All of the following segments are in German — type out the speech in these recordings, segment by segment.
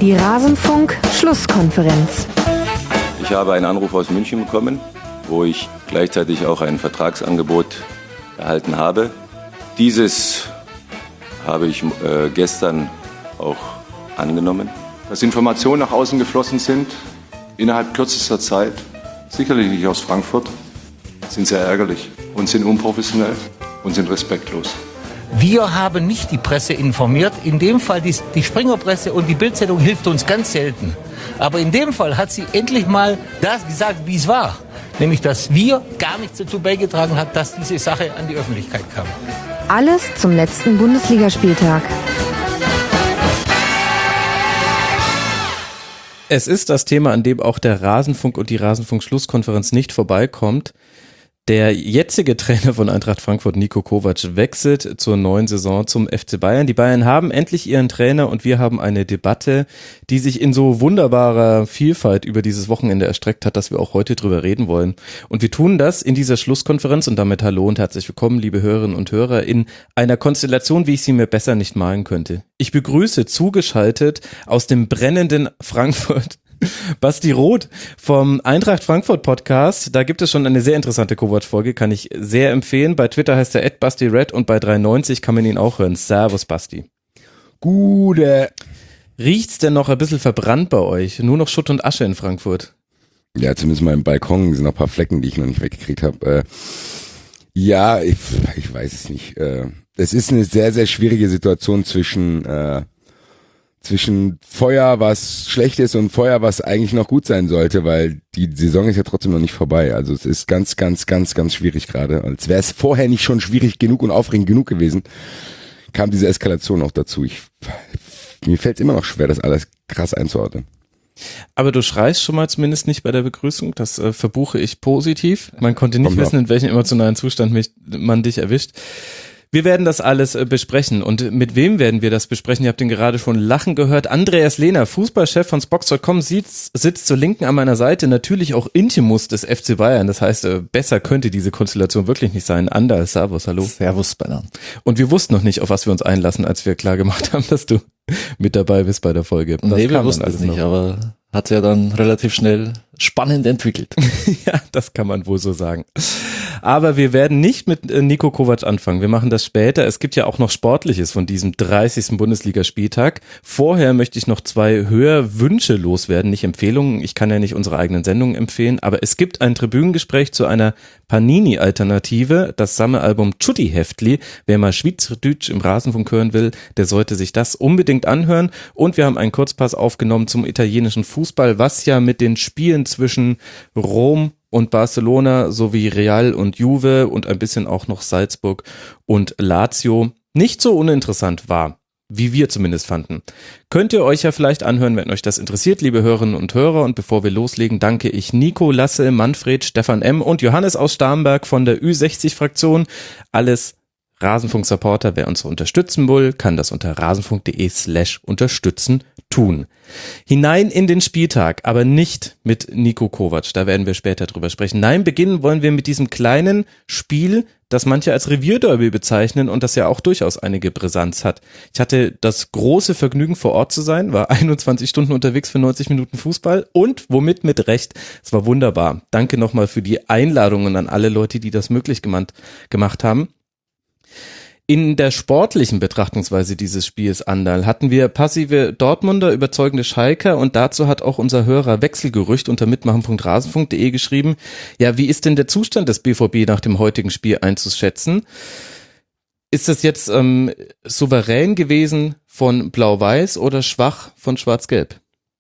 Die Rasenfunk-Schlusskonferenz. Ich habe einen Anruf aus München bekommen, wo ich gleichzeitig auch ein Vertragsangebot erhalten habe. Dieses habe ich gestern auch angenommen. Dass Informationen nach außen geflossen sind, innerhalb kürzester Zeit, sicherlich nicht aus Frankfurt, sind sehr ärgerlich und sind unprofessionell und sind respektlos. Wir haben nicht die Presse informiert. In dem Fall die Springerpresse und die Bild-Zeitung hilft uns ganz selten. Aber in dem Fall hat sie endlich mal das gesagt, wie es war. Nämlich, dass wir gar nichts dazu beigetragen haben, dass diese Sache an die Öffentlichkeit kam. Alles zum letzten Bundesligaspieltag. Es ist das Thema, an dem auch der Rasenfunk und die Rasenfunk-Schlusskonferenz nicht vorbeikommt. Der jetzige Trainer von Eintracht Frankfurt, Niko Kovac, wechselt zur neuen Saison zum FC Bayern. Die Bayern haben endlich ihren Trainer und wir haben eine Debatte, die sich in so wunderbarer Vielfalt über dieses Wochenende erstreckt hat, dass wir auch heute drüber reden wollen. Und wir tun das in dieser Schlusskonferenz und damit hallo und herzlich willkommen, liebe Hörerinnen und Hörer, in einer Konstellation, wie ich sie mir besser nicht malen könnte. Ich begrüße zugeschaltet aus dem brennenden Frankfurt Basti Roth vom Eintracht Frankfurt Podcast. Da gibt es schon eine sehr interessante Kovac-Folge, kann ich sehr empfehlen. Bei Twitter heißt er @BastiRed und bei 390 kann man ihn auch hören. Servus Basti. Gute. Riecht's denn noch ein bisschen verbrannt bei euch? Nur noch Schutt und Asche in Frankfurt? Ja, zumindest mal im Balkon sind noch ein paar Flecken, die ich noch nicht weggekriegt habe. Ja, ich weiß es nicht. Es ist eine sehr, sehr schwierige Situation zwischen Feuer, was schlecht ist und Feuer, was eigentlich noch gut sein sollte, weil die Saison ist ja trotzdem noch nicht vorbei. Also es ist ganz, ganz, ganz, ganz schwierig gerade. Als wäre es vorher nicht schon schwierig genug und aufregend genug gewesen, kam diese Eskalation noch dazu. Mir fällt es immer noch schwer, das alles krass einzuordnen. Aber du schreist schon mal zumindest nicht bei der Begrüßung, das verbuche ich positiv. Man konnte nicht wissen, in welchem emotionalen Zustand man dich erwischt. Wir werden das alles besprechen. Und mit wem werden wir das besprechen? Ihr habt ihn gerade schon lachen gehört. Andreas Lehner, Fußballchef von Spox.com, sitzt zur Linken an meiner Seite. Natürlich auch Intimus des FC Bayern. Das heißt, besser könnte diese Konstellation wirklich nicht sein. Ander, servus, hallo. Servus, Banner. Und wir wussten noch nicht, auf was wir uns einlassen, als wir klar gemacht haben, dass du mit dabei bist bei der Folge. Nee, wir wussten es nicht, aber hat ja dann relativ schnell spannend entwickelt. Ja, das kann man wohl so sagen. Aber wir werden nicht mit Niko Kovac anfangen. Wir machen das später. Es gibt ja auch noch Sportliches von diesem 30. Bundesligaspieltag. Vorher möchte ich noch 2 Hörwünsche loswerden, nicht Empfehlungen. Ich kann ja nicht unsere eigenen Sendungen empfehlen, aber es gibt ein Tribünengespräch zu einer Panini-Alternative, das Sammelalbum Tschutti Heftli. Wer mal Schweizerdeutsch im Rasenfunk hören will, der sollte sich das unbedingt anhören. Und wir haben einen Kurzpass aufgenommen zum italienischen Fußball, was ja mit den Spielen zwischen Rom und Barcelona sowie Real und Juve und ein bisschen auch noch Salzburg und Lazio nicht so uninteressant war, wie wir zumindest fanden. Könnt ihr euch ja vielleicht anhören, wenn euch das interessiert, liebe Hörerinnen und Hörer. Und bevor wir loslegen, danke ich Nico, Lasse, Manfred, Stefan M. und Johannes aus Starnberg von der Ü60-Fraktion. Alles Rasenfunk-Supporter. Wer uns unterstützen will, kann das unter rasenfunk.de/unterstützen tun. Hinein in den Spieltag, aber nicht mit Niko Kovac, da werden wir später drüber sprechen. Nein, beginnen wollen wir mit diesem kleinen Spiel, das manche als Revierderby bezeichnen und das ja auch durchaus einige Brisanz hat. Ich hatte das große Vergnügen, vor Ort zu sein, war 21 Stunden unterwegs für 90 Minuten Fußball und womit mit Recht. Es war wunderbar. Danke nochmal für die Einladungen an alle Leute, die das möglich gemacht haben. In der sportlichen Betrachtungsweise dieses Spiels, Anderl, hatten wir passive Dortmunder, überzeugende Schalker und dazu hat auch unser Hörer Wechselgerücht unter mitmachen.rasenfunk.de geschrieben, ja, wie ist denn der Zustand des BVB nach dem heutigen Spiel einzuschätzen? Ist das jetzt souverän gewesen von Blau-Weiß oder schwach von Schwarz-Gelb?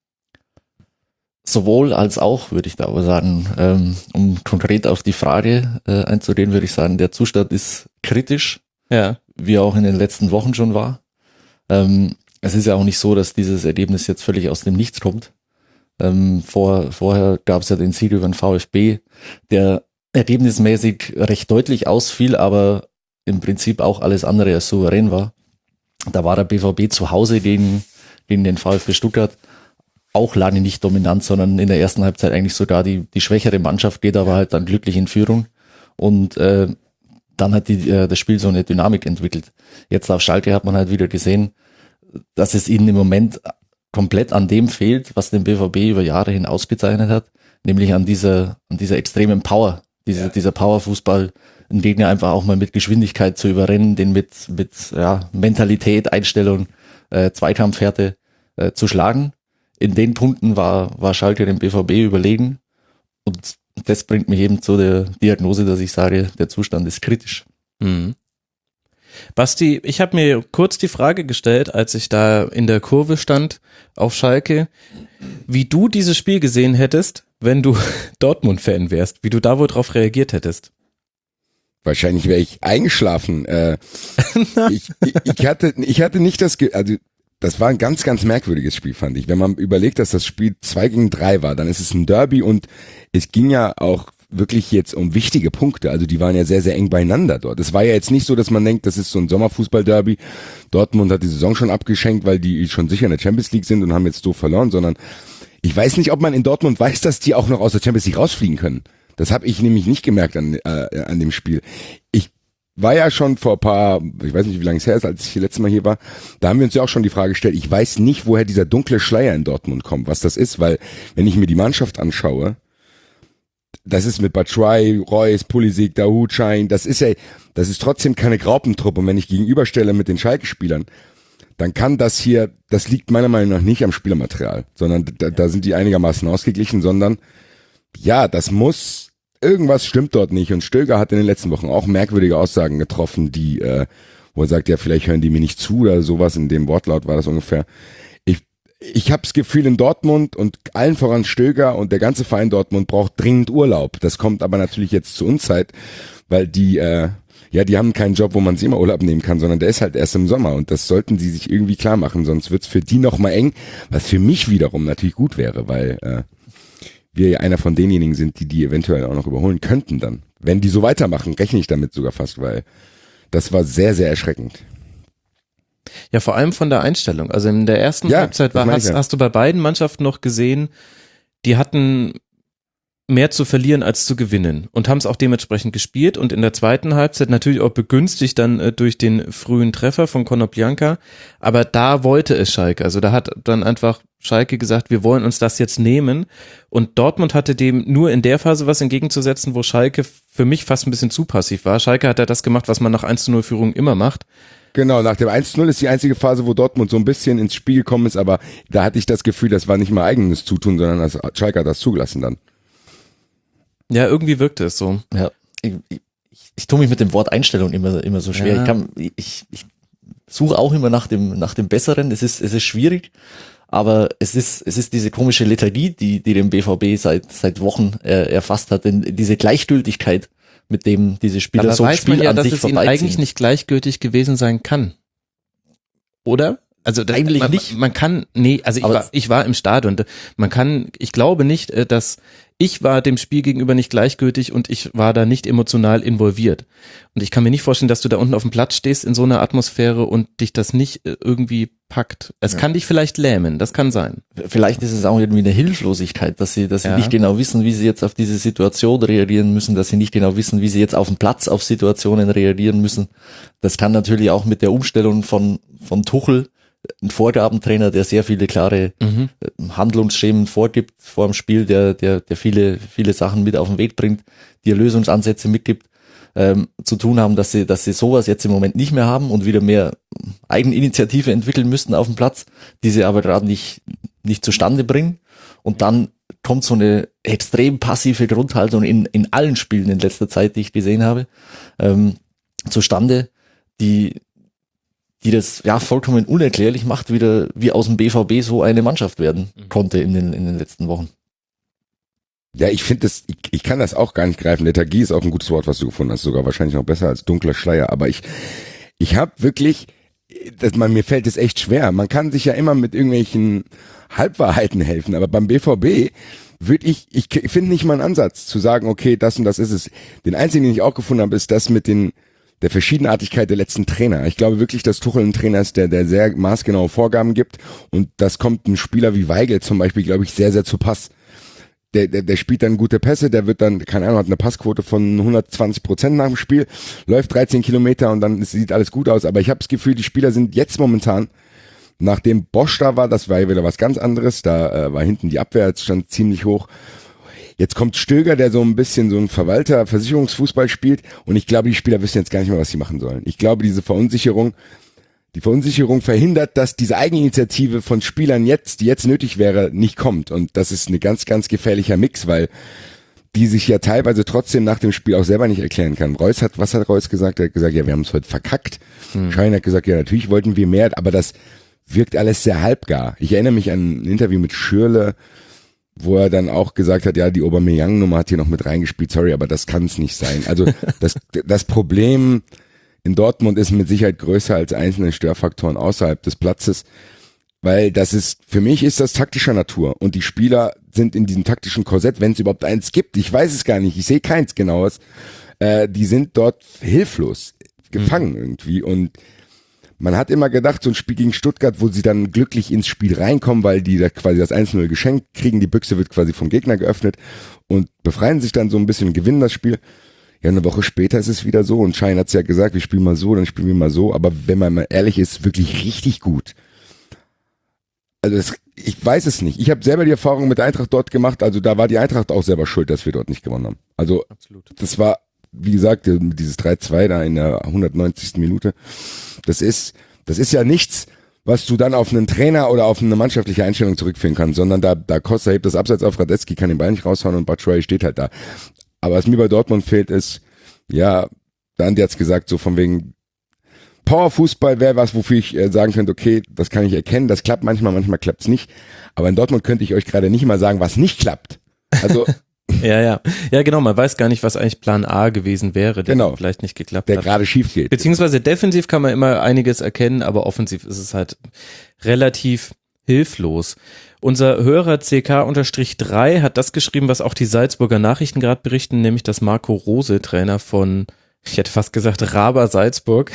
Sowohl als auch, würde ich da aber sagen. Um konkret auf die Frage einzugehen, würde ich sagen, der Zustand ist kritisch. Ja, wie auch in den letzten Wochen schon war. Es ist ja auch nicht so, dass dieses Ergebnis jetzt völlig aus dem Nichts kommt. Vorher gab es ja den Sieg über den VfB, der ergebnismäßig recht deutlich ausfiel, aber im Prinzip auch alles andere als souverän war. Da war der BVB zu Hause gegen den VfB Stuttgart auch lange nicht dominant, sondern in der ersten Halbzeit eigentlich sogar die schwächere Mannschaft, geht aber halt dann glücklich in Führung und dann hat das Spiel so eine Dynamik entwickelt. Jetzt auf Schalke hat man halt wieder gesehen, dass es ihnen im Moment komplett an dem fehlt, was den BVB über Jahre hin ausgezeichnet hat, nämlich an dieser extremen Power, dieser Powerfußball, einen Gegner einfach auch mal mit Geschwindigkeit zu überrennen, den mit Mentalität, Einstellung, Zweikampfhärte zu schlagen. In den Punkten war Schalke dem BVB überlegen und das bringt mich eben zu der Diagnose, dass ich sage, der Zustand ist kritisch. Mhm. Basti, ich habe mir kurz die Frage gestellt, als ich da in der Kurve stand auf Schalke, wie du dieses Spiel gesehen hättest, wenn du Dortmund-Fan wärst, wie du da wohl drauf reagiert hättest. Wahrscheinlich wäre ich eingeschlafen. Ich hatte nicht also das war ein ganz, ganz merkwürdiges Spiel, fand ich. Wenn man überlegt, dass das Spiel 2-3 war, dann ist es ein Derby und es ging ja auch wirklich jetzt um wichtige Punkte. Also die waren ja sehr, sehr eng beieinander dort. Es war ja jetzt nicht so, dass man denkt, das ist so ein Sommerfußball-Derby. Dortmund hat die Saison schon abgeschenkt, weil die schon sicher in der Champions League sind und haben jetzt doof verloren, sondern ich weiß nicht, ob man in Dortmund weiß, dass die auch noch aus der Champions League rausfliegen können. Das habe ich nämlich nicht gemerkt an dem Spiel. Ich war ja schon vor ich weiß nicht, wie lange es her ist, als ich letztes Mal hier war, da haben wir uns ja auch schon die Frage gestellt, ich weiß nicht, woher dieser dunkle Schleier in Dortmund kommt, was das ist, weil wenn ich mir die Mannschaft anschaue, das ist mit Batshuayi, Reus, Pulisic, Dahoud, Schein, das ist trotzdem keine Graupentruppe. Und wenn ich gegenüberstelle mit den Schalke-Spielern, dann kann das liegt meiner Meinung nach nicht am Spielermaterial, sondern da sind die einigermaßen ausgeglichen, sondern ja, irgendwas stimmt dort nicht. Und Stöger hat in den letzten Wochen auch merkwürdige Aussagen getroffen, wo er sagt, ja, vielleicht hören die mir nicht zu oder sowas, in dem Wortlaut war das ungefähr. Ich habe das Gefühl, in Dortmund und allen voran Stöger und der ganze Verein Dortmund braucht dringend Urlaub. Das kommt aber natürlich jetzt zur Unzeit, weil die haben keinen Job, wo man sich immer Urlaub nehmen kann, sondern der ist halt erst im Sommer und das sollten sie sich irgendwie klar machen, sonst wird's für die noch mal eng, was für mich wiederum natürlich gut wäre, weil wir ja einer von denjenigen sind, die eventuell auch noch überholen könnten dann. Wenn die so weitermachen, rechne ich damit sogar fast, weil das war sehr, sehr erschreckend. Ja, vor allem von der Einstellung. Also in der ersten Halbzeit hast du bei beiden Mannschaften noch gesehen, die hatten mehr zu verlieren als zu gewinnen und haben es auch dementsprechend gespielt und in der zweiten Halbzeit natürlich auch begünstigt dann durch den frühen Treffer von Konoplyanka, aber da wollte es Schalke, also da hat dann einfach Schalke gesagt, wir wollen uns das jetzt nehmen und Dortmund hatte dem nur in der Phase was entgegenzusetzen, wo Schalke für mich fast ein bisschen zu passiv war. Schalke hat ja das gemacht, was man nach 1:0 Führung immer macht. Genau, nach dem 1:0 ist die einzige Phase, wo Dortmund so ein bisschen ins Spiel gekommen ist, aber da hatte ich das Gefühl, das war nicht mein eigenes Zutun, sondern das Schalke hat das zugelassen dann. Ja, irgendwie wirkte es so. Ja, ich tue mich mit dem Wort Einstellung immer so schwer. Ja. Ich suche auch immer nach dem Besseren. Es ist schwierig, aber es ist diese komische Lethargie, die den BVB seit Wochen erfasst hat, denn diese Gleichgültigkeit, mit dem diese Spieler aber so weiß Spiel man ja, an dass sich es ihnen eigentlich nicht gleichgültig gewesen sein kann. Oder? Also eigentlich nicht. Man kann, ich war im Stadion. Ich glaube nicht, dass ich war dem Spiel gegenüber nicht gleichgültig und ich war da nicht emotional involviert. Und ich kann mir nicht vorstellen, dass du da unten auf dem Platz stehst in so einer Atmosphäre und dich das nicht irgendwie packt. Es kann dich vielleicht lähmen, das kann sein. Vielleicht ist es auch irgendwie eine Hilflosigkeit, dass sie nicht genau wissen, wie sie jetzt auf diese Situation reagieren müssen, dass sie nicht genau wissen, wie sie jetzt auf dem Platz auf Situationen reagieren müssen. Das kann natürlich auch mit der Umstellung von Tuchel, ein Vorgabentrainer, der sehr viele klare Handlungsschemen vorgibt vor dem Spiel, der viele Sachen mit auf den Weg bringt, dir Lösungsansätze mitgibt, zu tun haben, dass sie sowas jetzt im Moment nicht mehr haben und wieder mehr Eigeninitiative entwickeln müssten auf dem Platz, die sie aber gerade nicht zustande bringen. Und dann kommt so eine extrem passive Grundhaltung in allen Spielen in letzter Zeit, die ich gesehen habe, zustande, die das vollkommen unerklärlich macht, wie aus dem BVB so eine Mannschaft werden konnte in den letzten Wochen. Ja, ich finde ich kann das auch gar nicht greifen. Lethargie ist auch ein gutes Wort, was du gefunden hast, sogar wahrscheinlich noch besser als dunkler Schleier. Aber ich habe wirklich, mir fällt es echt schwer. Man kann sich ja immer mit irgendwelchen Halbwahrheiten helfen, aber beim BVB ich finde nicht mal einen Ansatz zu sagen, okay, das und das ist es. Den einzigen, den ich auch gefunden habe, ist das mit der Verschiedenartigkeit der letzten Trainer. Ich glaube wirklich, dass Tuchel ein Trainer ist, der sehr maßgenaue Vorgaben gibt und das kommt einem Spieler wie Weigl zum Beispiel, glaube ich, sehr, sehr zu Pass. Der spielt dann gute Pässe, der wird dann, keine Ahnung, hat eine Passquote von 120% nach dem Spiel, läuft 13 Kilometer und dann sieht alles gut aus, aber ich habe das Gefühl, die Spieler sind jetzt momentan Nachdem Bosch da war, das war ja wieder was ganz anderes, da war hinten die Abwehr, stand ziemlich hoch. Jetzt kommt Stöger, der so ein bisschen so ein Verwalter, Versicherungsfußball spielt und ich glaube, die Spieler wissen jetzt gar nicht mehr, was sie machen sollen. Ich glaube, die Verunsicherung verhindert, dass diese Eigeninitiative von Spielern jetzt, die jetzt nötig wäre, nicht kommt und das ist ein ganz, ganz gefährlicher Mix, weil die sich ja teilweise trotzdem nach dem Spiel auch selber nicht erklären kann. Was hat Reus gesagt? Er hat gesagt, ja, wir haben es heute verkackt. Schein hat gesagt, ja, natürlich wollten wir mehr, aber das wirkt alles sehr halbgar. Ich erinnere mich an ein Interview mit Schürrle, wo er dann auch gesagt hat, ja, die Aubameyang-Nummer hat hier noch mit reingespielt, sorry, aber das kann es nicht sein. Also das Problem in Dortmund ist mit Sicherheit größer als einzelne Störfaktoren außerhalb des Platzes, weil für mich ist das taktischer Natur und die Spieler sind in diesem taktischen Korsett, wenn es überhaupt eins gibt, ich weiß es gar nicht, ich sehe keins genaues, die sind dort hilflos, gefangen irgendwie und man hat immer gedacht, so ein Spiel gegen Stuttgart, wo sie dann glücklich ins Spiel reinkommen, weil die da quasi das 1-0 geschenkt kriegen, die Büchse wird quasi vom Gegner geöffnet und befreien sich dann so ein bisschen und gewinnen das Spiel. Ja, eine Woche später ist es wieder so und Schein hat's ja gesagt, wir spielen mal so, dann spielen wir mal so, aber wenn man mal ehrlich ist, wirklich richtig gut. Also ich weiß es nicht. Ich habe selber die Erfahrung mit der Eintracht dort gemacht, also da war die Eintracht auch selber schuld, dass wir dort nicht gewonnen haben. Also absolut. Das war, wie gesagt, dieses 3-2 da in der 190. Minute, das ist ja nichts, was du dann auf einen Trainer oder auf eine mannschaftliche Einstellung zurückführen kannst, sondern da Costa hebt das Abseits auf, Radetzky kann den Ball nicht raushauen und Batshuayi steht halt da. Aber was mir bei Dortmund fehlt ist, ja, Andi hat's gesagt, so von wegen Powerfußball wäre was, wofür ich sagen könnte, okay, das kann ich erkennen, das klappt manchmal klappt's nicht. Aber in Dortmund könnte ich euch gerade nicht mal sagen, was nicht klappt. Also Ja, genau, man weiß gar nicht, was eigentlich Plan A gewesen wäre, der vielleicht nicht geklappt hat. Der gerade schief geht. Beziehungsweise defensiv kann man immer einiges erkennen, aber offensiv ist es halt relativ hilflos. Unser Hörer CK-3 hat das geschrieben, was auch die Salzburger Nachrichten gerade berichten, nämlich dass Marco Rose, Trainer von, ich hätte fast gesagt, Raber Salzburg,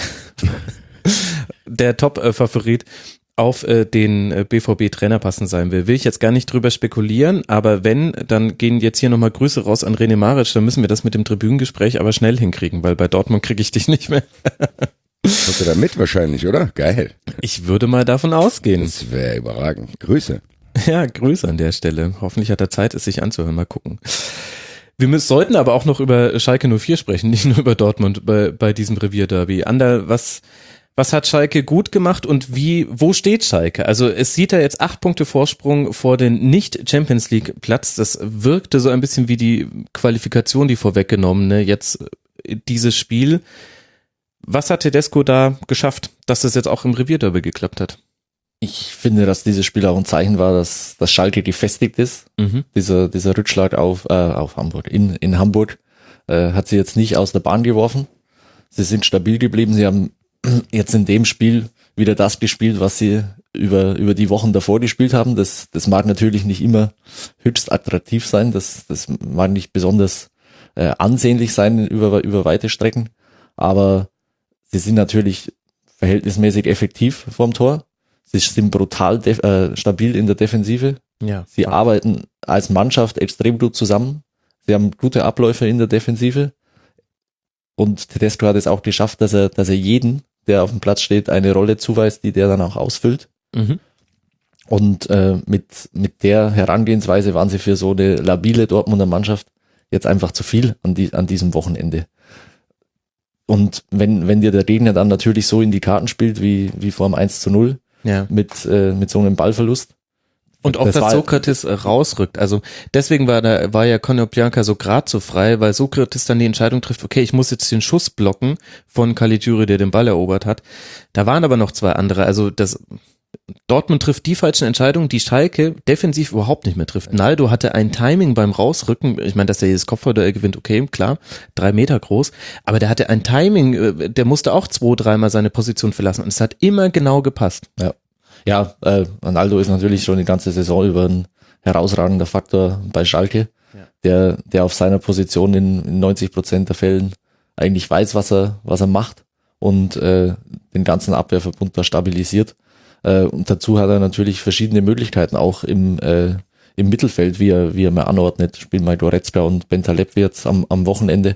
der Top-Favorit, auf den BVB-Trainer passen sein will. Will ich jetzt gar nicht drüber spekulieren, aber wenn, dann gehen jetzt hier nochmal Grüße raus an René Maric, dann müssen wir das mit dem Tribünengespräch aber schnell hinkriegen, weil bei Dortmund kriege ich dich nicht mehr. Kommt er da mit wahrscheinlich, oder? Geil. Ich würde mal davon ausgehen. Das wäre überragend. Grüße. Ja, Grüße an der Stelle. Hoffentlich hat er Zeit, es sich anzuhören. Mal gucken. Wir sollten aber auch noch über Schalke 04 sprechen, nicht nur über Dortmund bei diesem Revierderby. Ander, was hat Schalke gut gemacht und wo steht Schalke? Also es sieht da jetzt 8 Punkte Vorsprung vor den Nicht-Champions-League-Platz. Das wirkte so ein bisschen wie die Qualifikation, die vorweggenommene, jetzt dieses Spiel. Was hat Tedesco da geschafft, dass das jetzt auch im Revierderby geklappt hat? Ich finde, dass dieses Spiel auch ein Zeichen war, dass Schalke gefestigt ist. Dieser Rückschlag auf Hamburg. In Hamburg hat sie jetzt nicht aus der Bahn geworfen. Sie sind stabil geblieben. Sie haben jetzt in dem Spiel wieder das gespielt, was sie über die Wochen davor gespielt haben. Das mag natürlich nicht immer höchst attraktiv sein. Das mag nicht besonders ansehnlich sein über weite Strecken. Aber sie sind natürlich verhältnismäßig effektiv vorm Tor. Sie sind brutal stabil in der Defensive. Ja. Sie arbeiten als Mannschaft extrem gut zusammen. Sie haben gute Abläufe in der Defensive. Und Tedesco hat es auch geschafft, dass er jeden, der auf dem Platz steht, eine Rolle zuweist, die der dann auch ausfüllt. Und mit der Herangehensweise waren sie für so eine labile Dortmunder Mannschaft jetzt einfach zu viel an diesem Wochenende. Und wenn dir der Gegner dann natürlich so in die Karten spielt, wie vor dem 1-0, mit so einem Ballverlust. Und auch, dass Sokrates rausrückt. Also deswegen war ja Konoplyanka so grad so frei, weil Sokrates dann die Entscheidung trifft, okay, ich muss jetzt den Schuss blocken von Caligiuri, der den Ball erobert hat. Da waren aber noch 2 andere. Also Dortmund trifft die falschen Entscheidungen, die Schalke defensiv überhaupt nicht mehr trifft. Naldo hatte ein Timing beim Rausrücken. Ich meine, dass er jedes Kopfballduell gewinnt, okay, klar, 3 Meter groß. Aber der hatte ein Timing, der musste auch 2-3 Mal seine Position verlassen. Und es hat immer genau gepasst. Ja, Naldo ist natürlich schon die ganze Saison über ein herausragender Faktor bei Schalke, der auf seiner Position in 90% der Fällen eigentlich weiß, was er macht und den ganzen Abwehrverbund da stabilisiert. Und dazu hat er natürlich verschiedene Möglichkeiten auch im Mittelfeld, wie er mal anordnet. Spielen mal Goretzka und Bentaleb jetzt am Wochenende.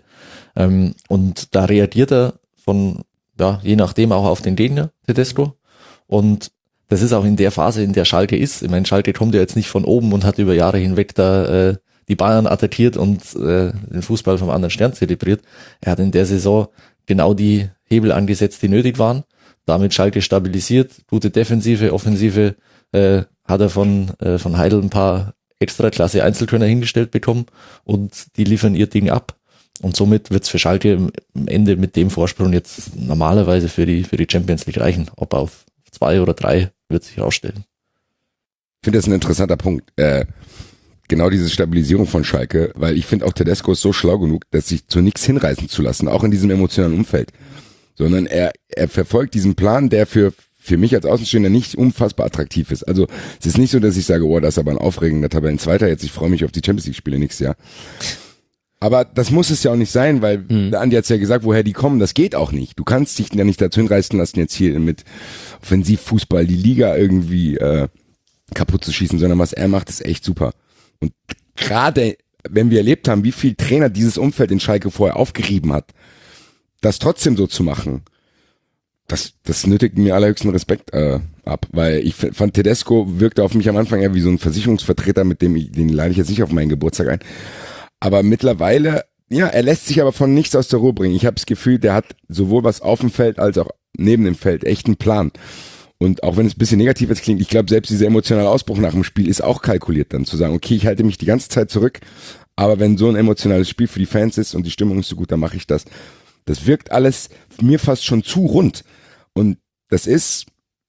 Und da reagiert er je nachdem auch auf den Gegner, Tedesco. Und das ist auch in der Phase, in der Schalke ist. Ich meine, Schalke kommt ja jetzt nicht von oben und hat über Jahre hinweg da die Bayern attackiert und den Fußball vom anderen Stern zelebriert. Er hat in der Saison genau die Hebel angesetzt, die nötig waren. Damit Schalke stabilisiert, gute Defensive, Offensive hat er von Heidel ein paar extra Klasse Einzelkönner hingestellt bekommen und die liefern ihr Ding ab. Und somit wird es für Schalke am Ende mit dem Vorsprung jetzt normalerweise für die Champions League reichen. Ob auf 2 oder 3 wird sich herausstellen. Ich finde das ein interessanter Punkt. Genau diese Stabilisierung von Schalke, weil ich finde auch Tedesco ist so schlau genug, dass sich zu nichts hinreißen zu lassen, auch in diesem emotionalen Umfeld. Sondern er verfolgt diesen Plan, der für mich als Außenstehender nicht unfassbar attraktiv ist. Also es ist nicht so, dass ich sage, oh, das ist aber ein aufregender Tabellenzweiter jetzt, ich freue mich auf die Champions League Spiele nächstes Jahr. Aber das muss es ja auch nicht sein, weil der Andi hat's ja gesagt, woher die kommen, das geht auch nicht. Du kannst dich ja nicht dazu hinreißen lassen, jetzt hier mit Offensivfußball die Liga irgendwie kaputt zu schießen, sondern was er macht, ist echt super. Und gerade wenn wir erlebt haben, wie viel Trainer dieses Umfeld in Schalke vorher aufgerieben hat, das trotzdem so zu machen, das nötigt mir allerhöchsten Respekt ab, weil ich fand, Tedesco wirkte auf mich am Anfang eher wie so ein Versicherungsvertreter, den lade ich jetzt nicht auf meinen Geburtstag ein. Aber mittlerweile, ja, er lässt sich aber von nichts aus der Ruhe bringen. Ich habe das Gefühl, der hat sowohl was auf dem Feld als auch neben dem Feld echt einen Plan. Und auch wenn es ein bisschen negativ jetzt klingt, ich glaube, selbst dieser emotionale Ausbruch nach dem Spiel ist auch kalkuliert, dann zu sagen, okay, ich halte mich die ganze Zeit zurück, aber wenn so ein emotionales Spiel für die Fans ist und die Stimmung ist so gut, dann mache ich das. Das wirkt alles mir fast schon zu rund. Und das ist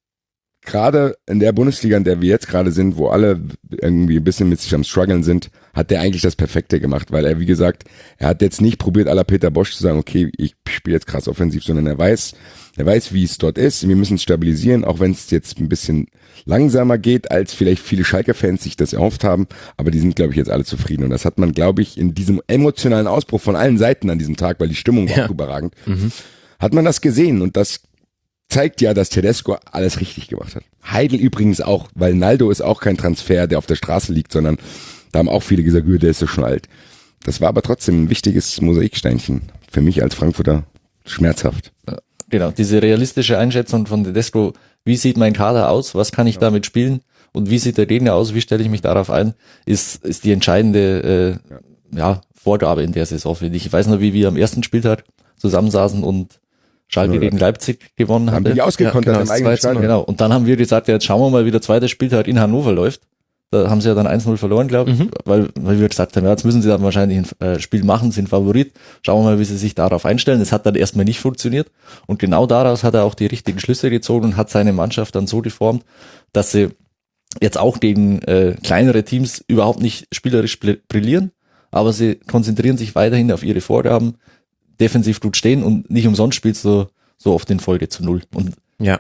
gerade in der Bundesliga, in der wir jetzt gerade sind, wo alle irgendwie ein bisschen mit sich am Struggeln sind, hat der eigentlich das Perfekte gemacht, weil er, wie gesagt, er hat jetzt nicht probiert, à la Peter Bosch zu sagen, okay, ich spiele jetzt krass offensiv, sondern er weiß, wie es dort ist. Wir müssen es stabilisieren, auch wenn es jetzt ein bisschen langsamer geht, als vielleicht viele Schalke-Fans sich das erhofft haben, aber die sind, glaube ich, jetzt alle zufrieden. Und das hat man, glaube ich, in diesem emotionalen Ausbruch von allen Seiten an diesem Tag, weil die Stimmung war auch überragend, hat man das gesehen und das zeigt ja, dass Tedesco alles richtig gemacht hat. Heidel übrigens auch, weil Naldo ist auch kein Transfer, der auf der Straße liegt, sondern da haben auch viele gesagt, der ist so schon alt. Das war aber trotzdem ein wichtiges Mosaiksteinchen. Für mich als Frankfurter schmerzhaft. Genau, diese realistische Einschätzung von Tedesco, wie sieht mein Kader aus, was kann ich damit spielen und wie sieht der Gegner aus, wie stelle ich mich darauf ein, ist die entscheidende Vorgabe in der Saison, finde ich. Ich weiß noch, wie wir am ersten Spieltag zusammensaßen und Schalke gegen Leipzig gewonnen hatte. Haben die ausgekontert im eigenen Stadion. Genau. Und dann haben wir gesagt, ja, jetzt schauen wir mal, wie der zweite Spieltag in Hannover läuft. Da haben sie ja dann 1-0 verloren, glaube ich, weil wir gesagt haben, ja, jetzt müssen sie dann wahrscheinlich ein Spiel machen, sind Favorit. Schauen wir mal, wie sie sich darauf einstellen. Das hat dann erstmal nicht funktioniert. Und genau daraus hat er auch die richtigen Schlüsse gezogen und hat seine Mannschaft dann so geformt, dass sie jetzt auch gegen kleinere Teams überhaupt nicht spielerisch brillieren, aber sie konzentrieren sich weiterhin auf ihre Vorgaben, defensiv gut stehen und nicht umsonst spielst du so oft in Folge zu 0. Und ja.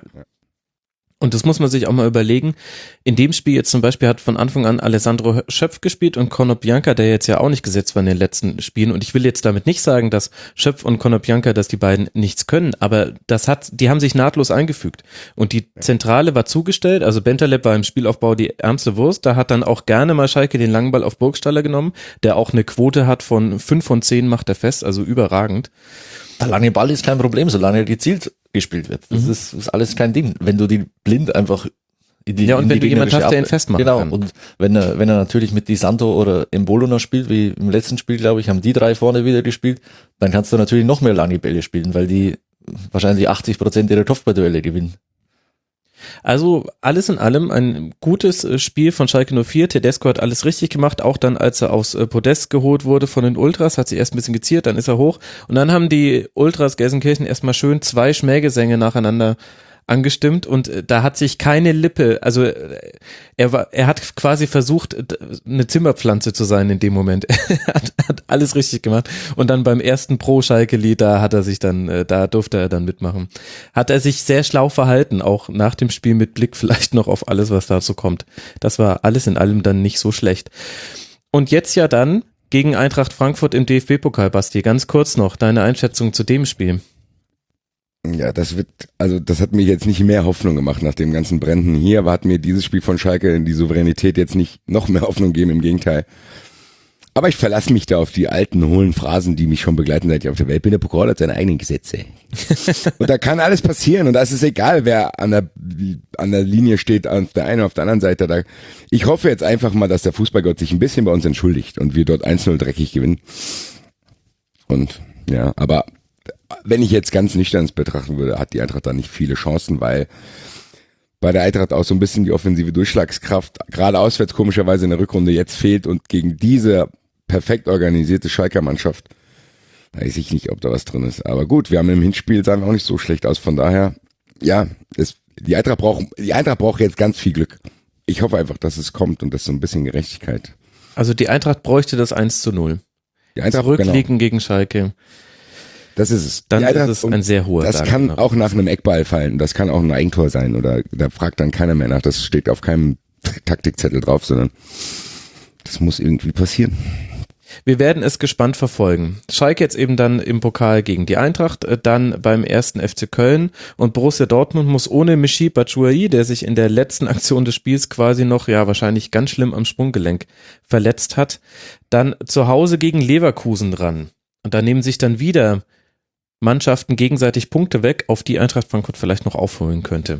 Und das muss man sich auch mal überlegen. In dem Spiel jetzt zum Beispiel hat von Anfang an Alessandro Schöpf gespielt und Konoplyanka, der jetzt ja auch nicht gesetzt war in den letzten Spielen. Und ich will jetzt damit nicht sagen, dass Schöpf und Konoplyanka, dass die beiden nichts können, aber die haben sich nahtlos eingefügt. Und die Zentrale war zugestellt, also Bentaleb war im Spielaufbau die ärmste Wurst. Da hat dann auch gerne mal Schalke den langen Ball auf Burgstaller genommen, der auch eine Quote hat von 5 von 10 macht er fest, also überragend. Der lange Ball ist kein Problem, solange er gezielt gespielt wird. Das ist alles kein Ding. Wenn du die blind einfach in die und wenn du jemanden hast, der ihn festmachen kann. Genau. Und wenn er natürlich mit Di Santo oder Embolo noch spielt, wie im letzten Spiel, glaube ich, haben die 3 vorne wieder gespielt, dann kannst du natürlich noch mehr lange Bälle spielen, weil die wahrscheinlich 80% ihrer Kopfballduelle gewinnen. Also alles in allem ein gutes Spiel von Schalke 04. Tedesco hat alles richtig gemacht, auch dann, als er aufs Podest geholt wurde von den Ultras, hat sich erst ein bisschen geziert, dann ist er hoch und dann haben die Ultras Gelsenkirchen erstmal schön 2 Schmähgesänge nacheinander angestimmt und da hat sich keine Lippe, also er hat quasi versucht, eine Zimmerpflanze zu sein in dem Moment. Er hat alles richtig gemacht und dann beim ersten Pro-Schalke-Lied, da durfte er dann mitmachen. Hat er sich sehr schlau verhalten, auch nach dem Spiel mit Blick vielleicht noch auf alles, was dazu kommt. Das war alles in allem dann nicht so schlecht. Und jetzt ja dann gegen Eintracht Frankfurt im DFB-Pokal, Basti, ganz kurz noch deine Einschätzung zu dem Spiel. Ja, das hat mir jetzt nicht mehr Hoffnung gemacht nach dem ganzen Bränden hier, aber hat mir dieses Spiel von Schalke die Souveränität jetzt nicht noch mehr Hoffnung gegeben, im Gegenteil. Aber ich verlasse mich da auf die alten, hohlen Phrasen, die mich schon begleiten, seit ich auf der Welt bin. Der Pokal hat seine eigenen Gesetze. Und da kann alles passieren. Und da ist es egal, wer an der Linie steht, auf der einen oder auf der anderen Seite. Ich hoffe jetzt einfach mal, dass der Fußballgott sich ein bisschen bei uns entschuldigt und wir dort 1-0 dreckig gewinnen. Und ja, aber wenn ich jetzt ganz nüchtern betrachten würde, hat die Eintracht da nicht viele Chancen, weil bei der Eintracht auch so ein bisschen die offensive Durchschlagskraft, gerade auswärts komischerweise in der Rückrunde jetzt fehlt und gegen diese perfekt organisierte Schalker Mannschaft weiß ich nicht, ob da was drin ist. Aber gut, wir haben im Hinspiel, sahen wir auch nicht so schlecht aus, von daher, ja, die Eintracht braucht jetzt ganz viel Glück. Ich hoffe einfach, dass es kommt und dass so ein bisschen Gerechtigkeit. Also die Eintracht bräuchte das 1-0. Die Eintracht, zurückliegen gegen Schalke. Das ist es. Dann ist es ein sehr hoher Das Dank, kann genau. auch nach einem Eckball fallen. Das kann auch ein Eigentor sein oder da fragt dann keiner mehr nach. Das steht auf keinem Taktikzettel drauf, sondern das muss irgendwie passieren. Wir werden es gespannt verfolgen. Schalke jetzt eben dann im Pokal gegen die Eintracht, dann beim 1. FC Köln und Borussia Dortmund muss ohne Michy Batshuayi, der sich in der letzten Aktion des Spiels quasi noch, ja wahrscheinlich ganz schlimm am Sprunggelenk verletzt hat, dann zu Hause gegen Leverkusen dran. Und da nehmen sich dann wieder Mannschaften gegenseitig Punkte weg, auf die Eintracht Frankfurt vielleicht noch aufholen könnte.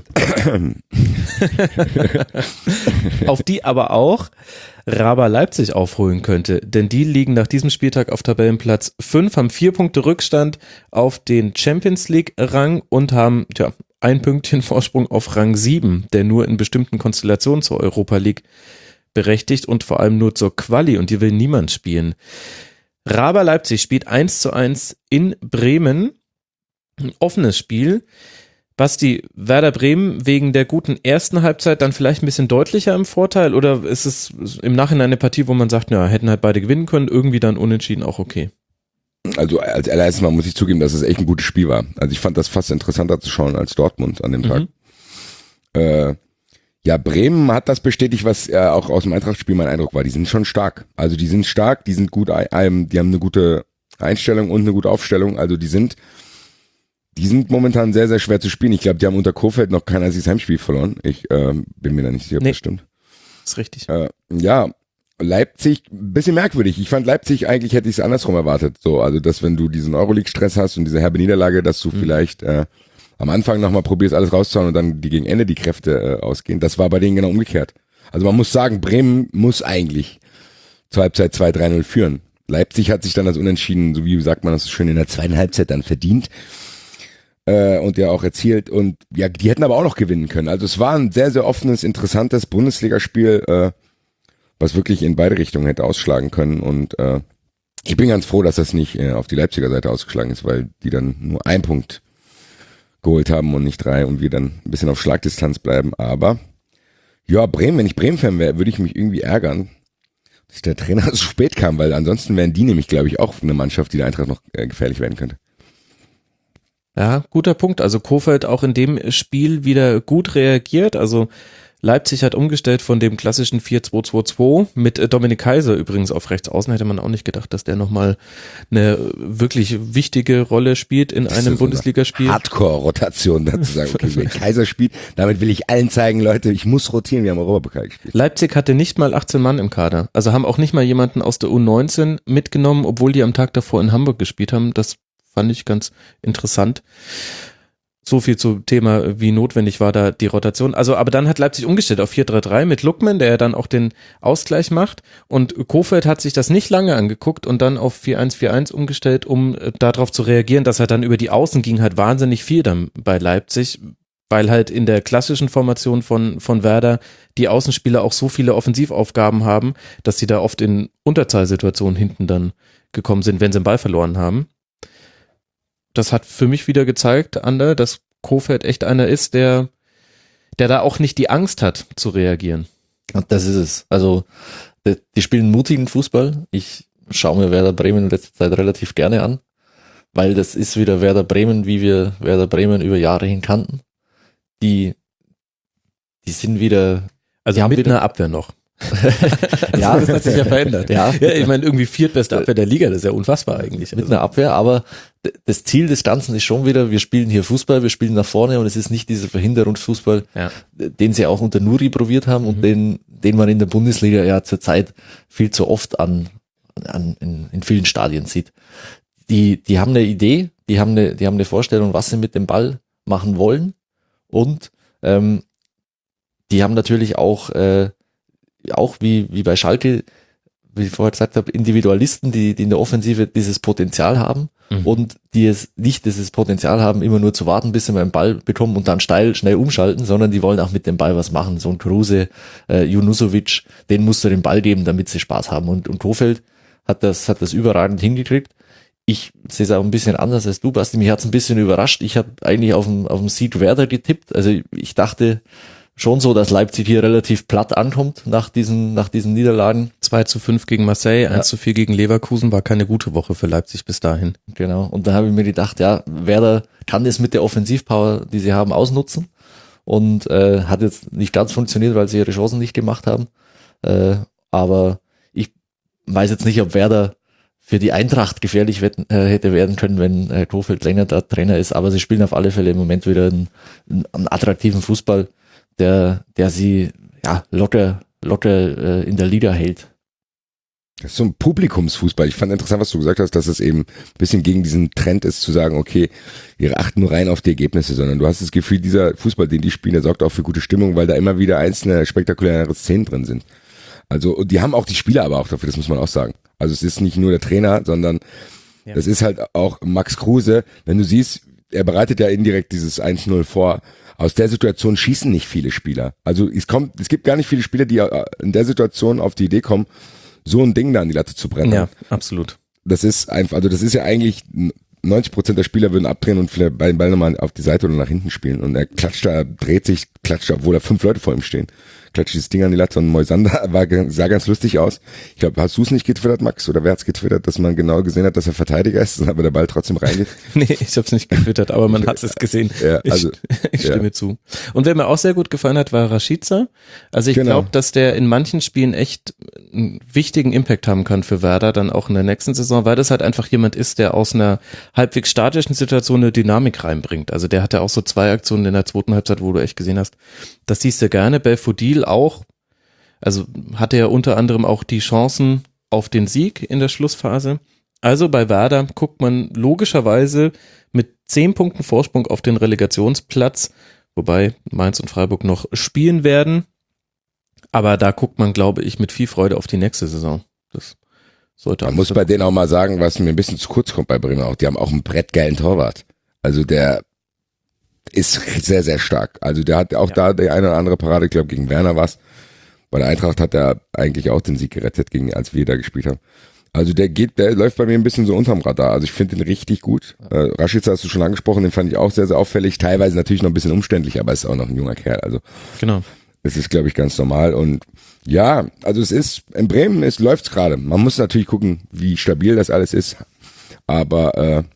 Auf die aber auch RB Leipzig aufholen könnte, denn die liegen nach diesem Spieltag auf Tabellenplatz 5, haben 4 Punkte Rückstand auf den Champions League Rang und haben ein Pünktchen Vorsprung auf Rang 7, der nur in bestimmten Konstellationen zur Europa League berechtigt und vor allem nur zur Quali und die will niemand spielen. RB Leipzig spielt 1:1 in Bremen. Ein offenes Spiel. Basti, Werder Bremen wegen der guten ersten Halbzeit dann vielleicht ein bisschen deutlicher im Vorteil oder ist es im Nachhinein eine Partie, wo man sagt, ja, hätten halt beide gewinnen können, irgendwie dann unentschieden auch okay? Also als allererstes Mal muss ich zugeben, dass es echt ein gutes Spiel war. Also ich fand das fast interessanter zu schauen als Dortmund an dem Tag. Ja, Bremen hat das bestätigt, was auch aus dem Eintracht-Spiel mein Eindruck war. Die sind schon stark. Also die sind stark, die sind gut, die haben eine gute Einstellung und eine gute Aufstellung. Also die sind momentan sehr, sehr schwer zu spielen. Ich glaube, die haben unter Kohfeldt noch kein einziges Heimspiel verloren. Ich bin mir da nicht sicher, ob das stimmt. Ist richtig. Ja, Leipzig, ein bisschen merkwürdig. Ich fand Leipzig, eigentlich hätte ich es andersrum erwartet. So, also dass wenn du diesen Euroleague-Stress hast und diese herbe Niederlage, dass du vielleicht am Anfang nochmal probierst, alles rauszuhauen und dann gegen Ende die Kräfte ausgehen. Das war bei denen genau umgekehrt. Also man muss sagen, Bremen muss eigentlich zur Halbzeit 2-3-0 führen. Leipzig hat sich dann das Unentschieden, so wie sagt man das schön, in der zweiten Halbzeit dann verdient und ja auch erzielt. Und ja, die hätten aber auch noch gewinnen können. Also es war ein sehr, sehr offenes, interessantes Bundesligaspiel, was wirklich in beide Richtungen hätte ausschlagen können. Und ich bin ganz froh, dass das nicht auf die Leipziger Seite ausgeschlagen ist, weil die dann nur 1 Punkt geholt haben und nicht 3 und wir dann ein bisschen auf Schlagdistanz bleiben. Aber ja, Bremen, wenn ich Bremen-Fan wäre, würde ich mich irgendwie ärgern, dass der Trainer so spät kam, weil ansonsten wären die nämlich, glaube ich, auch eine Mannschaft, die der Eintracht noch gefährlich werden könnte. Ja, guter Punkt. Also Kohfeldt auch in dem Spiel wieder gut reagiert. Also Leipzig hat umgestellt von dem klassischen 4-2-2-2 mit Dominik Kaiser übrigens auf rechts außen. Hätte man auch nicht gedacht, dass der nochmal eine wirklich wichtige Rolle spielt in einem Bundesligaspiel. Hardcore-Rotation, dazu sagen, okay, wenn Kaiser spielt, damit will ich allen zeigen, Leute, ich muss rotieren, wir haben Europapokal gespielt. Leipzig hatte nicht mal 18 Mann im Kader. Also haben auch nicht mal jemanden aus der U19 mitgenommen, obwohl die am Tag davor in Hamburg gespielt haben. Das fand ich ganz interessant. So viel zum Thema, wie notwendig war da die Rotation. Also, aber dann hat Leipzig umgestellt auf 4-3-3 mit Lookman, der ja dann auch den Ausgleich macht. Und Kohfeldt hat sich das nicht lange angeguckt und dann auf 4-1-4-1 umgestellt, um darauf zu reagieren, dass er dann über die Außen ging halt wahnsinnig viel dann bei Leipzig, weil halt in der klassischen Formation von Werder die Außenspieler auch so viele Offensivaufgaben haben, dass sie da oft in Unterzahlsituationen hinten dann gekommen sind, wenn sie den Ball verloren haben. Das hat für mich wieder gezeigt, Ander, dass Kohfeldt echt einer ist, der da auch nicht die Angst hat, zu reagieren. Und das ist es. Also, die spielen mutigen Fußball. Ich schaue mir Werder Bremen in letzter Zeit relativ gerne an, weil das ist wieder Werder Bremen, wie wir Werder Bremen über Jahre hin kannten. Die sind wieder... Also die haben mit wieder einer Abwehr noch. Ja, das hat sich ja verändert. Ja, ich meine, irgendwie viertbeste Abwehr der Liga, das ist ja unfassbar eigentlich. Mit einer Abwehr, aber das Ziel des Ganzen ist schon wieder, wir spielen hier Fußball, wir spielen nach vorne und es ist nicht dieser Verhinderungsfußball, den sie auch unter Nuri probiert haben und den man in der Bundesliga ja zurzeit viel zu oft in vielen Stadien sieht. Die haben eine Idee, die haben eine Vorstellung, was sie mit dem Ball machen wollen, und die haben natürlich auch wie bei Schalke, wie ich vorher gesagt habe, Individualisten, die in der Offensive dieses Potenzial haben und die es nicht dieses Potenzial haben, immer nur zu warten, bis sie mal einen Ball bekommen und dann schnell umschalten, sondern die wollen auch mit dem Ball was machen. So ein Kruse, Junusovic, denen musst du den Ball geben, damit sie Spaß haben. Und Kohfeldt hat das überragend hingekriegt. Ich sehe es auch ein bisschen anders als du, Basti. Mich hat es ein bisschen überrascht. Ich habe eigentlich auf dem Sieg Werder getippt. Also ich dachte schon so, dass Leipzig hier relativ platt ankommt nach diesen Niederlagen. 2:5 gegen Marseille, 1:4 gegen Leverkusen, war keine gute Woche für Leipzig bis dahin. Genau. Und da habe ich mir gedacht, ja, Werder kann das mit der Offensivpower, die sie haben, ausnutzen. Und hat jetzt nicht ganz funktioniert, weil sie ihre Chancen nicht gemacht haben. Aber ich weiß jetzt nicht, ob Werder für die Eintracht gefährlich hätte werden können, wenn Kohfeldt länger da Trainer ist. Aber sie spielen auf alle Fälle im Moment wieder einen attraktiven Fußball, der sie locker in der Liga hält. Das ist so ein Publikumsfußball. Ich fand interessant, was du gesagt hast, dass es eben ein bisschen gegen diesen Trend ist, zu sagen, okay, wir achten nur rein auf die Ergebnisse, sondern du hast das Gefühl, dieser Fußball, den die spielen, der sorgt auch für gute Stimmung, weil da immer wieder einzelne spektakuläre Szenen drin sind. Also, und die haben auch die Spieler aber auch dafür, das muss man auch sagen. Also es ist nicht nur der Trainer, sondern das ist halt auch Max Kruse. Wenn du siehst, er bereitet ja indirekt dieses 1-0 vor. Aus der Situation schießen nicht viele Spieler. Also es gibt gar nicht viele Spieler, die in der Situation auf die Idee kommen, so ein Ding da an die Latte zu brennen. Ja, absolut. Das ist einfach, also das ist ja eigentlich 90% der Spieler würden abdrehen und vielleicht den Ball nochmal auf die Seite oder nach hinten spielen. Und er dreht sich, obwohl da 5 Leute vor ihm stehen. Klatscht dieses Ding an die Latte, und Moisander sah ganz lustig aus. Ich glaube, hast du es nicht getwittert, Max? Oder wer hat's getwittert, dass man genau gesehen hat, dass er Verteidiger ist, aber der Ball trotzdem reingeht? Nee, ich habe es nicht getwittert, aber man hat es gesehen. Ja, also, ich stimme zu. Und wer mir auch sehr gut gefallen hat, war Rashica. Also ich glaube, dass der in manchen Spielen echt einen wichtigen Impact haben kann für Werder, dann auch in der nächsten Saison, weil das halt einfach jemand ist, der aus einer halbwegs statischen Situation eine Dynamik reinbringt. Also der hatte auch so 2 Aktionen in der zweiten Halbzeit, wo du echt gesehen hast, das siehst du gerne. Belfodil auch, also hatte ja unter anderem auch die Chancen auf den Sieg in der Schlussphase. Also bei Werder guckt man logischerweise mit 10 Punkten Vorsprung auf den Relegationsplatz, wobei Mainz und Freiburg noch spielen werden. Aber da guckt man, glaube ich, mit viel Freude auf die nächste Saison. Das sollte man muss bei denen auch mal sagen, was mir ein bisschen zu kurz kommt bei Bremen auch. Die haben auch einen brettgeilen Torwart. Also der ist sehr, sehr stark. Also der hat auch da die eine oder andere Parade, ich glaube gegen Werner war's. Bei der Eintracht hat er eigentlich auch den Sieg gerettet, als wir da gespielt haben. Also der läuft bei mir ein bisschen so unterm Radar. Also ich finde den richtig gut. Rashica hast du schon angesprochen, den fand ich auch sehr, sehr auffällig. Teilweise natürlich noch ein bisschen umständlich, aber ist auch noch ein junger Kerl. Also genau. Es ist, glaube ich, ganz normal. Und ja, also es ist, in Bremen läuft's gerade. Man muss natürlich gucken, wie stabil das alles ist. Aber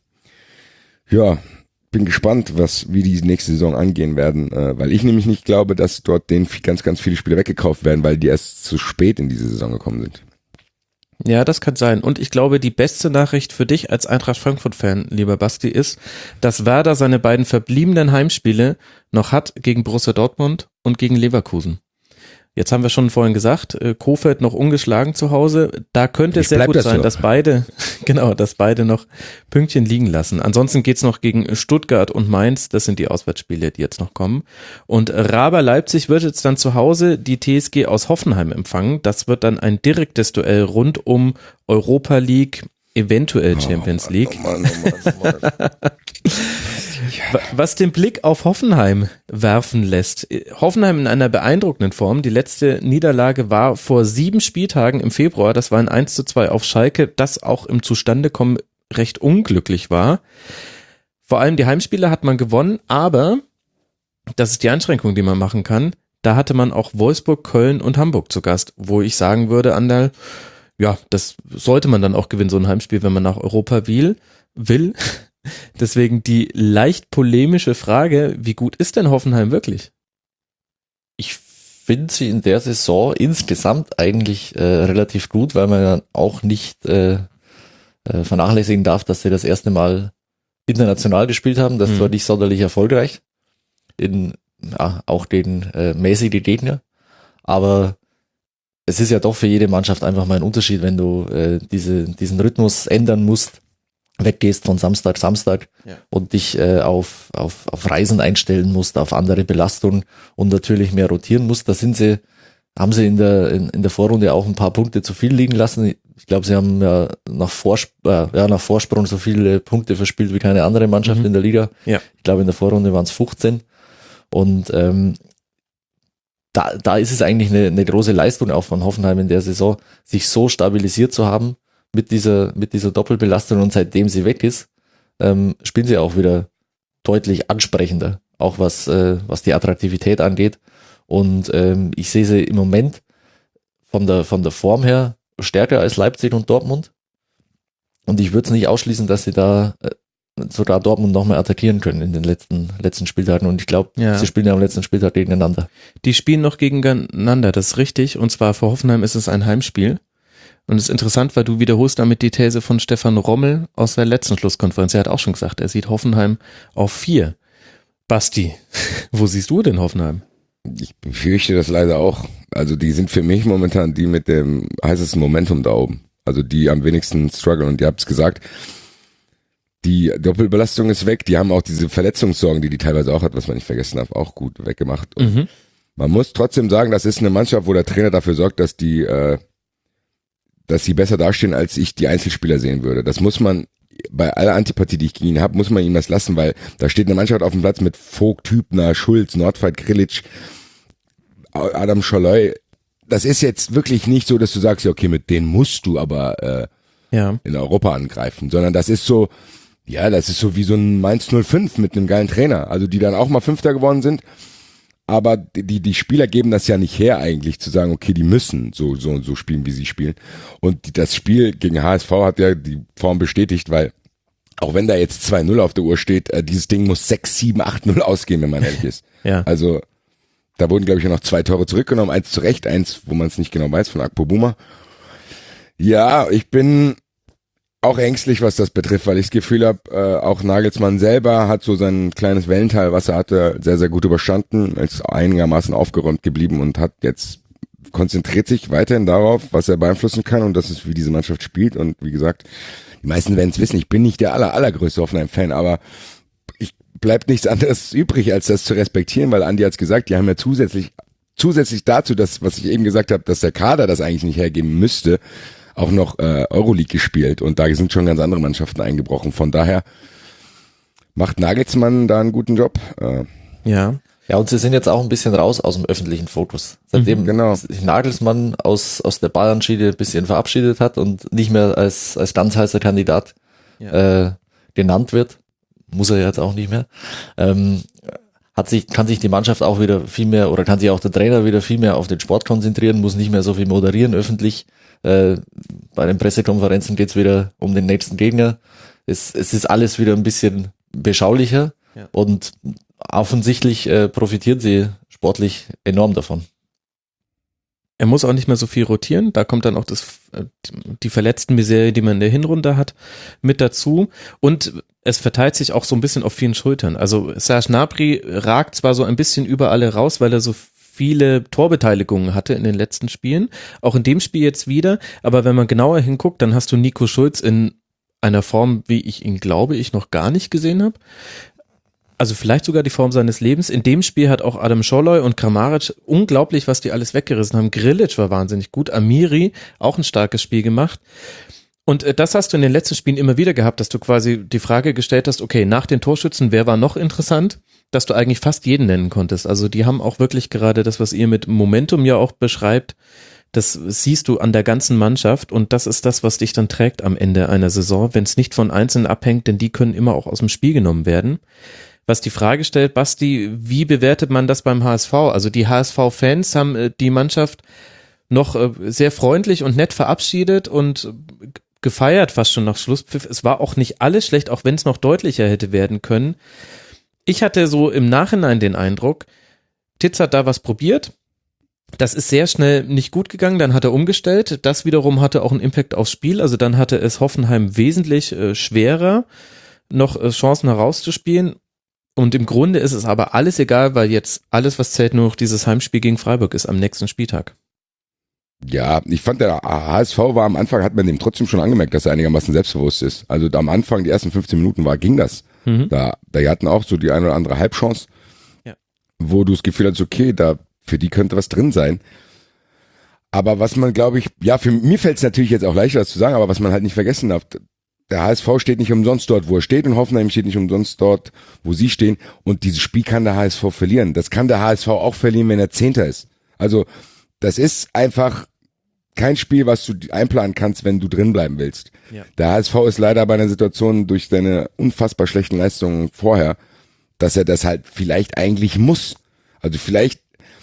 bin gespannt, wie die nächste Saison angehen werden, weil ich nämlich nicht glaube, dass dort denen ganz, ganz viele Spieler weggekauft werden, weil die erst zu spät in diese Saison gekommen sind. Ja, das kann sein. Und ich glaube, die beste Nachricht für dich als Eintracht Frankfurt-Fan, lieber Basti, ist, dass Werder seine beiden verbliebenen Heimspiele noch hat gegen Borussia Dortmund und gegen Leverkusen. Jetzt haben wir schon vorhin gesagt, Kohfeldt noch ungeschlagen zu Hause. Da könnte es sehr gut sein, dass beide noch Pünktchen liegen lassen. Ansonsten geht's noch gegen Stuttgart und Mainz. Das sind die Auswärtsspiele, die jetzt noch kommen. Und Raber Leipzig wird jetzt dann zu Hause die TSG aus Hoffenheim empfangen. Das wird dann ein direktes Duell rund um Europa League, eventuell Champions League. Oh Mann. Was den Blick auf Hoffenheim werfen lässt. Hoffenheim in einer beeindruckenden Form. Die letzte Niederlage war vor 7 Spieltagen im Februar. Das war ein 1:2 auf Schalke, das auch im Zustandekommen recht unglücklich war. Vor allem die Heimspiele hat man gewonnen, aber das ist die Einschränkung, die man machen kann. Da hatte man auch Wolfsburg, Köln und Hamburg zu Gast, wo ich sagen würde, Andal, ja, das sollte man dann auch gewinnen, so ein Heimspiel, wenn man nach Europa will. Deswegen die leicht polemische Frage, wie gut ist denn Hoffenheim wirklich? Ich finde sie in der Saison insgesamt eigentlich relativ gut, weil man dann auch nicht vernachlässigen darf, dass sie das erste Mal international gespielt haben. Das war nicht sonderlich erfolgreich. Auch gegen mäßige Gegner. Aber es ist ja doch für jede Mannschaft einfach mal ein Unterschied, wenn du diesen Rhythmus ändern musst, weggehst von Samstag und dich auf Reisen einstellen musst, auf andere Belastungen und natürlich mehr rotieren musst. Da haben sie in der Vorrunde auch ein paar Punkte zu viel liegen lassen. Ich glaube, sie haben ja nach Vorsprung so viele Punkte verspielt wie keine andere Mannschaft in der Liga. Ja. Ich glaube, in der Vorrunde waren es 15. Und da ist es eigentlich eine große Leistung auch von Hoffenheim in der Saison, sich so stabilisiert zu haben mit dieser Doppelbelastung, und seitdem sie weg ist, spielen sie auch wieder deutlich ansprechender, auch was die Attraktivität angeht. Und ich sehe sie im Moment von der Form her stärker als Leipzig und Dortmund. Und ich würde es nicht ausschließen, dass sie da sogar Dortmund nochmal attackieren können in den letzten Spieltagen. Und ich glaube, sie spielen ja am letzten Spieltag gegeneinander. Die spielen noch gegeneinander, das ist richtig. Und zwar für Hoffenheim ist es ein Heimspiel. Und es ist interessant, weil du wiederholst damit die These von Stefan Rommel aus der letzten Schlusskonferenz. Er hat auch schon gesagt, er sieht Hoffenheim auf 4. Basti, wo siehst du denn Hoffenheim? Ich befürchte das leider auch. Also die sind für mich momentan die mit dem heißesten Momentum da oben. Also die am wenigsten strugglen. Und ihr habt es gesagt, die Doppelbelastung ist weg. Die haben auch diese Verletzungssorgen, die teilweise auch hat, was man nicht vergessen darf, auch gut weggemacht. Und man muss trotzdem sagen, das ist eine Mannschaft, wo der Trainer dafür sorgt, dass sie besser dastehen, als ich die Einzelspieler sehen würde. Das muss man, bei aller Antipathie, die ich gegen ihn habe, muss man ihm das lassen, weil da steht eine Mannschaft auf dem Platz mit Vogt, Hübner, Schulz, Nordfeld, Grilic, Adam Scholloy. Das ist jetzt wirklich nicht so, dass du sagst, ja, okay, mit denen musst du aber in Europa angreifen, sondern das ist so wie so ein Mainz 05 mit einem geilen Trainer, also die dann auch mal Fünfter geworden sind. Aber die Spieler geben das ja nicht her eigentlich, zu sagen, okay, die müssen so spielen, wie sie spielen. Und das Spiel gegen HSV hat ja die Form bestätigt, weil auch wenn da jetzt 2-0 auf der Uhr steht, dieses Ding muss 6-7-8-0 ausgehen, wenn man ehrlich ist. Ja. Also da wurden, glaube ich, noch 2 Tore zurückgenommen, 1 zu Recht, 1, wo man es nicht genau weiß, von Akpo Buma. Ja, ich bin auch ängstlich, was das betrifft, weil ich das Gefühl habe, auch Nagelsmann selber hat so sein kleines Wellental, was er hatte, sehr, sehr gut überstanden, ist einigermaßen aufgeräumt geblieben und konzentriert sich weiterhin darauf, was er beeinflussen kann, und das ist, wie diese Mannschaft spielt. Und wie gesagt, die meisten werden es wissen, ich bin nicht der allergrößte Hoffenheim-Fan, aber bleibt nichts anderes übrig, als das zu respektieren, weil Andi hat's gesagt, die haben ja zusätzlich dazu, das, was ich eben gesagt habe, dass der Kader das eigentlich nicht hergeben müsste, auch noch Euroleague gespielt, und da sind schon ganz andere Mannschaften eingebrochen. Von daher macht Nagelsmann da einen guten Job. Ja, und sie sind jetzt auch ein bisschen raus aus dem öffentlichen Fokus. Seitdem sich Nagelsmann aus der Bayern-Schiene ein bisschen verabschiedet hat und nicht mehr als ganz heißer Kandidat genannt wird, muss er jetzt auch nicht mehr, kann sich die Mannschaft auch wieder viel mehr, oder kann sich auch der Trainer wieder viel mehr auf den Sport konzentrieren, muss nicht mehr so viel moderieren öffentlich. Bei den Pressekonferenzen geht's wieder um den nächsten Gegner. Es ist alles wieder ein bisschen beschaulicher, und offensichtlich profitieren sie sportlich enorm davon. Er muss auch nicht mehr so viel rotieren, da kommt dann auch die Verletztenmisere, die man in der Hinrunde hat, mit dazu, und es verteilt sich auch so ein bisschen auf vielen Schultern. Also Serge Gnabry ragt zwar so ein bisschen über alle raus, weil er so viele Torbeteiligungen hatte in den letzten Spielen, auch in dem Spiel jetzt wieder, aber wenn man genauer hinguckt, dann hast du Nico Schulz in einer Form, wie ich ihn, glaube ich, noch gar nicht gesehen habe. Also vielleicht sogar die Form seines Lebens. In dem Spiel hat auch Adam Scholloy und Kramaric unglaublich, was die alles weggerissen haben. Grilic war wahnsinnig gut, Amiri auch ein starkes Spiel gemacht. Und das hast du in den letzten Spielen immer wieder gehabt, dass du quasi die Frage gestellt hast, okay, nach den Torschützen, wer war noch interessant? Dass du eigentlich fast jeden nennen konntest. Also die haben auch wirklich gerade das, was ihr mit Momentum ja auch beschreibt, das siehst du an der ganzen Mannschaft, und das ist das, was dich dann trägt am Ende einer Saison, wenn es nicht von Einzelnen abhängt, denn die können immer auch aus dem Spiel genommen werden. Was die Frage stellt, Basti, wie bewertet man das beim HSV? Also die HSV-Fans haben die Mannschaft noch sehr freundlich und nett verabschiedet und gefeiert fast schon nach Schlusspfiff. Es war auch nicht alles schlecht, auch wenn es noch deutlicher hätte werden können. Ich hatte so im Nachhinein den Eindruck, Titz hat da was probiert. Das ist sehr schnell nicht gut gegangen, dann hat er umgestellt. Das wiederum hatte auch einen Impact aufs Spiel. Also dann hatte es Hoffenheim wesentlich schwerer, noch Chancen herauszuspielen. Und im Grunde ist es aber alles egal, weil jetzt alles, was zählt, nur noch dieses Heimspiel gegen Freiburg ist am nächsten Spieltag. Ja, ich fand, der HSV war am Anfang, hat man dem trotzdem schon angemerkt, dass er einigermaßen selbstbewusst ist. Also am Anfang, die ersten 15 Minuten ging das. Da hatten auch so die eine oder andere Halbchance, wo du das Gefühl hast, okay, für die könnte was drin sein. Aber was man, glaube ich, für mir fällt es natürlich jetzt auch leichter, das zu sagen, aber was man halt nicht vergessen darf, der HSV steht nicht umsonst dort, wo er steht, und Hoffenheim steht nicht umsonst dort, wo sie stehen, und dieses Spiel kann der HSV verlieren. Das kann der HSV auch verlieren, wenn er Zehnter ist. Also das ist einfach kein Spiel, was du einplanen kannst, wenn du drin bleiben willst. Ja. Der HSV ist leider bei einer Situation durch seine unfassbar schlechten Leistungen vorher, dass er das halt vielleicht eigentlich muss. Also vielleicht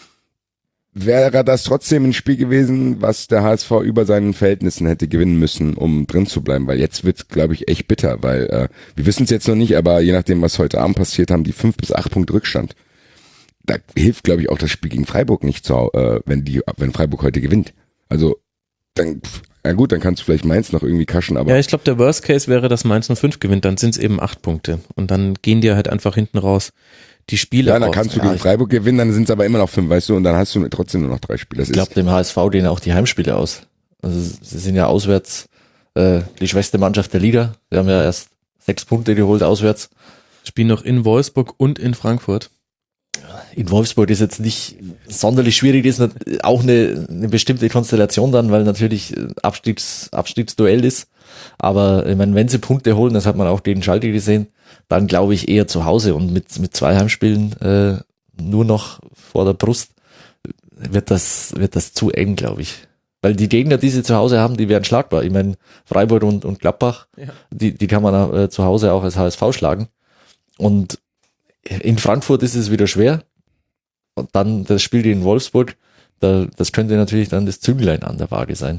wäre das trotzdem ein Spiel gewesen, was der HSV über seinen Verhältnissen hätte gewinnen müssen, um drin zu bleiben. Weil jetzt wird's, glaube ich, echt bitter, weil wir wissen es jetzt noch nicht, aber je nachdem, was heute Abend passiert, haben die 5 bis 8 Punkte Rückstand. Da hilft, glaube ich, auch das Spiel gegen Freiburg nicht, wenn Freiburg heute gewinnt. Also dann, dann kannst du vielleicht Mainz noch irgendwie kaschen, aber... Ja, ich glaube, der Worst Case wäre, dass Mainz nur 5 gewinnt, dann sind es eben 8 Punkte. Und dann gehen dir halt einfach hinten raus die Spiele Ja, dann kannst du gegen Freiburg gewinnen, dann sind es aber immer noch 5, weißt du, und dann hast du trotzdem nur noch 3 Spiele. Ich glaube, dem HSV gehen auch die Heimspiele aus. Also sie sind ja auswärts die schwächste Mannschaft der Liga. Sie haben ja erst 6 Punkte geholt auswärts. Spielen noch in Wolfsburg und in Frankfurt. In Wolfsburg ist jetzt nicht sonderlich schwierig, das ist auch eine bestimmte Konstellation dann, weil natürlich Abstiegsduell ist. Aber ich meine, wenn sie Punkte holen, das hat man auch gegen Schalke gesehen, dann glaube ich eher zu Hause, und mit 2 Heimspielen nur noch vor der Brust wird das zu eng, glaube ich. Weil die Gegner, die sie zu Hause haben, die wären schlagbar. Ich meine, Freiburg und Gladbach, die kann man zu Hause auch als HSV schlagen. Und in Frankfurt ist es wieder schwer. Und dann das Spiel gegen Wolfsburg, das könnte natürlich dann das Zünglein an der Waage sein.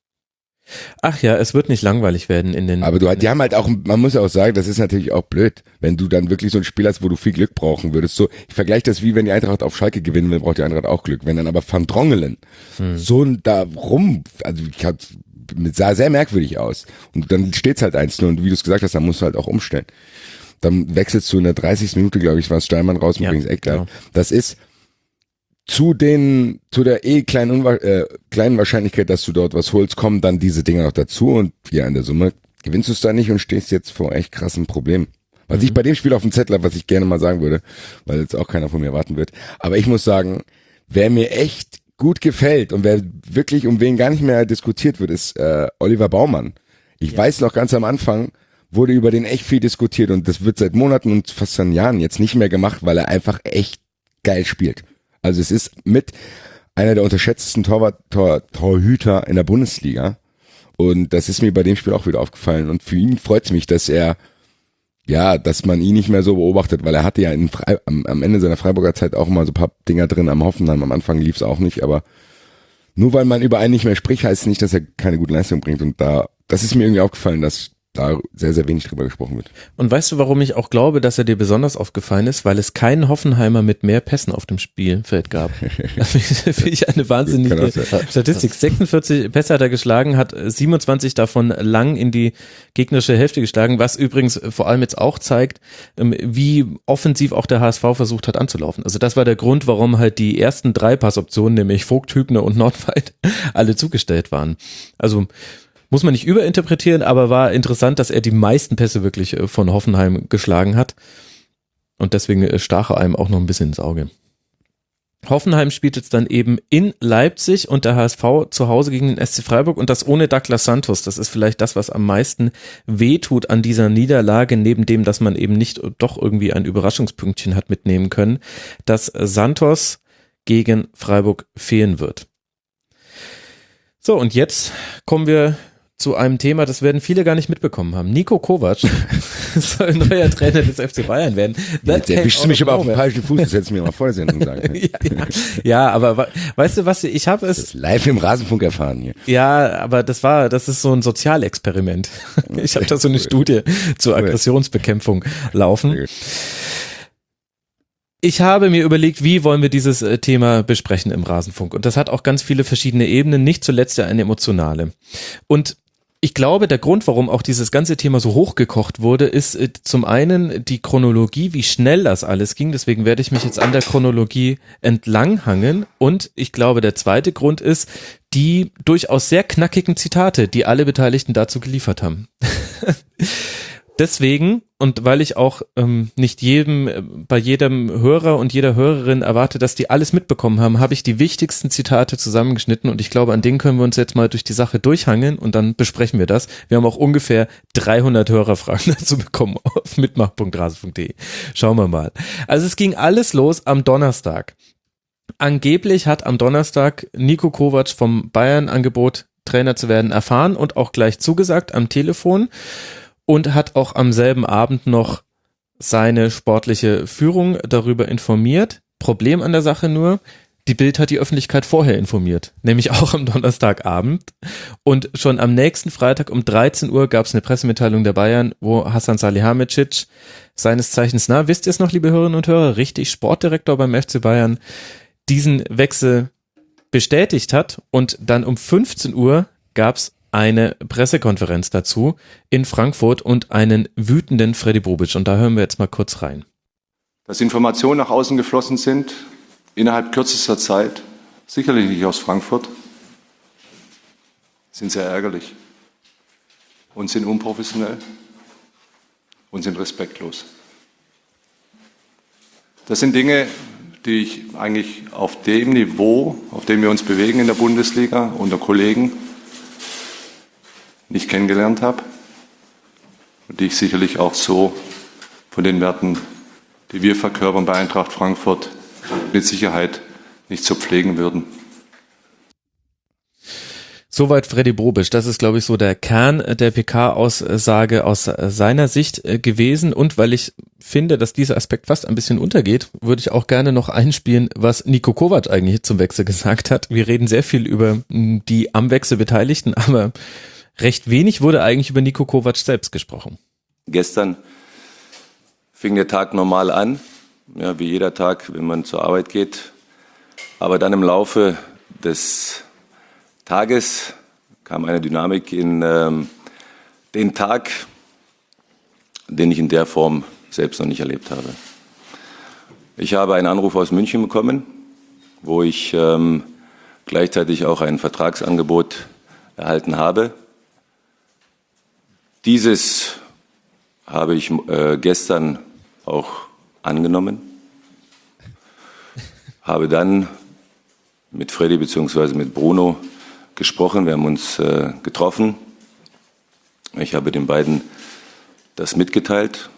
Ach ja, es wird nicht langweilig werden in den... Aber die haben halt auch, man muss ja auch sagen, das ist natürlich auch blöd, wenn du dann wirklich so ein Spiel hast, wo du viel Glück brauchen würdest. So, ich vergleiche das wie wenn die Eintracht auf Schalke gewinnen will, braucht die Eintracht auch Glück. Wenn dann aber Van Drongelen so da rum, also sah sehr merkwürdig aus. Und dann steht's halt 1-0, und wie du es gesagt hast, dann musst du halt auch umstellen. Dann wechselst du in der 30. Minute, glaube ich, war es Steinmann raus und bringst Eckler. Genau. Das ist zu der kleinen Wahrscheinlichkeit, dass du dort was holst, kommen dann diese Dinger noch dazu, und in der Summe gewinnst du es da nicht und stehst jetzt vor echt krassen Problemen. Was ich bei dem Spiel auf dem Zettel habe, was ich gerne mal sagen würde, weil jetzt auch keiner von mir erwarten wird, aber ich muss sagen, wer mir echt gut gefällt und wer wirklich, um wen gar nicht mehr diskutiert wird, ist Oliver Baumann. Ich weiß noch, ganz am Anfang wurde über den echt viel diskutiert, und das wird seit Monaten und fast schon Jahren jetzt nicht mehr gemacht, weil er einfach echt geil spielt. Also es ist mit einer der unterschätztesten Torhüter in der Bundesliga, und das ist mir bei dem Spiel auch wieder aufgefallen, und für ihn freut es mich, dass dass man ihn nicht mehr so beobachtet, weil er hatte ja am Ende seiner Freiburger Zeit auch mal so ein paar Dinger drin am Hoffenheim. Am Anfang lief es auch nicht, aber nur weil man über einen nicht mehr spricht, heißt es nicht, dass er keine gute Leistung bringt, und das ist mir irgendwie aufgefallen, dass da sehr, sehr wenig drüber gesprochen wird. Und weißt du, warum ich auch glaube, dass er dir besonders aufgefallen ist? Weil es keinen Hoffenheimer mit mehr Pässen auf dem Spielfeld gab. Das finde ich eine wahnsinnige Statistik. 46 Pässe hat er geschlagen, hat 27 davon lang in die gegnerische Hälfte geschlagen, was übrigens vor allem jetzt auch zeigt, wie offensiv auch der HSV versucht hat anzulaufen. Also das war der Grund, warum halt die ersten 3 Passoptionen, nämlich Vogt, Hübner und Nordweit, alle zugestellt waren. Also muss man nicht überinterpretieren, aber war interessant, dass er die meisten Pässe wirklich von Hoffenheim geschlagen hat. Und deswegen stach er einem auch noch ein bisschen ins Auge. Hoffenheim spielt jetzt dann eben in Leipzig und der HSV zu Hause gegen den SC Freiburg, und das ohne Douglas Santos. Das ist vielleicht das, was am meisten wehtut an dieser Niederlage, neben dem, dass man eben nicht doch irgendwie ein Überraschungspünktchen hat mitnehmen können, dass Santos gegen Freiburg fehlen wird. So, und jetzt kommen wir zu einem Thema, das werden viele gar nicht mitbekommen haben. Niko Kovac soll neuer Trainer des FC Bayern werden. Jetzt erwischst du mich aber auf den falschen Fuß, das hättest du mir mal vor der Sendung sagen können. Ja, aber weißt du was, ich habe es... Das ist live im Rasenfunk erfahren hier. Ja, aber das ist so ein Sozialexperiment. Ich habe da so eine Studie zur Aggressionsbekämpfung laufen. Ich habe mir überlegt, wie wollen wir dieses Thema besprechen im Rasenfunk, und das hat auch ganz viele verschiedene Ebenen, nicht zuletzt ja eine emotionale. Und Ich glaube, der Grund, warum auch dieses ganze Thema so hochgekocht wurde, ist zum einen die Chronologie, wie schnell das alles ging. Deswegen werde ich mich jetzt an der Chronologie entlanghangen. Und ich glaube, der zweite Grund ist die durchaus sehr knackigen Zitate, die alle Beteiligten dazu geliefert haben. Deswegen, und weil ich auch nicht bei jedem Hörer und jeder Hörerin erwarte, dass die alles mitbekommen haben, habe ich die wichtigsten Zitate zusammengeschnitten und ich glaube, an denen können wir uns jetzt mal durch die Sache durchhangeln und dann besprechen wir das. Wir haben auch ungefähr 300 Hörerfragen dazu bekommen auf mitmach.rase.de. Schauen wir mal. Also es ging alles los am Donnerstag. Angeblich hat am Donnerstag Niko Kovac vom Bayern-Angebot, Trainer zu werden, erfahren und auch gleich zugesagt am Telefon. Und hat auch am selben Abend noch seine sportliche Führung darüber informiert. Problem an der Sache nur, die Bild hat die Öffentlichkeit vorher informiert, nämlich auch am Donnerstagabend. Und schon am nächsten Freitag um 13 Uhr gab es eine Pressemitteilung der Bayern, wo Hasan Salihamidzic, seines Zeichens, wisst ihr es noch, liebe Hörerinnen und Hörer, richtig Sportdirektor beim FC Bayern, diesen Wechsel bestätigt hat. Und dann um 15 Uhr gab es eine Pressekonferenz dazu in Frankfurt und einen wütenden Freddy Bobic. Und da hören wir jetzt mal kurz rein. Dass Informationen nach außen geflossen sind, innerhalb kürzester Zeit, sicherlich nicht aus Frankfurt, sind sehr ärgerlich und sind unprofessionell und sind respektlos. Das sind Dinge, die ich eigentlich auf dem Niveau, auf dem wir uns bewegen in der Bundesliga, unter Kollegen, nicht kennengelernt habe und die ich sicherlich auch so von den Werten, die wir verkörpern bei Eintracht Frankfurt, mit Sicherheit nicht so pflegen würden. Soweit Freddy Bobic. Das ist, glaube ich, so der Kern der PK-Aussage aus seiner Sicht gewesen. Und weil ich finde, dass dieser Aspekt fast ein bisschen untergeht, würde ich auch gerne noch einspielen, was Niko Kovac eigentlich zum Wechsel gesagt hat. Wir reden sehr viel über die am Wechsel Beteiligten, aber recht wenig wurde eigentlich über Niko Kovac selbst gesprochen. Gestern fing der Tag normal an, ja, wie jeder Tag, wenn man zur Arbeit geht. Aber dann im Laufe des Tages kam eine Dynamik in den Tag, den ich in der Form selbst noch nicht erlebt habe. Ich habe einen Anruf aus München bekommen, wo ich gleichzeitig auch ein Vertragsangebot erhalten habe. Dieses habe ich gestern auch angenommen, habe dann mit Freddy bzw. mit Bruno gesprochen, wir haben uns getroffen. Ich habe den beiden das mitgeteilt.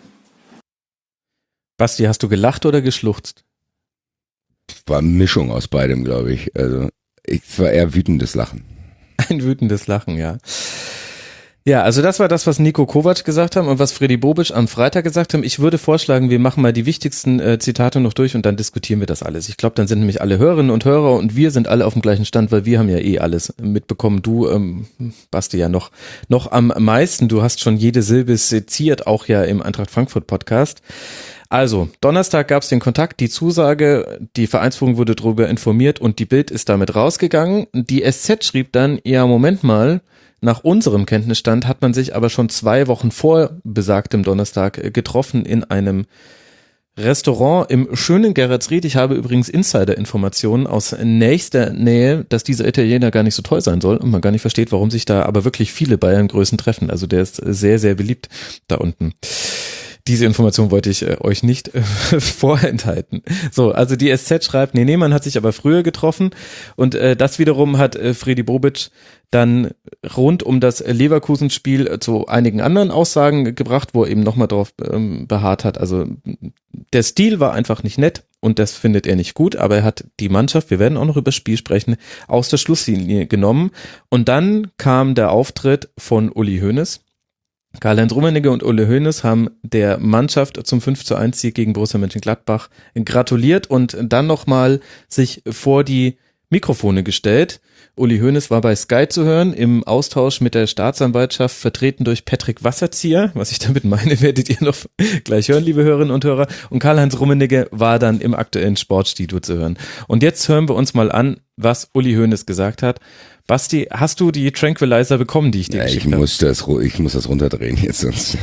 Basti, hast du gelacht oder geschluchzt? War eine Mischung aus beidem, glaube ich. Also es war eher wütendes Lachen. Ein wütendes Lachen, ja. Ja, also das war das, was Niko Kovac gesagt haben und was Freddy Bobic am Freitag gesagt haben. Ich würde vorschlagen, wir machen mal die wichtigsten Zitate noch durch und dann diskutieren wir das alles. Ich glaube, dann sind nämlich alle Hörerinnen und Hörer und wir sind alle auf dem gleichen Stand, weil wir haben ja alles mitbekommen. Du, Basti, ja noch am meisten. Du hast schon jede Silbe seziert, auch ja im Eintracht Frankfurt Podcast. Also, Donnerstag gab es den Kontakt, die Zusage, die Vereinsführung wurde darüber informiert und die Bild ist damit rausgegangen. Die SZ schrieb dann, ja, Moment mal, nach unserem Kenntnisstand hat man sich aber schon 2 Wochen vor besagtem Donnerstag getroffen in einem Restaurant im schönen Geretsried. Ich habe übrigens Insider-Informationen aus nächster Nähe, dass dieser Italiener gar nicht so toll sein soll und man gar nicht versteht, warum sich da aber wirklich viele Bayern-Größen treffen. Also der ist sehr, sehr beliebt da unten. Diese Information wollte ich euch nicht vorenthalten. So, also die SZ schreibt, nee, man hat sich aber früher getroffen und das wiederum hat Freddy Bobic dann rund um das Leverkusen-Spiel zu einigen anderen Aussagen gebracht, wo er eben nochmal drauf beharrt hat. Also der Stil war einfach nicht nett und das findet er nicht gut, aber er hat die Mannschaft, wir werden auch noch über das Spiel sprechen, aus der Schlusslinie genommen und dann kam der Auftritt von Uli Hoeneß. Karl-Heinz Rummenigge und Uli Hoeneß haben der Mannschaft zum 5:1 Sieg gegen Borussia Mönchengladbach gratuliert und dann nochmal sich vor die Mikrofone gestellt. Uli Hoeneß war bei Sky zu hören, im Austausch mit der Staatsanwaltschaft, vertreten durch Patrick Wasserzieher. Was ich damit meine, werdet ihr noch gleich hören, liebe Hörerinnen und Hörer. Und Karl-Heinz Rummenigge war dann im aktuellen Sportstudio zu hören. Und jetzt hören wir uns mal an, was Uli Hoeneß gesagt hat Basti, hast du die Tranquilizer bekommen, die ich dir geschickt habe? Ich muss das runterdrehen jetzt sonst.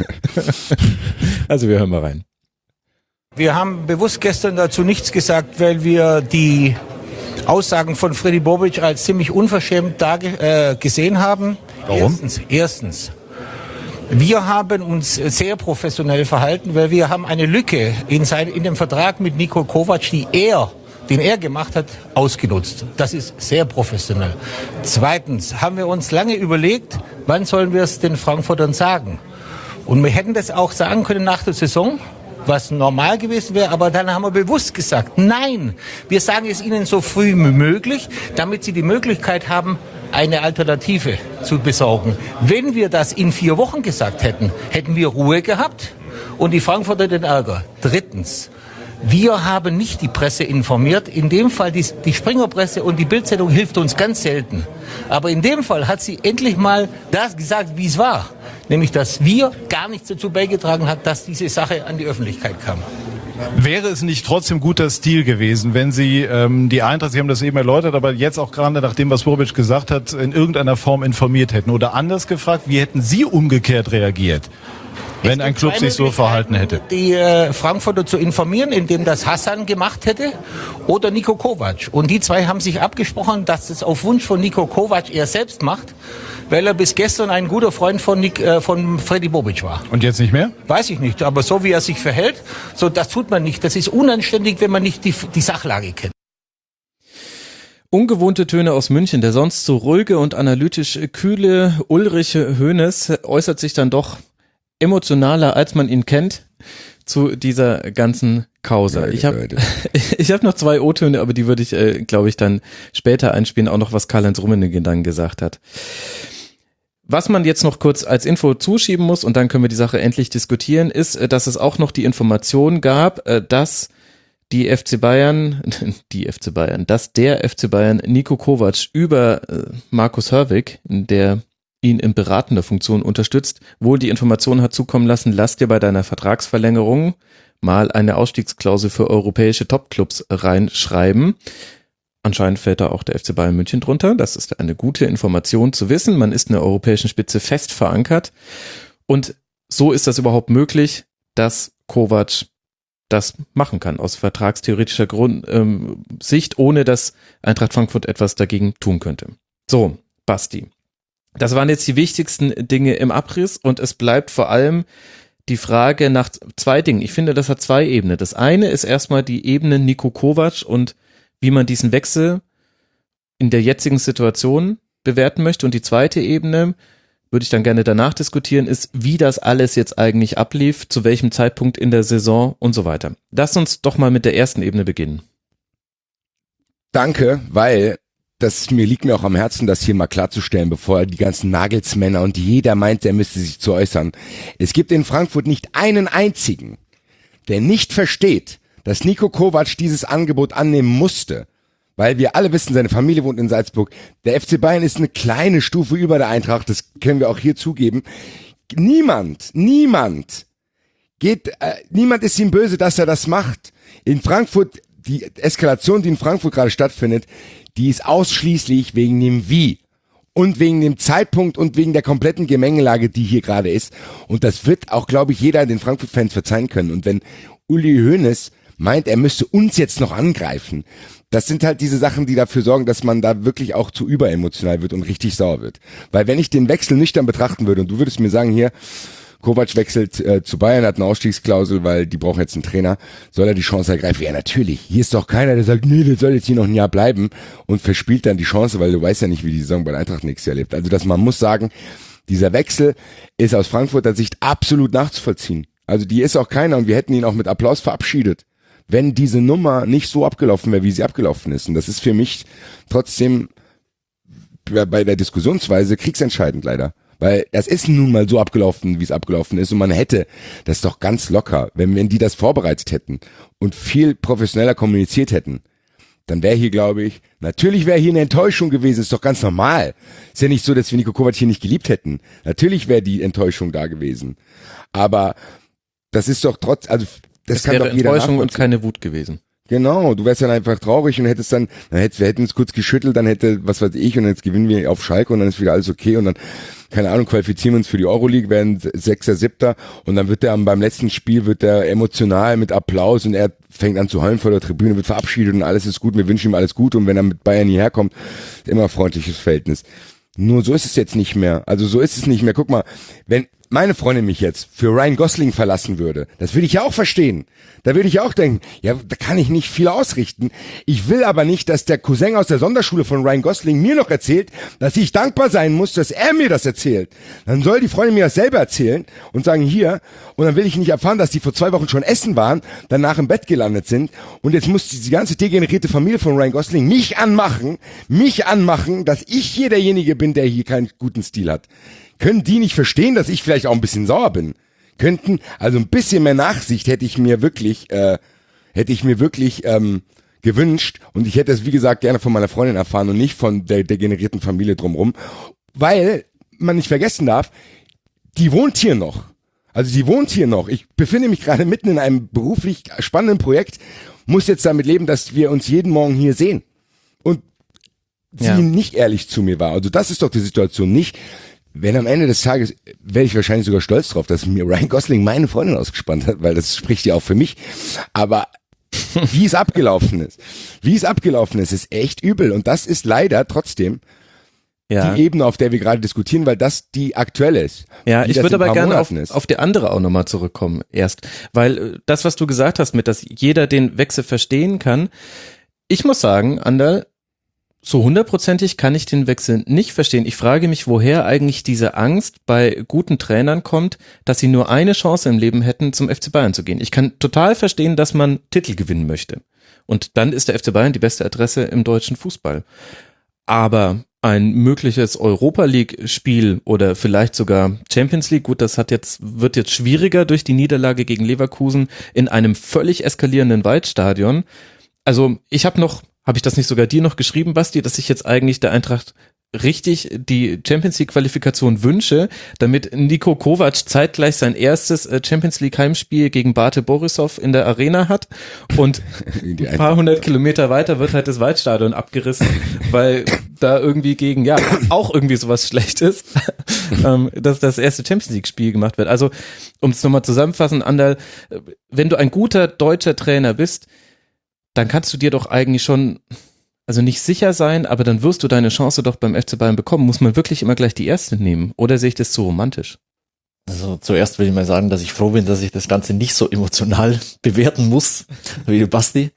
Also wir hören mal rein. Wir haben bewusst gestern dazu nichts gesagt, weil wir die Aussagen von Freddy Bobic als ziemlich unverschämt gesehen haben. Warum? Erstens. Wir haben uns sehr professionell verhalten, weil wir haben eine Lücke in dem Vertrag mit Niko Kovac, den er gemacht hat, ausgenutzt. Das ist sehr professionell. Zweitens haben wir uns lange überlegt, wann sollen wir es den Frankfurtern sagen. Und wir hätten das auch sagen können nach der Saison, was normal gewesen wäre, aber dann haben wir bewusst gesagt, nein, wir sagen es ihnen so früh wie möglich, damit sie die Möglichkeit haben, eine Alternative zu besorgen. Wenn wir das in 4 Wochen gesagt hätten, hätten wir Ruhe gehabt und die Frankfurter den Ärger. Drittens, wir haben nicht die Presse informiert. In dem Fall, die Springerpresse und die Bild-Zeitung hilft uns ganz selten. Aber in dem Fall hat sie endlich mal das gesagt, wie es war. Nämlich, dass wir gar nichts dazu beigetragen haben, dass diese Sache an die Öffentlichkeit kam. Wäre es nicht trotzdem guter Stil gewesen, wenn Sie die Eintracht, Sie haben das eben erläutert, aber jetzt auch gerade nach dem, was Bobic gesagt hat, in irgendeiner Form informiert hätten? Oder anders gefragt, wie hätten Sie umgekehrt reagiert, wenn ein Club sich so verhalten hätte? Die Frankfurter zu informieren, indem das Hassan gemacht hätte oder Niko Kovac. Und die zwei haben sich abgesprochen, dass es auf Wunsch von Niko Kovac er selbst macht, weil er bis gestern ein guter Freund von Freddy Bobic war. Und jetzt nicht mehr? Weiß ich nicht, aber so wie er sich verhält, so das tut man nicht. Das ist unanständig, wenn man nicht die Sachlage kennt. Ungewohnte Töne aus München. Der sonst so ruhige und analytisch kühle Ulrich Hoeneß äußert sich dann doch emotionaler, als man ihn kennt, zu dieser ganzen Causa. Ich habe noch 2 O-Töne, aber die würde ich, glaube ich, dann später einspielen, auch noch, was Karl-Heinz Rummenigge dann gesagt hat. Was man jetzt noch kurz als Info zuschieben muss, und dann können wir die Sache endlich diskutieren, ist, dass es auch noch die Information gab, dass der FC Bayern Niko Kovac über Markus Hörwig, der ihn in beratender Funktion unterstützt, wohl die Information hat zukommen lassen, lass dir bei deiner Vertragsverlängerung mal eine Ausstiegsklausel für europäische Topclubs reinschreiben. Anscheinend fällt da auch der FC Bayern München drunter. Das ist eine gute Information zu wissen. Man ist in der europäischen Spitze fest verankert. Und so ist das überhaupt möglich, dass Kovac das machen kann, aus vertragstheoretischer Sicht, ohne dass Eintracht Frankfurt etwas dagegen tun könnte. So, Basti. Das waren jetzt die wichtigsten Dinge im Abriss und es bleibt vor allem die Frage nach 2 Dingen. Ich finde, das hat 2 Ebenen. Das eine ist erstmal die Ebene Niko Kovac und wie man diesen Wechsel in der jetzigen Situation bewerten möchte. Und die zweite Ebene, würde ich dann gerne danach diskutieren, ist, wie das alles jetzt eigentlich ablief, zu welchem Zeitpunkt in der Saison und so weiter. Lass uns doch mal mit der ersten Ebene beginnen. Danke, weil mir liegt mir auch am Herzen, das hier mal klarzustellen, bevor die ganzen Nagelsmänner und jeder meint, der müsste sich zu äußern. Es gibt in Frankfurt nicht einen einzigen, der nicht versteht, dass Niko Kovac dieses Angebot annehmen musste, weil wir alle wissen, seine Familie wohnt in Salzburg. Der FC Bayern ist eine kleine Stufe über der Eintracht, das können wir auch hier zugeben. Niemand ist ihm böse, dass er das macht. In Frankfurt, die Eskalation, die in Frankfurt gerade stattfindet, die ist ausschließlich wegen dem Wie und wegen dem Zeitpunkt und wegen der kompletten Gemengelage, die hier gerade ist. Und das wird auch, glaube ich, jeder den Frankfurt-Fans verzeihen können. Und wenn Uli Hoeneß meint, er müsste uns jetzt noch angreifen, das sind halt diese Sachen, die dafür sorgen, dass man da wirklich auch zu überemotional wird und richtig sauer wird. Weil wenn ich den Wechsel nüchtern betrachten würde und du würdest mir sagen, hier, Kovac wechselt zu Bayern, hat eine Ausstiegsklausel, weil die brauchen jetzt einen Trainer. Soll er die Chance ergreifen? Ja, natürlich. Hier ist doch keiner, der sagt, nee, der soll jetzt hier noch ein Jahr bleiben und verspielt dann die Chance, weil du weißt ja nicht, wie die Saison bei der Eintracht nächstes Jahr lebt. Also man muss sagen, dieser Wechsel ist aus Frankfurter Sicht absolut nachzuvollziehen. Also die ist auch keiner und wir hätten ihn auch mit Applaus verabschiedet, wenn diese Nummer nicht so abgelaufen wäre, wie sie abgelaufen ist. Und das ist für mich trotzdem bei der Diskussionsweise kriegsentscheidend leider. Weil das ist nun mal so abgelaufen, wie es abgelaufen ist. Und man hätte das doch ganz locker, wenn die das vorbereitet hätten und viel professioneller kommuniziert hätten, dann wäre hier, glaube ich, natürlich wäre hier eine Enttäuschung gewesen. Ist doch ganz normal. Ist ja nicht so, dass wir Niko Kovac hier nicht geliebt hätten. Natürlich wäre die Enttäuschung da gewesen. Aber das ist doch das kann wäre doch jeder Enttäuschung und keine Wut gewesen. Genau, du wärst dann einfach traurig und wir hätten uns kurz geschüttelt, dann hätte, was weiß ich, und jetzt gewinnen wir auf Schalke und dann ist wieder alles okay und dann, keine Ahnung, qualifizieren wir uns für die Euroleague, werden 6., 7. und dann wird beim letzten Spiel emotional mit Applaus und er fängt an zu heulen vor der Tribüne, wird verabschiedet und alles ist gut, wir wünschen ihm alles Gute und wenn er mit Bayern hierher kommt, ist immer ein freundliches Verhältnis. Nur so ist es jetzt nicht mehr. Also so ist es nicht mehr. Guck mal, wenn meine Freundin mich jetzt für Ryan Gosling verlassen würde, das würde ich ja auch verstehen. Da würde ich auch denken, ja, da kann ich nicht viel ausrichten. Ich will aber nicht, dass der Cousin aus der Sonderschule von Ryan Gosling mir noch erzählt, dass ich dankbar sein muss, dass er mir das erzählt. Dann soll die Freundin mir das selber erzählen und sagen, hier, und dann will ich nicht erfahren, dass die vor 2 Wochen schon essen waren, danach im Bett gelandet sind und jetzt muss die ganze degenerierte Familie von Ryan Gosling mich anmachen, dass ich hier derjenige bin, der hier keinen guten Stil hat. Können die nicht verstehen, dass ich vielleicht auch ein bisschen sauer bin? Also ein bisschen mehr Nachsicht hätte ich mir wirklich gewünscht und ich hätte es, wie gesagt, gerne von meiner Freundin erfahren und nicht von der degenerierten Familie drumherum, weil man nicht vergessen darf, die wohnt hier noch. Ich befinde mich gerade mitten in einem beruflich spannenden Projekt, muss jetzt damit leben, dass wir uns jeden Morgen hier sehen. Und sie nicht ehrlich zu mir war. Also das ist doch die Situation nicht. Wenn am Ende des Tages, wäre ich wahrscheinlich sogar stolz drauf, dass mir Ryan Gosling meine Freundin ausgespannt hat, weil das spricht ja auch für mich. Aber wie es abgelaufen ist, ist echt übel. Und das ist leider trotzdem die Ebene, auf der wir gerade diskutieren, weil das die aktuelle ist. Ja, ich würde aber gerne auf die andere auch nochmal zurückkommen erst. Weil das, was du gesagt hast, dass jeder den Wechsel verstehen kann, ich muss sagen, Anderl, so 100%ig kann ich den Wechsel nicht verstehen. Ich frage mich, woher eigentlich diese Angst bei guten Trainern kommt, dass sie nur eine Chance im Leben hätten, zum FC Bayern zu gehen. Ich kann total verstehen, dass man Titel gewinnen möchte. Und dann ist der FC Bayern die beste Adresse im deutschen Fußball. Aber ein mögliches Europa-League-Spiel oder vielleicht sogar Champions League, gut, das wird jetzt schwieriger durch die Niederlage gegen Leverkusen in einem völlig eskalierenden Waldstadion. Also habe ich das nicht sogar dir noch geschrieben, Basti, dass ich jetzt eigentlich der Eintracht richtig die Champions League Qualifikation wünsche, damit Niko Kovac zeitgleich sein erstes Champions League Heimspiel gegen Bate Borisov in der Arena hat und ein paar 100 Kilometer weiter wird halt das Waldstadion abgerissen, weil da irgendwie auch irgendwie sowas Schlechtes, dass das erste Champions League Spiel gemacht wird. Also, um es nochmal zusammenfassen, Anderl, wenn du ein guter deutscher Trainer bist, dann kannst du dir doch eigentlich schon, also nicht sicher sein, aber dann wirst du deine Chance doch beim FC Bayern bekommen. Muss man wirklich immer gleich die erste nehmen? Oder sehe ich das zu romantisch? Also zuerst will ich mal sagen, dass ich froh bin, dass ich das Ganze nicht so emotional bewerten muss, wie du, Basti.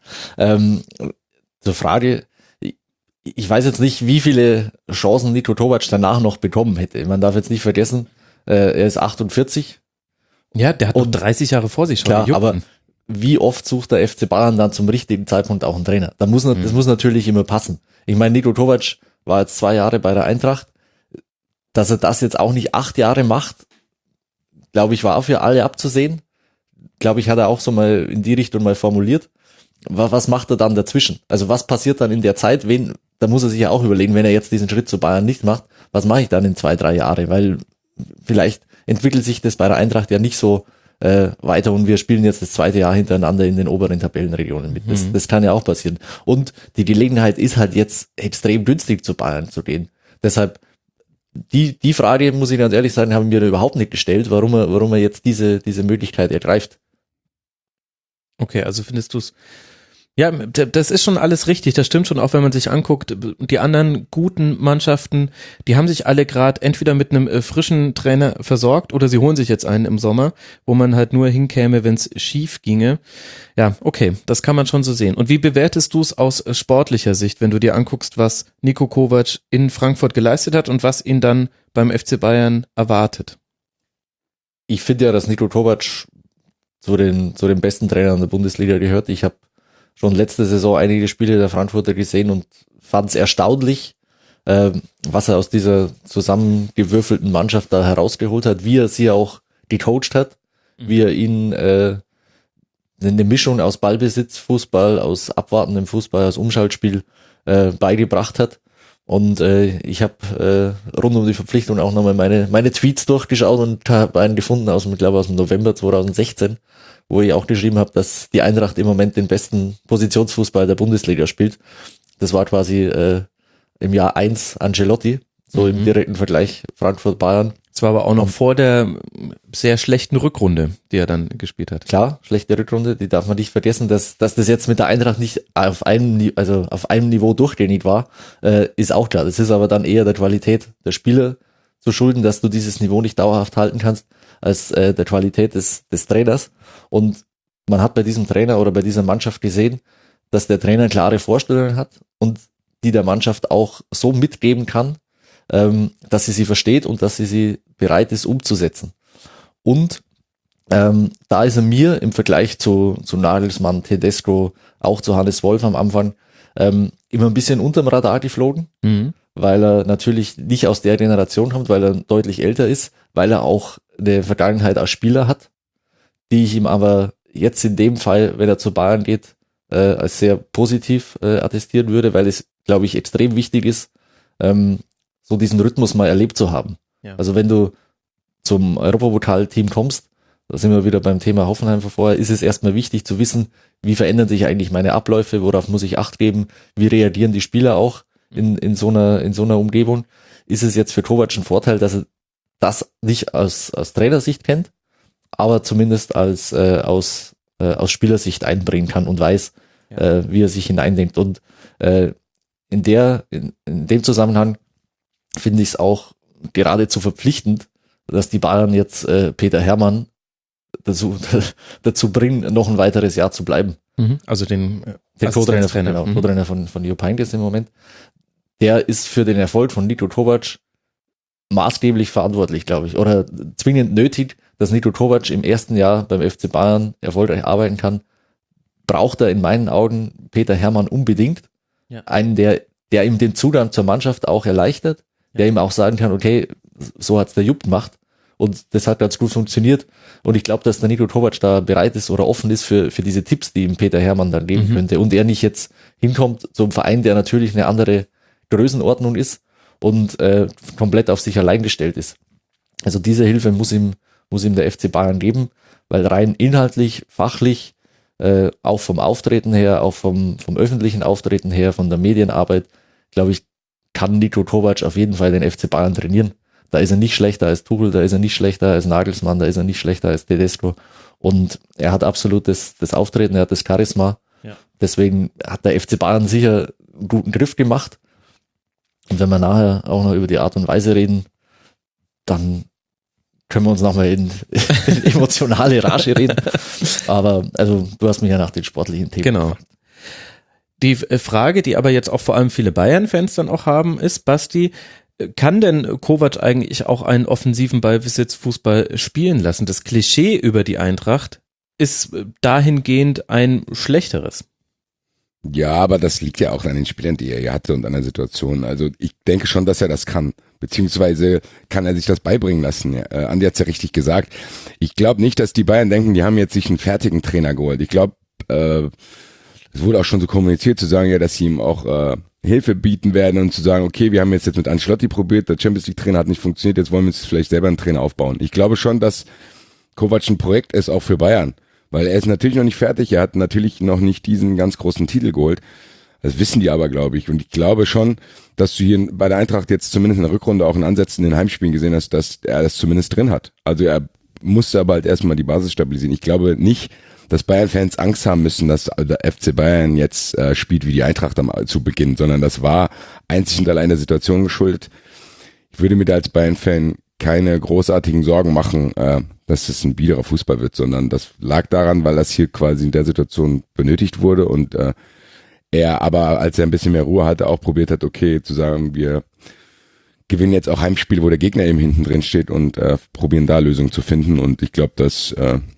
Zur Frage, ich weiß jetzt nicht, wie viele Chancen Niko Kovac danach noch bekommen hätte. Man darf jetzt nicht vergessen, er ist 48. Ja, der hat noch 30 Jahre vor sich schon. Klar, aber wie oft sucht der FC Bayern dann zum richtigen Zeitpunkt auch einen Trainer? Das muss natürlich immer passen. Ich meine, Niko Kovac war jetzt 2 Jahre bei der Eintracht. Dass er das jetzt auch nicht 8 Jahre macht, glaube ich, war für alle abzusehen. Glaube ich, hat er auch so mal in die Richtung mal formuliert. Was macht er dann dazwischen? Also was passiert dann in der Zeit? Da muss er sich ja auch überlegen, wenn er jetzt diesen Schritt zu Bayern nicht macht, was mache ich dann in 2, 3 Jahre? Weil vielleicht entwickelt sich das bei der Eintracht ja nicht so weiter und wir spielen jetzt das 2. Jahr hintereinander in den oberen Tabellenregionen mit. Das kann ja auch passieren. Und die Gelegenheit ist halt jetzt extrem günstig zu Bayern zu gehen. Deshalb, die Frage, muss ich ganz ehrlich sagen, haben wir da überhaupt nicht gestellt, warum er jetzt diese Möglichkeit ergreift. Okay, also findest du es, ja, das ist schon alles richtig, das stimmt schon, auch wenn man sich anguckt, die anderen guten Mannschaften, die haben sich alle gerade entweder mit einem frischen Trainer versorgt oder sie holen sich jetzt einen im Sommer, wo man halt nur hinkäme, wenn es schief ginge. Ja, okay, das kann man schon so sehen. Und wie bewertest du es aus sportlicher Sicht, wenn du dir anguckst, was Niko Kovac in Frankfurt geleistet hat und was ihn dann beim FC Bayern erwartet? Ich finde ja, dass Niko Kovac zu den besten Trainern der Bundesliga gehört. Ich habe schon letzte Saison einige Spiele der Frankfurter gesehen und fand es erstaunlich, was er aus dieser zusammengewürfelten Mannschaft da herausgeholt hat, wie er sie auch gecoacht hat, wie er ihnen eine Mischung aus Ballbesitz, Fußball, aus abwartendem Fußball, aus Umschaltspiel beigebracht hat. Und ich habe rund um die Verpflichtung auch nochmal meine Tweets durchgeschaut und habe einen gefunden aus dem November 2016, wo ich auch geschrieben habe, dass die Eintracht im Moment den besten Positionsfußball der Bundesliga spielt. Das war quasi im Jahr 1 Ancelotti, so im direkten Vergleich Frankfurt-Bayern. Es war aber auch noch vor der sehr schlechten Rückrunde, die er dann gespielt hat. Klar, schlechte Rückrunde, die darf man nicht vergessen, dass das jetzt mit der Eintracht nicht auf einem Niveau durchgängig war, ist auch klar. Das ist aber dann eher der Qualität der Spieler zu schulden, dass du dieses Niveau nicht dauerhaft halten kannst, als der Qualität des Trainers. Und man hat bei diesem Trainer oder bei dieser Mannschaft gesehen, dass der Trainer klare Vorstellungen hat und die der Mannschaft auch so mitgeben kann, dass sie versteht und dass sie bereit ist umzusetzen. Und da ist er mir im Vergleich zu Nagelsmann, Tedesco, auch zu Hannes Wolf am Anfang immer ein bisschen unterm Radar geflogen, weil er natürlich nicht aus der Generation kommt, weil er deutlich älter ist, weil er auch eine Vergangenheit als Spieler hat, die ich ihm aber jetzt in dem Fall, wenn er zu Bayern geht, als sehr positiv attestieren würde, weil es, glaube ich, extrem wichtig ist, so diesen Rhythmus mal erlebt zu haben. Ja. Also wenn du zum Europapokal-Team kommst, da sind wir wieder beim Thema Hoffenheim von vorher, ist es erstmal wichtig zu wissen, wie verändern sich eigentlich meine Abläufe, worauf muss ich Acht geben, wie reagieren die Spieler auch in so einer Umgebung. Ist es jetzt für Kovac ein Vorteil, dass er das nicht aus Trainersicht kennt, aber zumindest aus Spielersicht einbringen kann und weiß, wie er sich hineindenkt. Und in dem Zusammenhang finde ich es auch geradezu verpflichtend, dass die Bayern jetzt Peter Hermann dazu bringen, noch ein weiteres Jahr zu bleiben. Also der Co-Trainer von Jupp Heynckes im Moment. Der ist für den Erfolg von Niko Kovac maßgeblich verantwortlich, glaube ich, oder zwingend nötig, dass Niko Kovac im ersten Jahr beim FC Bayern erfolgreich arbeiten kann. Braucht er in meinen Augen Peter Hermann unbedingt. Ja. Einen, der ihm den Zugang zur Mannschaft auch erleichtert, der ihm auch sagen kann, okay, so hat's der Jupp gemacht und das hat ganz gut funktioniert und ich glaube, dass der Niko Kovac da bereit ist oder offen ist für diese Tipps, die ihm Peter Hermann dann geben könnte und er nicht jetzt hinkommt zum Verein, der natürlich eine andere Größenordnung ist und komplett auf sich allein gestellt ist. Also diese Hilfe muss ihm der FC Bayern geben, weil rein inhaltlich, fachlich, auch vom Auftreten her, auch vom öffentlichen Auftreten her, von der Medienarbeit, glaube ich, kann Niko Kovac auf jeden Fall den FC Bayern trainieren. Da ist er nicht schlechter als Tuchel, da ist er nicht schlechter als Nagelsmann, da ist er nicht schlechter als Tedesco. Und er hat absolut das Auftreten, er hat das Charisma. Ja. Deswegen hat der FC Bayern sicher einen guten Griff gemacht. Und wenn wir nachher auch noch über die Art und Weise reden, dann können wir uns nochmal in emotionale Rage reden. Aber also du hast mich ja nach den sportlichen Themen gefragt. Die Frage, die aber jetzt auch vor allem viele Bayern-Fans dann auch haben, ist, Basti, kann denn Kovac eigentlich auch einen offensiven Ballbesitzfußball spielen lassen? Das Klischee über die Eintracht ist dahingehend ein schlechteres. Ja, aber das liegt ja auch an den Spielern, die er hier hatte und an der Situation. Also ich denke schon, dass er das kann. Beziehungsweise kann er sich das beibringen lassen. Ja, Andi hat's ja richtig gesagt. Ich glaube nicht, dass die Bayern denken, die haben jetzt sich einen fertigen Trainer geholt. Ich glaube, es wurde auch schon so kommuniziert, zu sagen, ja, dass sie ihm auch Hilfe bieten werden und zu sagen, okay, wir haben jetzt mit Ancelotti probiert, der Champions League Trainer hat nicht funktioniert, jetzt wollen wir uns vielleicht selber einen Trainer aufbauen. Ich glaube schon, dass Kovac ein Projekt ist, auch für Bayern, weil er ist natürlich noch nicht fertig, er hat natürlich noch nicht diesen ganz großen Titel geholt. Das wissen die aber, glaube ich. Und ich glaube schon, dass du hier bei der Eintracht jetzt zumindest in der Rückrunde auch in Ansätzen in den Heimspielen gesehen hast, dass er das zumindest drin hat. Also er musste aber halt erstmal die Basis stabilisieren. Ich glaube nicht, dass Bayern-Fans Angst haben müssen, dass der FC Bayern jetzt spielt wie die Eintracht zu Beginn, sondern das war einzig und allein der Situation geschuldet. Ich würde mir da als Bayern-Fan keine großartigen Sorgen machen, dass es ein biederer Fußball wird, sondern das lag daran, weil das hier quasi in der Situation benötigt wurde und er aber, als er ein bisschen mehr Ruhe hatte, auch probiert hat, okay, zu sagen, wir gewinnen jetzt auch Heimspiele, wo der Gegner eben hinten drin steht und probieren da Lösungen zu finden und ich glaube, dass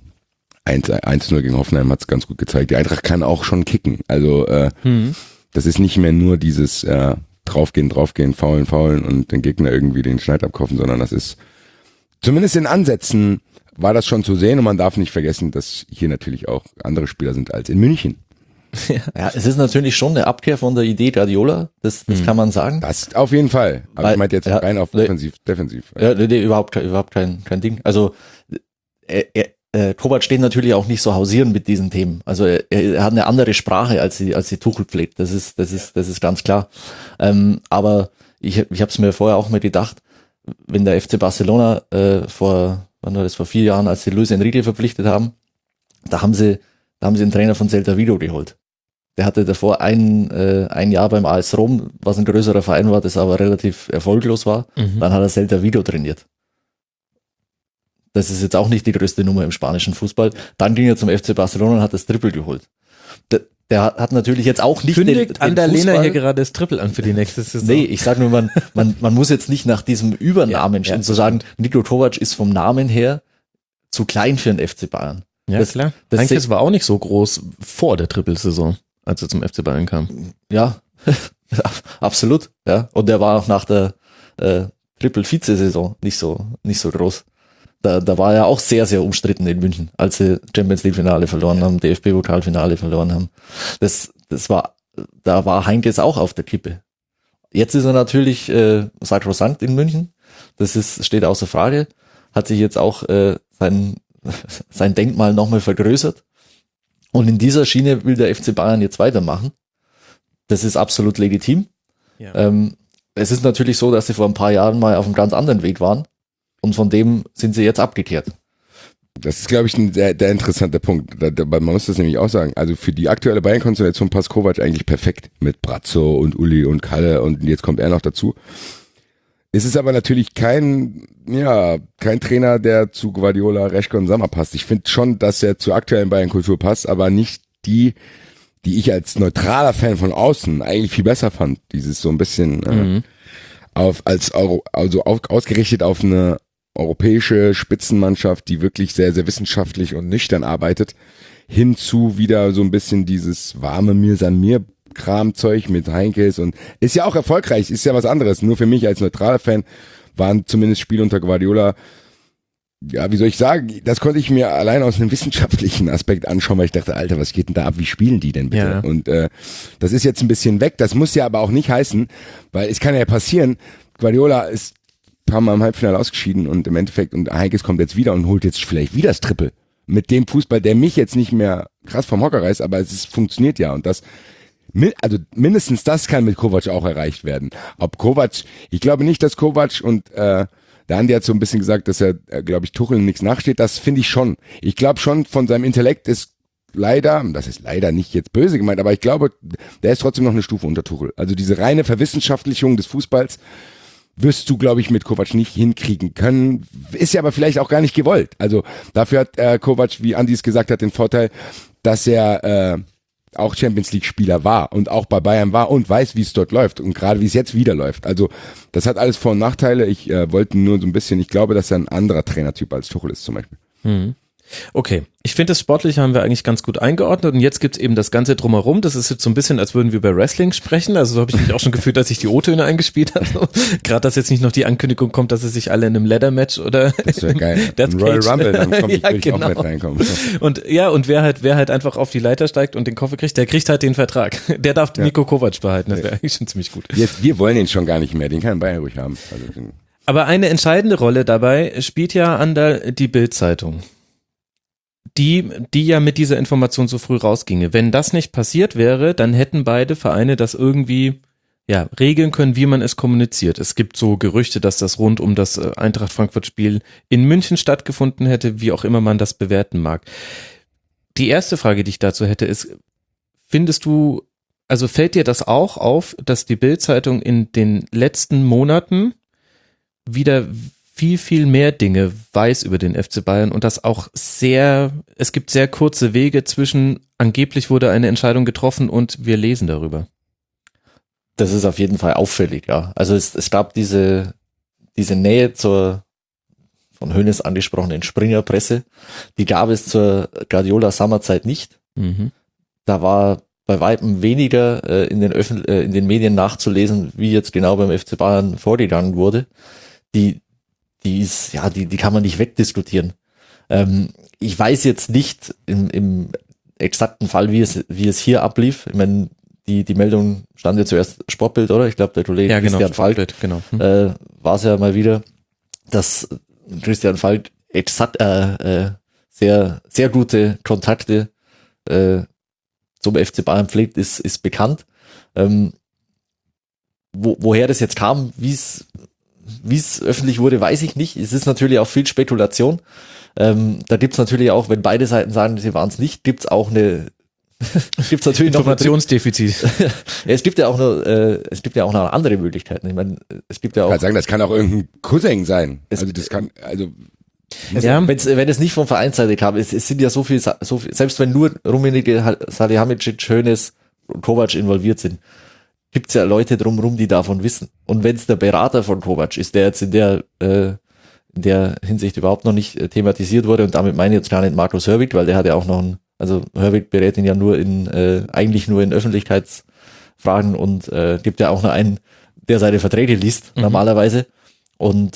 1-0 gegen Hoffenheim hat es ganz gut gezeigt. Die Eintracht kann auch schon kicken. Also das ist nicht mehr nur dieses draufgehen, faulen und den Gegner irgendwie den Schneid abkaufen, sondern das ist zumindest in Ansätzen war das schon zu sehen und man darf nicht vergessen, dass hier natürlich auch andere Spieler sind als in München. Ja, es ist natürlich schon eine Abkehr von der Idee Guardiola, das kann man sagen. Das auf jeden Fall. Aber ich meinte jetzt rein auf defensiv. Ja, nee, überhaupt kein Ding. Also Kovac steht natürlich auch nicht so hausieren mit diesen Themen. Also er hat eine andere Sprache als die Tuchel pflegt. Das ist ganz klar. Aber ich habe es mir vorher auch mal gedacht, wenn der FC Barcelona vor 4 Jahren, als sie Luis Enrique verpflichtet haben, da haben sie einen Trainer von Celta Vigo geholt. Der hatte davor ein Jahr beim AS Rom, was ein größerer Verein war, das aber relativ erfolglos war. Dann hat er Celta Vigo trainiert. Das ist jetzt auch nicht die größte Nummer im spanischen Fußball. Dann ging er zum FC Barcelona und hat das Triple geholt. Der hat natürlich jetzt auch nicht Kündigt den Lena hier gerade das Triple an für die nächste Saison. Nee, ich sag nur, man muss jetzt nicht nach diesem Übernamen stehen, zu sagen, Niko Kovac ist vom Namen her zu klein für den FC Bayern. Ja, klar. Heinkes war auch nicht so groß vor der Triple-Saison, als er zum FC Bayern kam. Ja, absolut. Ja, und der war auch nach der Triple-Vize-Saison nicht so groß. Da war er auch sehr, sehr umstritten in München, als sie Champions League Finale verloren haben, DFB-Pokalfinale verloren haben. Da war Heinkes auch auf der Kippe. Jetzt ist er natürlich sakrosankt in München. Steht außer Frage. Hat sich jetzt auch sein Denkmal nochmal vergrößert. Und in dieser Schiene will der FC Bayern jetzt weitermachen. Das ist absolut legitim. Ja. Es ist natürlich so, dass sie vor ein paar Jahren mal auf einem ganz anderen Weg waren. Und von dem sind sie jetzt abgekehrt. Das ist, glaube ich, ein sehr interessanter Punkt. Man muss das nämlich auch sagen. Also für die aktuelle Bayern-Konstellation passt Kovac eigentlich perfekt mit Brazzo und Uli und Kalle und jetzt kommt er noch dazu. Es ist aber natürlich kein Trainer, der zu Guardiola, Reschke und Sammer passt. Ich finde schon, dass er zur aktuellen Bayern-Kultur passt, aber nicht die ich als neutraler Fan von außen eigentlich viel besser fand. Dieses so ein bisschen ausgerichtet auf eine europäische Spitzenmannschaft, die wirklich sehr, sehr wissenschaftlich und nüchtern arbeitet, hinzu wieder so ein bisschen dieses warme Mir-San-Mir-Kram-Zeug mit Heinkes und ist ja auch erfolgreich, ist ja was anderes. Nur für mich als neutraler Fan waren zumindest Spiele unter Guardiola, ja, wie soll ich sagen, das konnte ich mir allein aus einem wissenschaftlichen Aspekt anschauen, weil ich dachte, Alter, was geht denn da ab, wie spielen die denn bitte? Ja. Und das ist jetzt ein bisschen weg, das muss ja aber auch nicht heißen, weil es kann ja passieren, Guardiola ist ein paar Mal im Halbfinale ausgeschieden und im Endeffekt, und Heinkes kommt jetzt wieder und holt jetzt vielleicht wieder das Triple. Mit dem Fußball, der mich jetzt nicht mehr krass vom Hocker reißt, aber funktioniert ja und also mindestens das kann mit Kovac auch erreicht werden. Ob Kovac, ich glaube nicht, dass Kovac und der Andi hat so ein bisschen gesagt, dass er, glaube ich, Tuchel nichts nachsteht. Das finde ich schon. Ich glaube schon, von seinem Intellekt ist leider, das ist leider nicht jetzt böse gemeint, aber ich glaube, der ist trotzdem noch eine Stufe unter Tuchel. Also diese reine Verwissenschaftlichung des Fußballs wirst du, glaube ich, mit Kovac nicht hinkriegen können. Ist ja aber vielleicht auch gar nicht gewollt. Also dafür hat Kovac, wie Andi es gesagt hat, den Vorteil, dass er auch Champions-League-Spieler war und auch bei Bayern war und weiß, wie es dort läuft und gerade wie es jetzt wieder läuft. Also das hat alles Vor- und Nachteile. Ich wollte nur so ein bisschen, ich glaube, dass er ein anderer Trainertyp als Tuchel ist zum Beispiel. Okay, ich finde, das Sportliche haben wir eigentlich ganz gut eingeordnet und jetzt gibt's eben das Ganze drumherum. Das ist jetzt so ein bisschen, als würden wir über Wrestling sprechen. Also so habe ich mich auch schon gefühlt, dass ich die O-Töne eingespielt habe. Gerade, dass jetzt nicht noch die Ankündigung kommt, dass sie sich alle in einem Leather-Match oder das wäre geil. Im Royal Rumble, dann würde ich auch mit reinkommen. Und ja, und wer halt einfach auf die Leiter steigt und den Koffer kriegt, der kriegt halt den Vertrag. Der darf Niko Kovac behalten. Das wäre eigentlich schon ziemlich gut. Wir wollen ihn schon gar nicht mehr. Den kann Bayern ruhig haben. Also aber eine entscheidende Rolle dabei spielt ja die Bild-Zeitung. Die ja mit dieser Information so früh rausginge. Wenn das nicht passiert wäre, dann hätten beide Vereine das irgendwie regeln können, wie man es kommuniziert. Es gibt so Gerüchte, dass das rund um das Eintracht-Frankfurt-Spiel in München stattgefunden hätte, wie auch immer man das bewerten mag. Die erste Frage, die ich dazu hätte, ist, fällt dir das auch auf, dass die Bild-Zeitung in den letzten Monaten wieder viel, viel mehr Dinge weiß über den FC Bayern und das auch es gibt sehr kurze Wege zwischen angeblich wurde eine Entscheidung getroffen und wir lesen darüber. Das ist auf jeden Fall auffällig, ja. Also es gab diese Nähe zur von Hoeneß angesprochenen Springerpresse, die gab es zur Guardiola-Sommerzeit nicht. Da war bei Weitem weniger in den Medien nachzulesen, wie jetzt genau beim FC Bayern vorgegangen wurde. Die kann man nicht wegdiskutieren. Ich weiß jetzt nicht, exakten Fall, wie es hier ablief. Ich meine, die Meldung stand ja zuerst Sportbild, oder? Ich glaube, der Kollege Christian Falk genau. war es ja mal wieder, dass Christian Falk exakt sehr, sehr gute Kontakte zum FC Bayern pflegt, ist bekannt. Woher das jetzt kam, wie es öffentlich wurde, weiß ich nicht. Es ist natürlich auch viel Spekulation. Da gibt's natürlich auch, wenn beide Seiten sagen, sie waren es nicht, gibt's natürlich Informationsdefizit. Es gibt ja auch noch andere Möglichkeiten. Ich meine, es gibt ja auch. Ich kann sagen, das kann auch irgendein Cousin sein. Wenn es nicht vom Vereinsseite kam, es sind ja so viel, selbst wenn nur Rummenigge, Salihamidzic, Hoeneß und Kovac involviert sind, gibt's ja Leute drumherum, die davon wissen. Und wenn es der Berater von Kovac ist, der jetzt in der Hinsicht überhaupt noch nicht thematisiert wurde, und damit meine ich jetzt gar nicht Markus Hörwig, weil der hat ja auch noch Hörwig berät ihn ja eigentlich nur in Öffentlichkeitsfragen und gibt ja auch noch einen, der seine Verträge liest, normalerweise. Und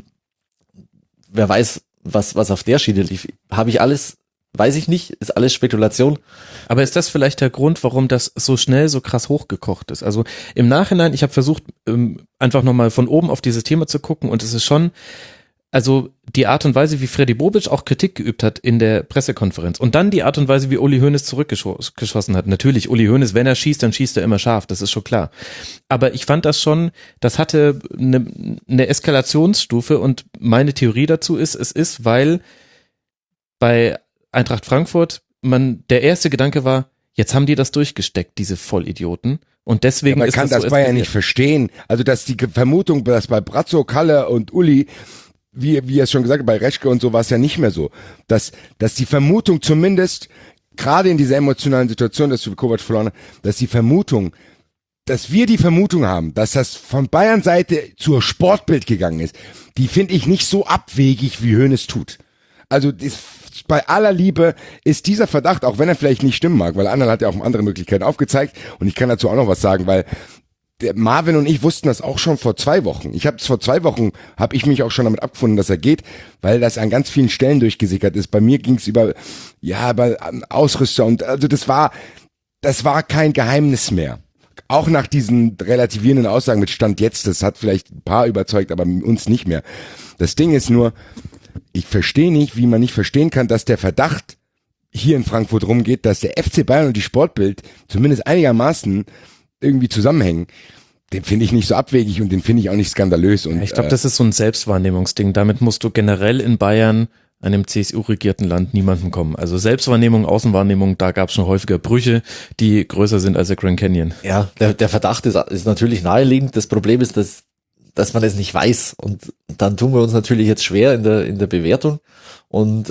wer weiß, was auf der Schiene lief. Weiß ich nicht, ist alles Spekulation. Aber ist das vielleicht der Grund, warum das so schnell so krass hochgekocht ist? Also im Nachhinein, ich habe versucht, einfach nochmal von oben auf dieses Thema zu gucken, und es ist schon, also die Art und Weise, wie Freddy Bobic auch Kritik geübt hat in der Pressekonferenz, und dann die Art und Weise, wie Uli Hoeneß zurückgeschossen hat. Natürlich, Uli Hoeneß, wenn er schießt, dann schießt er immer scharf, das ist schon klar. Aber ich fand das schon, das hatte eine Eskalationsstufe, und meine Theorie dazu ist, es ist, weil bei Eintracht Frankfurt der erste Gedanke war, jetzt haben die das durchgesteckt, diese Vollidioten. Und deswegen ist das so. Man kann das Bayern nicht verstehen. Also, dass die Vermutung, dass bei Brazzo, Kalle und Uli, wie er es schon gesagt hat, bei Reschke und so war es ja nicht mehr so. Dass die Vermutung zumindest, gerade in dieser emotionalen Situation, dass wir Kovac verloren haben, dass wir die Vermutung haben, dass das von Bayern Seite zur Sportbild gegangen ist, die finde ich nicht so abwegig, wie Hoeneß tut. Also, bei aller Liebe ist dieser Verdacht, auch wenn er vielleicht nicht stimmen mag, weil Anderl hat ja auch andere Möglichkeiten aufgezeigt, und ich kann dazu auch noch was sagen, weil der Marvin und ich wussten das auch schon vor 2 Wochen. Vor 2 Wochen habe ich mich auch schon damit abgefunden, dass er geht, weil das an ganz vielen Stellen durchgesickert ist. Bei mir ging es über Ausrüster, und also das war kein Geheimnis mehr. Auch nach diesen relativierenden Aussagen mit Stand jetzt, das hat vielleicht ein paar überzeugt, aber uns nicht mehr. Das Ding ist nur, ich verstehe nicht, wie man nicht verstehen kann, dass der Verdacht hier in Frankfurt rumgeht, dass der FC Bayern und die Sportbild zumindest einigermaßen irgendwie zusammenhängen. Den finde ich nicht so abwegig, und den finde ich auch nicht skandalös. Und ich glaube, das ist so ein Selbstwahrnehmungsding. Damit musst du generell in Bayern, einem CSU-regierten Land, niemandem kommen. Also Selbstwahrnehmung, Außenwahrnehmung, da gab es schon häufiger Brüche, die größer sind als der Grand Canyon. Ja, der Verdacht ist natürlich naheliegend. Das Problem ist, dass man es nicht weiß, und dann tun wir uns natürlich jetzt schwer in der Bewertung, und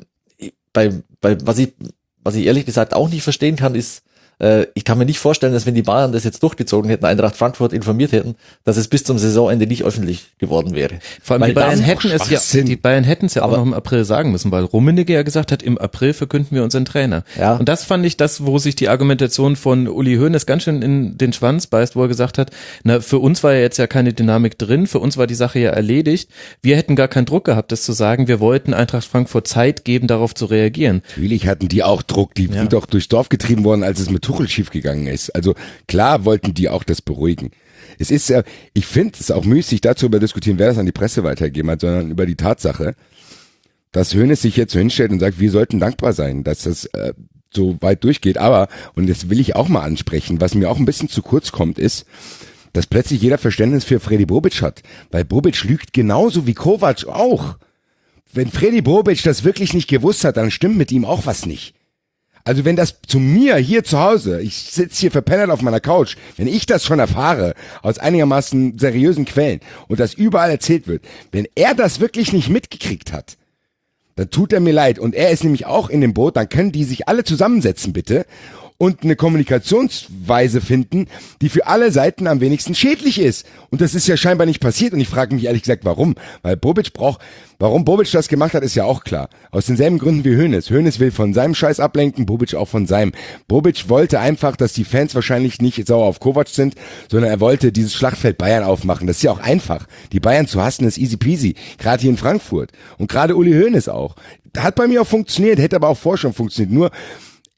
was ich ehrlich gesagt auch nicht verstehen kann, ist, ich kann mir nicht vorstellen, dass wenn die Bayern das jetzt durchgezogen hätten, Eintracht Frankfurt informiert hätten, dass es bis zum Saisonende nicht öffentlich geworden wäre. Vor allem die Bayern hätten es ja auch noch im April sagen müssen, weil Rummenigge ja gesagt hat, im April verkünden wir unseren Trainer. Ja. Und das fand ich das, wo sich die Argumentation von Uli Hoeneß ganz schön in den Schwanz beißt, wo er gesagt hat, für uns war ja jetzt ja keine Dynamik drin, für uns war die Sache ja erledigt. Wir hätten gar keinen Druck gehabt, das zu sagen. Wir wollten Eintracht Frankfurt Zeit geben, darauf zu reagieren. Natürlich hatten die auch Druck, die sind doch durchs Dorf getrieben worden, als es mit Tuchel schiefgegangen ist. Also klar wollten die auch das beruhigen. Es ist ja, ich finde es auch müßig, darüber diskutieren, wer das an die Presse weitergegeben hat, sondern über die Tatsache, dass Hoeneß sich jetzt so hinstellt und sagt, wir sollten dankbar sein, dass das so weit durchgeht. Aber, und das will ich auch mal ansprechen, was mir auch ein bisschen zu kurz kommt, ist, dass plötzlich jeder Verständnis für Freddy Bobic hat. Weil Bobic lügt genauso wie Kovac auch. Wenn Freddy Bobic das wirklich nicht gewusst hat, dann stimmt mit ihm auch was nicht. Also wenn das zu mir hier zu Hause, ich sitze hier verpennert auf meiner Couch, wenn ich das schon erfahre, aus einigermaßen seriösen Quellen, und das überall erzählt wird, wenn er das wirklich nicht mitgekriegt hat, dann tut er mir leid. Und er ist nämlich auch in dem Boot, dann können die sich alle zusammensetzen bitte und eine Kommunikationsweise finden, die für alle Seiten am wenigsten schädlich ist. Und das ist ja scheinbar nicht passiert, und ich frage mich ehrlich gesagt, warum? Weil warum Bobic das gemacht hat, ist ja auch klar. Aus denselben Gründen wie Hoeneß. Hoeneß will von seinem Scheiß ablenken, Bobic auch von seinem. Bobic wollte einfach, dass die Fans wahrscheinlich nicht sauer auf Kovac sind, sondern er wollte dieses Schlachtfeld Bayern aufmachen. Das ist ja auch einfach. Die Bayern zu hassen ist easy peasy. Gerade hier in Frankfurt. Und gerade Uli Hoeneß auch. Hat bei mir auch funktioniert, hätte aber auch vorher schon funktioniert. Nur,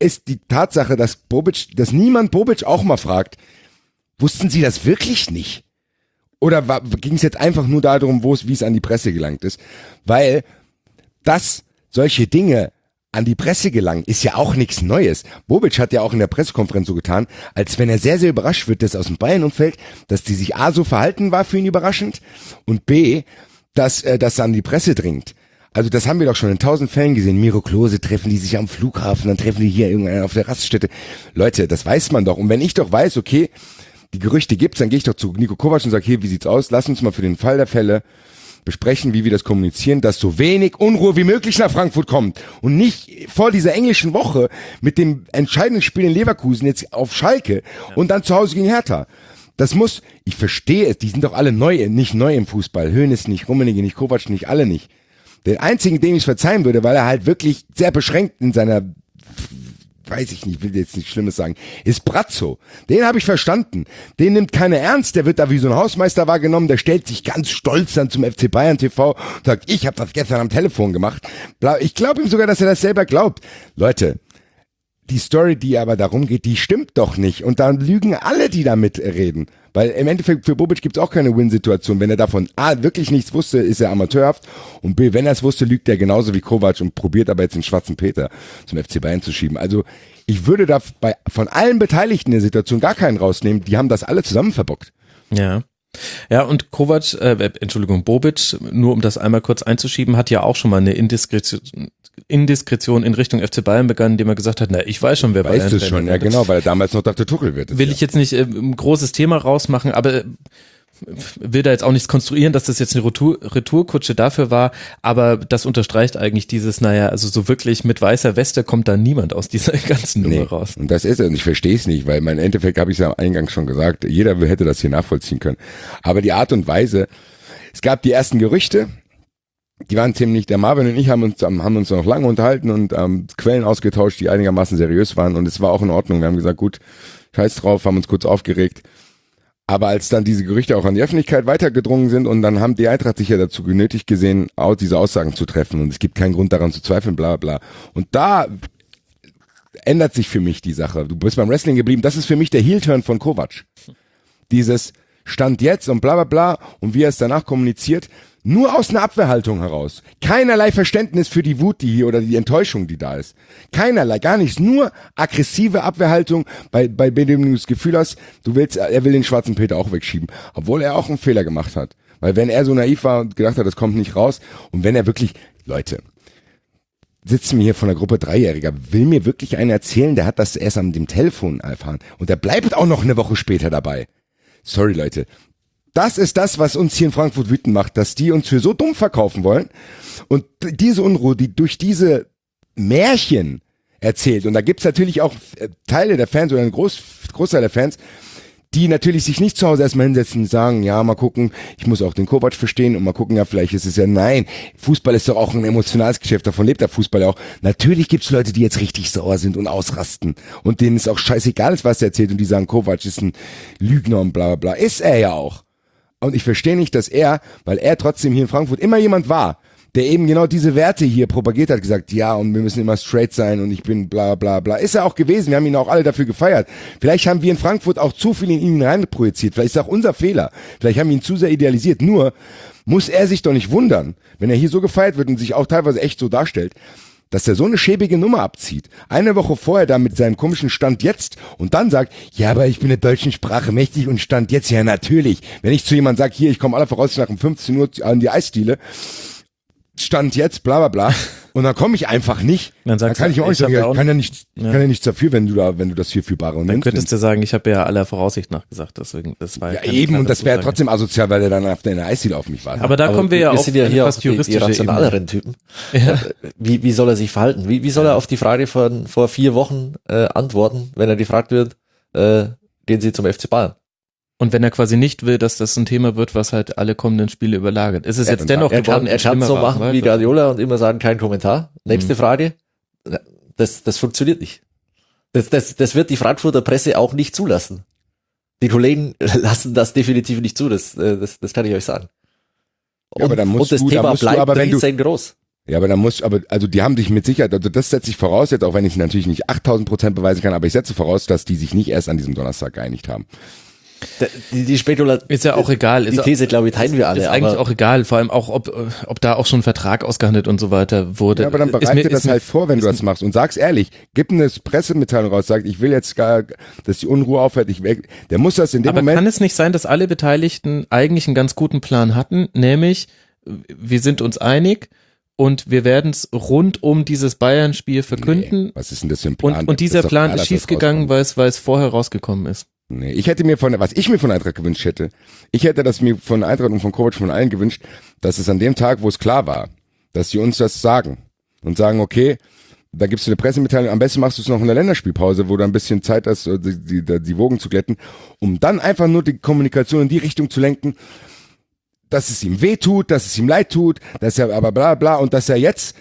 ist die Tatsache, dass niemand Bobic auch mal fragt, wussten Sie das wirklich nicht? Oder ging es jetzt einfach nur darum, wie es an die Presse gelangt ist? Weil dass solche Dinge an die Presse gelangen, ist ja auch nichts Neues. Bobic hat ja auch in der Pressekonferenz so getan, als wenn er sehr, sehr überrascht wird, dass aus dem Bayern-Umfeld, dass die sich A so verhalten war für ihn überraschend und B, dass das an die Presse dringt. Also das haben wir doch schon in 1000 Fällen gesehen. Miro Klose treffen die sich am Flughafen, dann treffen die hier irgendeinen auf der Raststätte. Leute, das weiß man doch. Und wenn ich doch weiß, okay, die Gerüchte gibt's, dann gehe ich doch zu Nico Kovac und sage, hier, wie sieht's aus? Lass uns mal für den Fall der Fälle besprechen, wie wir das kommunizieren, dass so wenig Unruhe wie möglich nach Frankfurt kommt und nicht vor dieser englischen Woche mit dem entscheidenden Spiel in Leverkusen jetzt auf Schalke und dann zu Hause gegen Hertha. Das muss, ich verstehe es, die sind doch alle nicht neu im Fußball. Hoeneß nicht, Rummenigge nicht, Kovac nicht, alle nicht. Den einzigen, dem ich es verzeihen würde, weil er halt wirklich sehr beschränkt in seiner, weiß ich nicht, will jetzt nichts Schlimmes sagen, ist Brazzo. Den habe ich verstanden. Den nimmt keiner ernst, der wird da wie so ein Hausmeister wahrgenommen, der stellt sich ganz stolz dann zum FC Bayern TV und sagt, ich habe das gestern am Telefon gemacht. Ich glaube ihm sogar, dass er das selber glaubt. Leute, die Story, die aber darum geht, die stimmt doch nicht. Und dann lügen alle, die da mitreden. Weil im Endeffekt für Bobic gibt's auch keine Win-Situation. Wenn er davon A, wirklich nichts wusste, ist er amateurhaft. Und B, wenn er es wusste, lügt er genauso wie Kovac und probiert aber jetzt den schwarzen Peter zum FC Bayern zu schieben. Also ich würde da von allen Beteiligten in der Situation gar keinen rausnehmen. Die haben das alle zusammen verbockt. Ja. Ja, und Bobic, nur um das einmal kurz einzuschieben, hat ja auch schon mal eine Indiskretion in Richtung FC Bayern begangen, indem er gesagt hat, na, ich weiß schon, wer Bayern ist. Weißt du schon, ja genau, weil er damals noch dachte, Tuchel wird es. Will ich jetzt nicht ein großes Thema rausmachen, aber will da jetzt auch nichts konstruieren, dass das jetzt eine Retourkutsche dafür war, aber das unterstreicht eigentlich dieses, naja, also so wirklich mit weißer Weste kommt da niemand aus dieser ganzen Nummer raus. Und das ist es, und ich verstehe es nicht, weil im Endeffekt habe ich es ja am Eingang schon gesagt, jeder hätte das hier nachvollziehen können. Aber die Art und Weise, es gab die ersten Gerüchte, die waren ziemlich, der Marvin und ich haben uns noch lange unterhalten und Quellen ausgetauscht, die einigermaßen seriös waren und es war auch in Ordnung. Wir haben gesagt, gut, scheiß drauf, haben uns kurz aufgeregt. Aber als dann diese Gerüchte auch an die Öffentlichkeit weitergedrungen sind und dann haben die Eintracht sich ja dazu genötigt gesehen, diese Aussagen zu treffen und es gibt keinen Grund daran zu zweifeln, bla bla. Und da ändert sich für mich die Sache. Du bist beim Wrestling geblieben, das ist für mich der Heel-Turn von Kovac. Dieses Stand jetzt und bla bla bla und wie er es danach kommuniziert, nur aus einer Abwehrhaltung heraus. Keinerlei Verständnis für die Wut, die hier oder die Enttäuschung, die da ist. Keinerlei, gar nichts. Nur aggressive Abwehrhaltung, bei dem du das Gefühl hast, er will den schwarzen Peter auch wegschieben. Obwohl er auch einen Fehler gemacht hat. Weil wenn er so naiv war und gedacht hat, das kommt nicht raus und wenn er wirklich, Leute, sitzt mir hier von der Gruppe Dreijähriger, will mir wirklich einer erzählen, der hat das erst an dem Telefon erfahren und der bleibt auch noch eine Woche später dabei. Sorry, Leute. Das ist das, was uns hier in Frankfurt wütend macht, dass die uns für so dumm verkaufen wollen und diese Unruhe, die durch diese Märchen erzählt, und da gibt's natürlich auch Teile der Fans oder ein Großteil der Fans, die natürlich sich nicht zu Hause erstmal hinsetzen und sagen, ja, mal gucken, ich muss auch den Kovac verstehen und mal gucken, ja, vielleicht ist es ja, nein, Fußball ist doch auch ein emotionales Geschäft, davon lebt der Fußball ja auch. Natürlich gibt's Leute, die jetzt richtig sauer sind und ausrasten und denen ist auch scheißegal ist, was er erzählt und die sagen, Kovac ist ein Lügner und bla bla bla. Ist er ja auch. Und ich verstehe nicht, dass weil er trotzdem hier in Frankfurt immer jemand war, der eben genau diese Werte hier propagiert hat, gesagt, ja, und wir müssen immer straight sein und ich bin bla bla bla. Ist er auch gewesen, wir haben ihn auch alle dafür gefeiert. Vielleicht haben wir in Frankfurt auch zu viel in ihn reinprojiziert, vielleicht ist auch unser Fehler. Vielleicht haben wir ihn zu sehr idealisiert. Nur muss er sich doch nicht wundern, wenn er hier so gefeiert wird und sich auch teilweise echt so darstellt, dass er so eine schäbige Nummer abzieht. Eine Woche vorher da mit seinem komischen Stand jetzt und dann sagt, ja, aber ich bin der deutschen Sprache mächtig und Stand jetzt, ja natürlich. Wenn ich zu jemandem sage, hier, ich komme aller Voraussicht nach um 15 Uhr an die Eisdiele, Stand jetzt, bla bla bla, und dann komme ich einfach nicht, dann kann ich auch nicht sagen, ich kann ja nichts dafür, wenn du das hier für bare und dann könntest du sagen, ich habe ja aller Voraussicht nach gesagt, deswegen, das war ja eben, und das wäre trotzdem asozial, weil er dann auf der Eisdiele auf mich wartet. Aber da kommen wir ja auf sind ja hier fast die rationaleren Typen. Ja. Wie soll er sich verhalten? Wie soll er auf die Frage von vor 4 Wochen antworten, wenn er gefragt wird, gehen Sie zum FC Bayern? Und wenn er quasi nicht will, dass das ein Thema wird, was halt alle kommenden Spiele überlagert. Ist es jetzt dennoch geworden? Er kann so machen wie Guardiola und immer sagen, kein Kommentar. Nächste Frage. Das funktioniert nicht. Das wird die Frankfurter Presse auch nicht zulassen. Die Kollegen lassen das definitiv nicht zu, das kann ich euch sagen. Und, ja, aber dann musst und das Thema bleibt riesengroß. Ja, aber also die haben sich mit Sicherheit, also das setze ich voraus jetzt, auch wenn ich natürlich nicht 8000% beweisen kann, aber ich setze voraus, dass die sich nicht erst an diesem Donnerstag geeinigt haben. Die Spekulation ist ja auch egal. Die These, glaube ich, teilen wir alle. Ist eigentlich auch egal, vor allem auch, ob da auch schon ein Vertrag ausgehandelt und so weiter wurde. Ja, aber dann bereite das halt vor, wenn du das machst und sag's ehrlich, gib eine Pressemitteilung raus, sag, ich will jetzt gar, dass die Unruhe aufhört, der muss das in dem Moment. Aber kann es nicht sein, dass alle Beteiligten eigentlich einen ganz guten Plan hatten, nämlich, wir sind uns einig, und wir werden es rund um dieses Bayern-Spiel verkünden. Nee, was ist denn das für ein Plan? Und dieser Plan ist schiefgegangen, weil es vorher rausgekommen ist. Nee, was ich mir von Eintracht gewünscht hätte, ich hätte das mir von Eintracht und von Kovac von allen gewünscht, dass es an dem Tag, wo es klar war, dass sie uns das sagen und sagen, okay, da gibst du eine Pressemitteilung, am besten machst du es noch in der Länderspielpause, wo du ein bisschen Zeit hast, die Wogen zu glätten, um dann einfach nur die Kommunikation in die Richtung zu lenken, dass es ihm weh tut, dass es ihm leid tut, dass er aber bla bla und dass er jetzt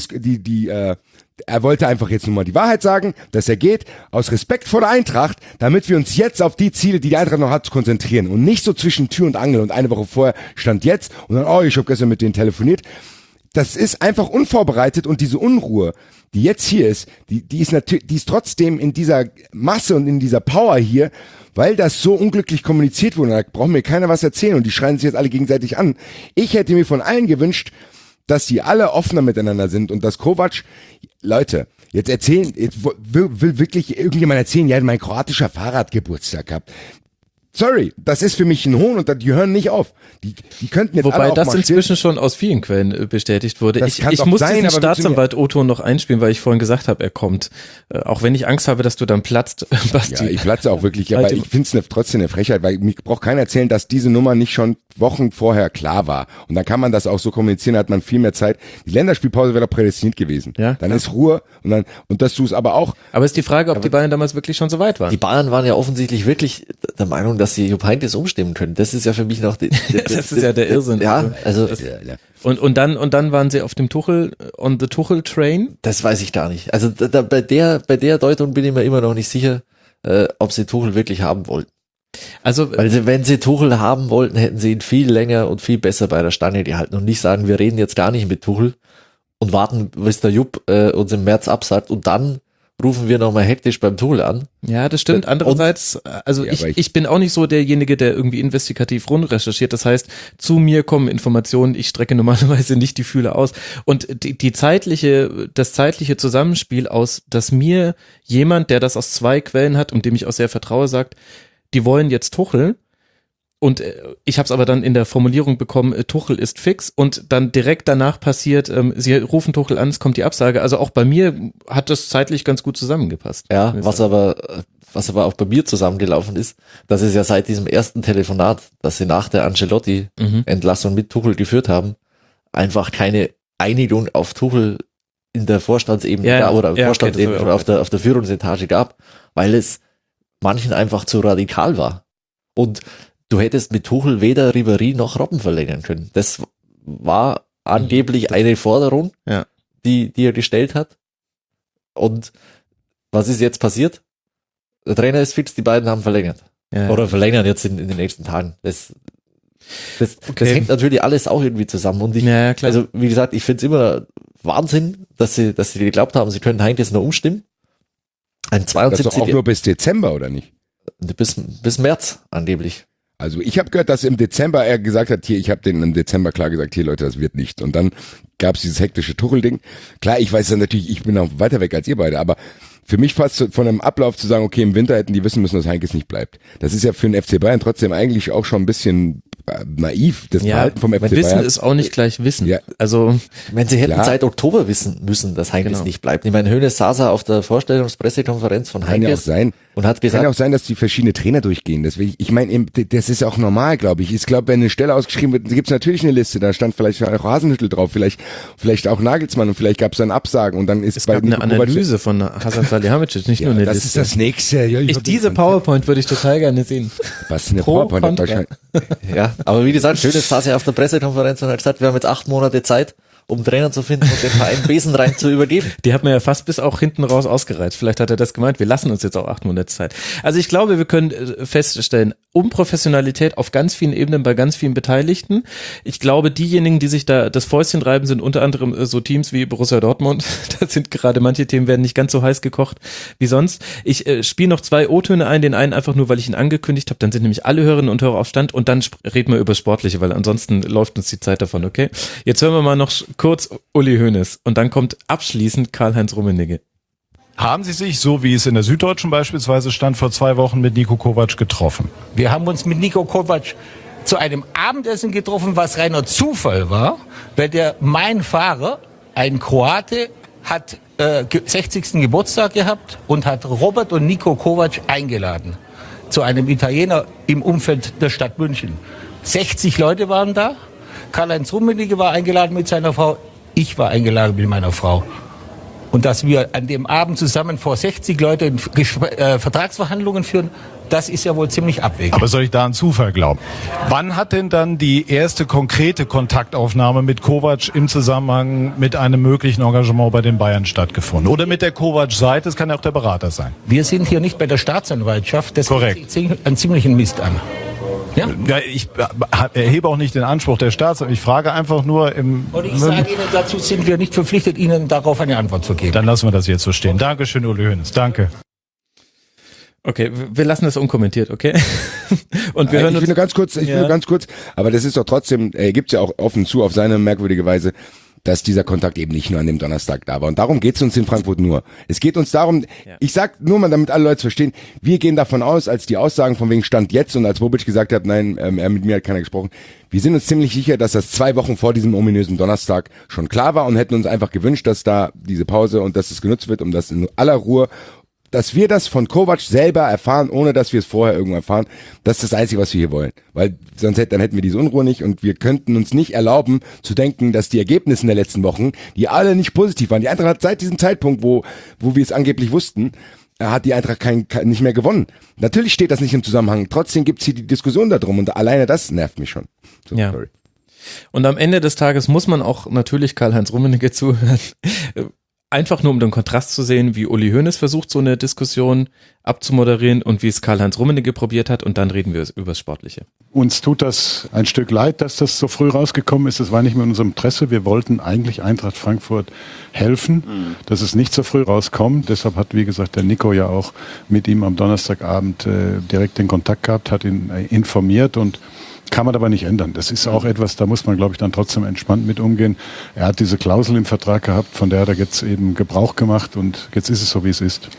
er wollte einfach jetzt nur mal die Wahrheit sagen, dass er geht, aus Respekt vor der Eintracht, damit wir uns jetzt auf die Ziele, die Eintracht noch hat, konzentrieren und nicht so zwischen Tür und Angel und eine Woche vorher stand jetzt und dann, ich habe gestern mit denen telefoniert. Das ist einfach unvorbereitet und diese Unruhe, die jetzt hier ist, die ist trotzdem in dieser Masse und in dieser Power hier, weil das so unglücklich kommuniziert wurde. Da braucht mir keiner was erzählen und die schreien sich jetzt alle gegenseitig an. Ich hätte mir von allen gewünscht, dass die alle offener miteinander sind und dass Kovac, Leute, jetzt will wirklich irgendjemand erzählen, ja, mein kroatischer Fahrer hat Geburtstag gehabt. Sorry, das ist für mich ein Hohn und die hören nicht auf. Die könnten jetzt Wobei alle auch das mal inzwischen schon aus vielen Quellen bestätigt wurde. Ich muss diesen Staatsanwalt Otto noch einspielen, weil ich vorhin gesagt habe, er kommt. Auch wenn ich Angst habe, dass du dann platzt, Basti. Ja, ich platze auch wirklich, aber ich finde es trotzdem eine Frechheit, weil mir braucht keiner erzählen, dass diese Nummer nicht schon Wochen vorher klar war. Und dann kann man das auch so kommunizieren, hat man viel mehr Zeit. Die Länderspielpause wäre doch prädestiniert gewesen. Ja, dann ist Ruhe und dass du es aber auch. Aber ist die Frage, ob die Bayern damals wirklich schon so weit waren. Die Bayern waren ja offensichtlich wirklich der Meinung, dass sie Jupp Heynckes umstimmen können. Das ist ja für mich noch das ist ja der Irrsinn. Ja, also und dann waren sie auf dem on the Tuchel Train. Das weiß ich gar nicht. Also bei der Deutung bin ich mir immer noch nicht sicher, ob sie Tuchel wirklich haben wollten. Also, weil wenn sie Tuchel haben wollten, hätten sie ihn viel länger und viel besser bei der Stange gehalten und nicht sagen, wir reden jetzt gar nicht mit Tuchel und warten, bis der Jupp uns im März absagt und dann rufen wir nochmal hektisch beim Tuchel an. Ja, das stimmt. Andererseits, also ja, ich bin auch nicht so derjenige, der irgendwie investigativ rund recherchiert. Das heißt, zu mir kommen Informationen, ich strecke normalerweise nicht die Fühler aus. Und das zeitliche Zusammenspiel aus, dass mir jemand, der das aus 2 Quellen hat und dem ich auch sehr vertraue, sagt, die wollen jetzt Tuchel. Und ich habe es aber dann in der Formulierung bekommen, Tuchel ist fix und dann direkt danach passiert, sie rufen Tuchel an, es kommt die Absage. Also auch bei mir hat das zeitlich ganz gut zusammengepasst. Ja, was aber auch bei mir zusammengelaufen ist, dass es ja seit diesem ersten Telefonat, das sie nach der Ancelotti-Entlassung mit Tuchel geführt haben, einfach keine Einigung auf Tuchel in der Vorstandsebene oder auf der Führungsetage gab, weil es manchen einfach zu radikal war. Und du hättest mit Tuchel weder Ribéry noch Robben verlängern können. Das war angeblich eine Forderung, die er gestellt hat. Und was ist jetzt passiert? Der Trainer ist fix, die beiden haben verlängert. Ja. Oder verlängern jetzt in den nächsten Tagen. Das hängt natürlich alles auch irgendwie zusammen. Und also wie gesagt, ich finde es immer Wahnsinn, dass sie geglaubt haben, sie können Heynckes noch umstimmen. Das ist doch auch nur bis Dezember, oder nicht? Bis März angeblich. Also ich habe gehört, dass im Dezember er gesagt hat, ich habe denen im Dezember klar gesagt, Leute, das wird nicht. Und dann gab es dieses hektische Tuchel-Ding. Klar, ich weiß dann natürlich, ich bin auch weiter weg als ihr beide, aber für mich fast von einem Ablauf zu sagen, okay, im Winter hätten die wissen müssen, dass Heynckes nicht bleibt. Das ist ja für den FC Bayern trotzdem eigentlich auch schon ein bisschen naiv, das Verhalten vom FC Bayern. Wissen ist auch nicht gleich Wissen. Ja. Also, wenn sie hätten seit Oktober wissen müssen, dass Heynckes nicht bleibt. Ich meine, Hoeneß saß auf der Vorstellungspressekonferenz von Heynckes. Kann ja auch sein. Und hat gesagt, kann ja auch sein, dass die verschiedene Trainer durchgehen. Deswegen, ich meine, das ist auch normal, glaube ich. Ich glaube, wenn eine Stelle ausgeschrieben wird, gibt es natürlich eine Liste. Da stand vielleicht auch Hasenhüttl drauf, vielleicht auch Nagelsmann und vielleicht gab es dann Absagen und dann ist es gab eine Analyse von Hasan Salihamidzic, nicht nur eine das Liste. Das ist das nächste. Ja, diese PowerPoint würde ich total gerne sehen. Was eine PowerPoint wahrscheinlich. Ja, aber wie gesagt, Hoeneß saß ja auf der Pressekonferenz und hat gesagt, wir haben jetzt 8 Monate Zeit um Trainer zu finden und den Verein besenrein zu übergeben. Die hat man ja fast bis auch hinten raus ausgereizt. Vielleicht hat er das gemeint, wir lassen uns jetzt auch 8 Monate Zeit. Also ich glaube, wir können feststellen, Unprofessionalität auf ganz vielen Ebenen bei ganz vielen Beteiligten. Ich glaube, diejenigen, die sich da das Fäustchen reiben, sind unter anderem so Teams wie Borussia Dortmund. Da sind gerade manche Themen werden nicht ganz so heiß gekocht wie sonst. Ich spiele noch 2 O-Töne ein, den einen einfach nur, weil ich ihn angekündigt habe, dann sind nämlich alle Hörerinnen und Hörer auf Stand und dann reden wir über Sportliche, weil ansonsten läuft uns die Zeit davon, okay? Jetzt hören wir mal noch kurz Uli Hoeneß und dann kommt abschließend Karl-Heinz Rummenigge. Haben Sie sich, so wie es in der Süddeutschen beispielsweise stand, vor 2 Wochen mit Niko Kovac getroffen? Wir haben uns mit Niko Kovac zu einem Abendessen getroffen, was reiner Zufall war, weil mein Fahrer, ein Kroate, hat 60. Geburtstag gehabt und hat Robert und Niko Kovac eingeladen zu einem Italiener im Umfeld der Stadt München. 60 Leute waren da. Karl-Heinz Rummenigge war eingeladen mit seiner Frau. Ich war eingeladen mit meiner Frau. Und dass wir an dem Abend zusammen vor 60 Leuten Vertragsverhandlungen führen, das ist ja wohl ziemlich abwegig. Aber soll ich da an Zufall glauben? Wann hat denn dann die erste konkrete Kontaktaufnahme mit Kovac im Zusammenhang mit einem möglichen Engagement bei den Bayern stattgefunden? Oder mit der Kovac-Seite? Das kann ja auch der Berater sein. Wir sind hier nicht bei der Staatsanwaltschaft. Das Korrekt. hört sich einen ziemlichen Mist an. Ja? Ja, ich erhebe auch nicht den Anspruch der Staatsanwaltschaft. Ich frage einfach nur im... Und ich sage Ihnen, dazu sind wir nicht verpflichtet, Ihnen darauf eine Antwort zu geben. Dann lassen wir das jetzt so stehen. Dankeschön, Uli Hoeneß. Danke. Okay, wir lassen das unkommentiert, okay? Und wir hören ich will nur ganz kurz, aber das ist doch trotzdem, er gibt ja auch offen zu, auf seine merkwürdige Weise, dass dieser Kontakt eben nicht nur an dem Donnerstag da war. Und darum geht's uns in Frankfurt nur. Es geht uns darum, ich sag nur mal, damit alle Leute verstehen, wir gehen davon aus, als die Aussagen von wegen Stand jetzt und als Bobic gesagt hat, nein, mit mir hat keiner gesprochen, wir sind uns ziemlich sicher, dass das 2 Wochen vor diesem ominösen Donnerstag schon klar war und hätten uns einfach gewünscht, dass da diese Pause und dass es genutzt wird, um das in aller Ruhe, dass wir das von Kovac selber erfahren, ohne dass wir es vorher irgendwo erfahren, das ist das Einzige, was wir hier wollen. Weil sonst dann hätten wir diese Unruhe nicht und wir könnten uns nicht erlauben zu denken, dass die Ergebnisse in der letzten Wochen, die alle nicht positiv waren, die Eintracht hat seit diesem Zeitpunkt, wo wir es angeblich wussten, hat die Eintracht nicht mehr gewonnen. Natürlich steht das nicht im Zusammenhang, trotzdem gibt's hier die Diskussion darum und alleine das nervt mich schon. So, ja. Sorry. Und am Ende des Tages muss man auch natürlich Karl-Heinz Rummenigge zuhören. Einfach nur um den Kontrast zu sehen, wie Uli Hoeneß versucht, so eine Diskussion abzumoderieren und wie es Karl-Heinz Rummenigge probiert hat und dann reden wir über das Sportliche. Uns tut das ein Stück leid, dass das so früh rausgekommen ist. Es war nicht mehr in unserem Interesse. Wir wollten eigentlich Eintracht Frankfurt helfen, dass es nicht so früh rauskommt. Deshalb hat, wie gesagt, der Nico ja auch mit ihm am Donnerstagabend direkt den Kontakt gehabt, hat ihn informiert und kann man aber nicht ändern. Das ist auch etwas, da muss man, glaube ich, dann trotzdem entspannt mit umgehen. Er hat diese Klausel im Vertrag gehabt, von der hat er jetzt eben Gebrauch gemacht und jetzt ist es so, wie es ist.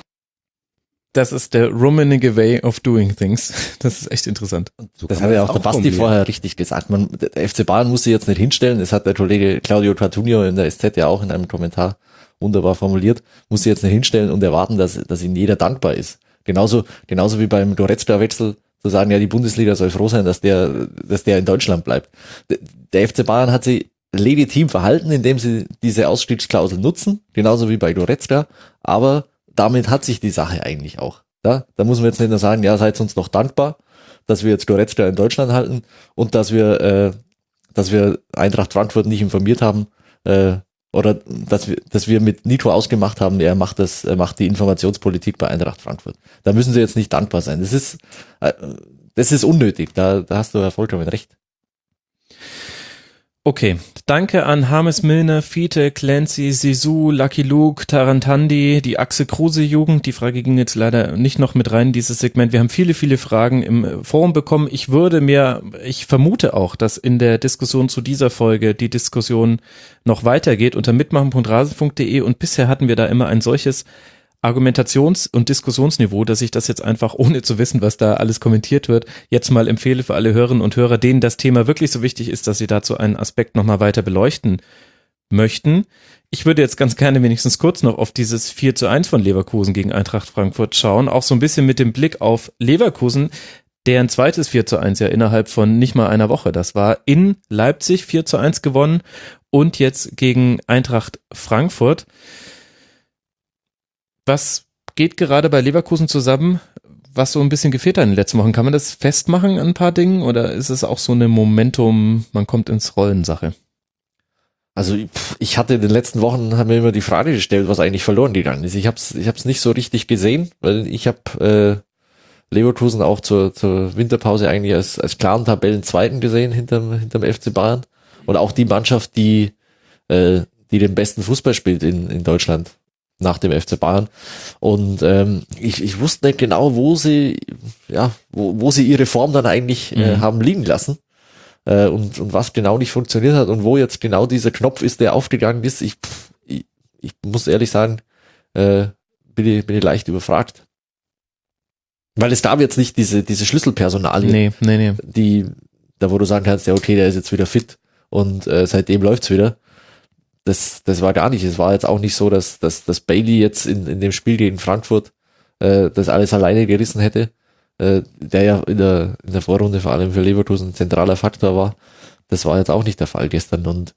Das ist der Rummenigge Way of Doing Things. Das ist echt interessant. So das hat ja auch der Basti vorher richtig gesagt. Der FC Bayern muss sich jetzt nicht hinstellen. Das hat der Kollege Claudio Tartunio in der SZ ja auch in einem Kommentar wunderbar formuliert. Muss sich jetzt nicht hinstellen und erwarten, dass ihnen jeder dankbar ist. Genauso wie beim Goretzka-Wechsel zu sagen, ja, die Bundesliga soll froh sein, dass der in Deutschland bleibt. Der FC Bayern hat sich legitim verhalten, indem sie diese Ausstiegsklausel nutzen, genauso wie bei Goretzka, aber damit hat sich die Sache eigentlich auch. Ja? Da muss man jetzt nicht nur sagen, ja, seid uns doch dankbar, dass wir jetzt Goretzka in Deutschland halten und dass wir Eintracht Frankfurt nicht informiert haben, oder dass wir mit Nico ausgemacht haben, er macht die Informationspolitik bei Eintracht Frankfurt. Da müssen sie jetzt nicht dankbar sein. Das ist unnötig. Da hast du ja vollkommen recht. Okay, danke an James Milner, Fiete, Clancy, Sisu, Lucky Luke, Tarantandi, die Axel Kruse Jugend. Die Frage ging jetzt leider nicht noch mit rein in dieses Segment. Wir haben viele, viele Fragen im Forum bekommen. Ich vermute auch, dass in der Diskussion zu dieser Folge die Diskussion noch weitergeht unter mitmachen.rasen.de und bisher hatten wir da immer ein solches Argumentations- und Diskussionsniveau, dass ich das jetzt einfach, ohne zu wissen, was da alles kommentiert wird, jetzt mal empfehle für alle Hörerinnen und Hörer, denen das Thema wirklich so wichtig ist, dass sie dazu einen Aspekt nochmal weiter beleuchten möchten. Ich würde jetzt ganz gerne wenigstens kurz noch auf dieses 4:1 von Leverkusen gegen Eintracht Frankfurt schauen, auch so ein bisschen mit dem Blick auf Leverkusen, deren zweites 4:1 ja innerhalb von nicht mal einer Woche, das war in Leipzig 4:1 gewonnen und jetzt gegen Eintracht Frankfurt. Was geht gerade bei Leverkusen zusammen, was so ein bisschen gefehlt hat in den letzten Wochen? Kann man das festmachen an ein paar Dingen oder ist es auch so eine Momentum, man kommt ins Rollen-Sache? Also ich hatte in den letzten Wochen, haben mir immer die Frage gestellt, was eigentlich verloren gegangen ist. Ich hab's nicht so richtig gesehen, weil ich habe Leverkusen auch zur Winterpause eigentlich als klaren Tabellenzweiten gesehen hinterm FC Bayern. Und auch die Mannschaft, die den besten Fußball spielt in Deutschland nach dem FC Bayern. Und ich wusste nicht genau, wo sie ihre Form dann eigentlich haben liegen lassen. Und was genau nicht funktioniert hat und wo jetzt genau dieser Knopf ist, der aufgegangen ist. Ich muss ehrlich sagen, bin ich leicht überfragt. Weil es gab jetzt nicht diese Schlüsselpersonalien, nee. Da wo du sagen kannst, ja okay, der ist jetzt wieder fit und seitdem läuft's wieder. Das war gar nicht. Es war jetzt auch nicht so, dass Bailey jetzt in dem Spiel gegen Frankfurt das alles alleine gerissen hätte. Der ja in der Vorrunde vor allem für Leverkusen ein zentraler Faktor war. Das war jetzt auch nicht der Fall gestern und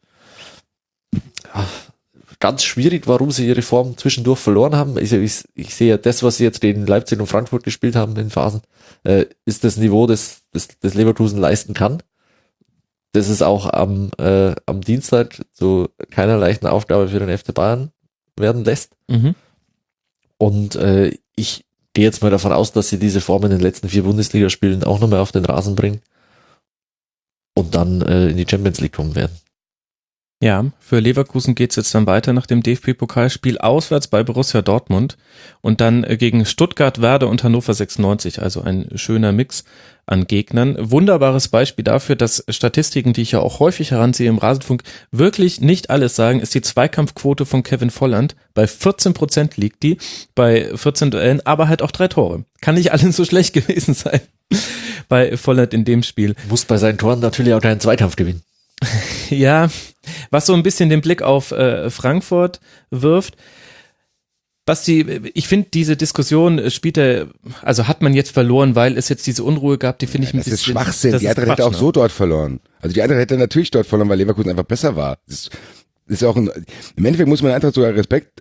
ganz schwierig, warum sie ihre Form zwischendurch verloren haben. Ich sehe ja das, was sie jetzt gegen Leipzig und Frankfurt gespielt haben in Phasen, ist das Niveau, das Leverkusen leisten kann. Das ist auch am Dienstag zu keiner leichten Aufgabe für den FC Bayern werden lässt. Mhm. Und ich gehe jetzt mal davon aus, dass sie diese Form in den letzten 4 Bundesligaspielen auch nochmal auf den Rasen bringen und dann in die Champions League kommen werden. Ja, für Leverkusen geht's jetzt dann weiter nach dem DFB-Pokalspiel auswärts bei Borussia Dortmund und dann gegen Stuttgart, Werder und Hannover 96, also ein schöner Mix an Gegnern. Wunderbares Beispiel dafür, dass Statistiken, die ich ja auch häufig heranziehe im Rasenfunk, wirklich nicht alles sagen, ist die Zweikampfquote von Kevin Volland. Bei 14% liegt die, bei 14 Duellen, aber halt auch 3 Tore. Kann nicht alles so schlecht gewesen sein bei Volland in dem Spiel. Muss bei seinen Toren natürlich auch keinen Zweikampf gewinnen. Ja, was so ein bisschen den Blick auf Frankfurt wirft. Basti, ich finde, diese Diskussion hat man jetzt verloren, weil es jetzt diese Unruhe gab, die finde ich ein bisschen... Das ist Schwachsinn, die Eintracht hätte auch so dort verloren. Also die Eintracht hätte natürlich dort verloren, weil Leverkusen einfach besser war. Das ist auch im Endeffekt muss man Eintracht sogar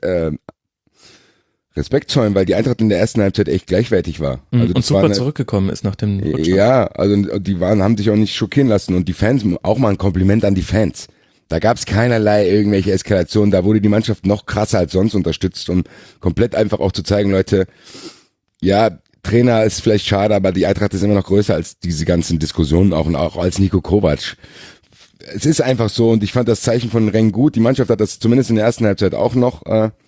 Respekt zollen, weil die Eintracht in der ersten Halbzeit echt gleichwertig war. Also und super zurückgekommen ist nach dem Rückstand. Ja, also haben sich auch nicht schockieren lassen und die Fans, auch mal ein Kompliment an die Fans. Da gab es keinerlei irgendwelche Eskalationen, da wurde die Mannschaft noch krasser als sonst unterstützt, um komplett einfach auch zu zeigen, Leute, ja, Trainer ist vielleicht schade, aber die Eintracht ist immer noch größer als diese ganzen Diskussionen, auch als Niko Kovac. Es ist einfach so und ich fand das Zeichen von Reng gut. Die Mannschaft hat das zumindest in der ersten Halbzeit auch noch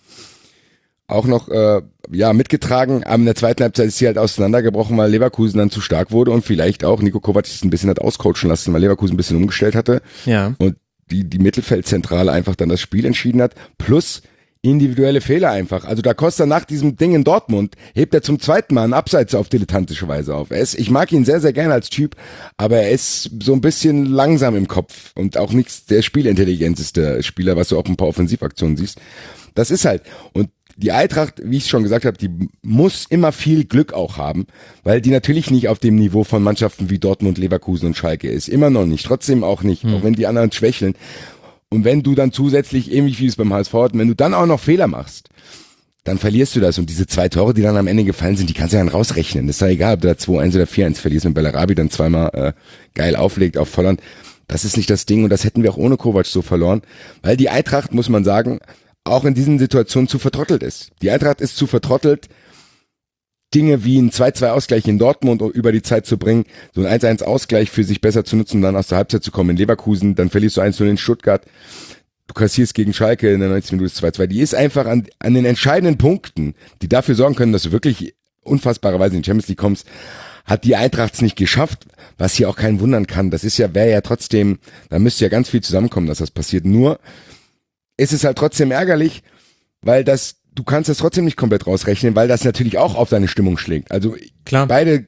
mitgetragen, aber in der zweiten Halbzeit ist sie halt auseinandergebrochen, weil Leverkusen dann zu stark wurde und vielleicht auch Niko Kovac es ein bisschen hat auscoachen lassen, weil Leverkusen ein bisschen umgestellt hatte. Ja. Und die Mittelfeldzentrale einfach dann das Spiel entschieden hat, plus individuelle Fehler einfach. Also da Costa nach diesem Ding in Dortmund hebt er zum zweiten Mal einen Abseits auf dilettantische Weise auf. Ich mag ihn sehr, sehr gerne als Typ, aber er ist so ein bisschen langsam im Kopf und auch nicht der spielintelligenteste Spieler, was du auch ein paar Offensivaktionen siehst. Das ist halt. Und die Eintracht, wie ich schon gesagt habe, die muss immer viel Glück auch haben, weil die natürlich nicht auf dem Niveau von Mannschaften wie Dortmund, Leverkusen und Schalke ist. Immer noch nicht, trotzdem auch nicht, auch wenn die anderen schwächeln. Und wenn du dann zusätzlich, ähnlich wie es beim HSV hat, wenn du dann auch noch Fehler machst, dann verlierst du das. Und diese 2 Tore, die dann am Ende gefallen sind, die kannst du dann rausrechnen. Das ist ja egal, ob du da 2-1 oder 4-1 verlierst, wenn Bellarabi dann zweimal geil auflegt auf Volland. Das ist nicht das Ding und das hätten wir auch ohne Kovac so verloren, weil die Eintracht, muss man sagen, auch in diesen Situationen zu vertrottelt ist. Die Eintracht ist zu vertrottelt, Dinge wie ein 2-2-Ausgleich in Dortmund über die Zeit zu bringen, so ein 1-1-Ausgleich für sich besser zu nutzen, dann aus der Halbzeit zu kommen in Leverkusen, dann verlierst du 1-0 in Stuttgart, du kassierst gegen Schalke in der 90 Minute 2-2. Die ist einfach an den entscheidenden Punkten, die dafür sorgen können, dass du wirklich unfassbarerweise in die Champions League kommst, hat die Eintracht es nicht geschafft, was hier auch keinen wundern kann. Das ist wäre ja trotzdem, da müsste ja ganz viel zusammenkommen, dass das passiert. Nur ist es halt trotzdem ärgerlich, weil du kannst das trotzdem nicht komplett rausrechnen, weil das natürlich auch auf deine Stimmung schlägt. Also klar, beide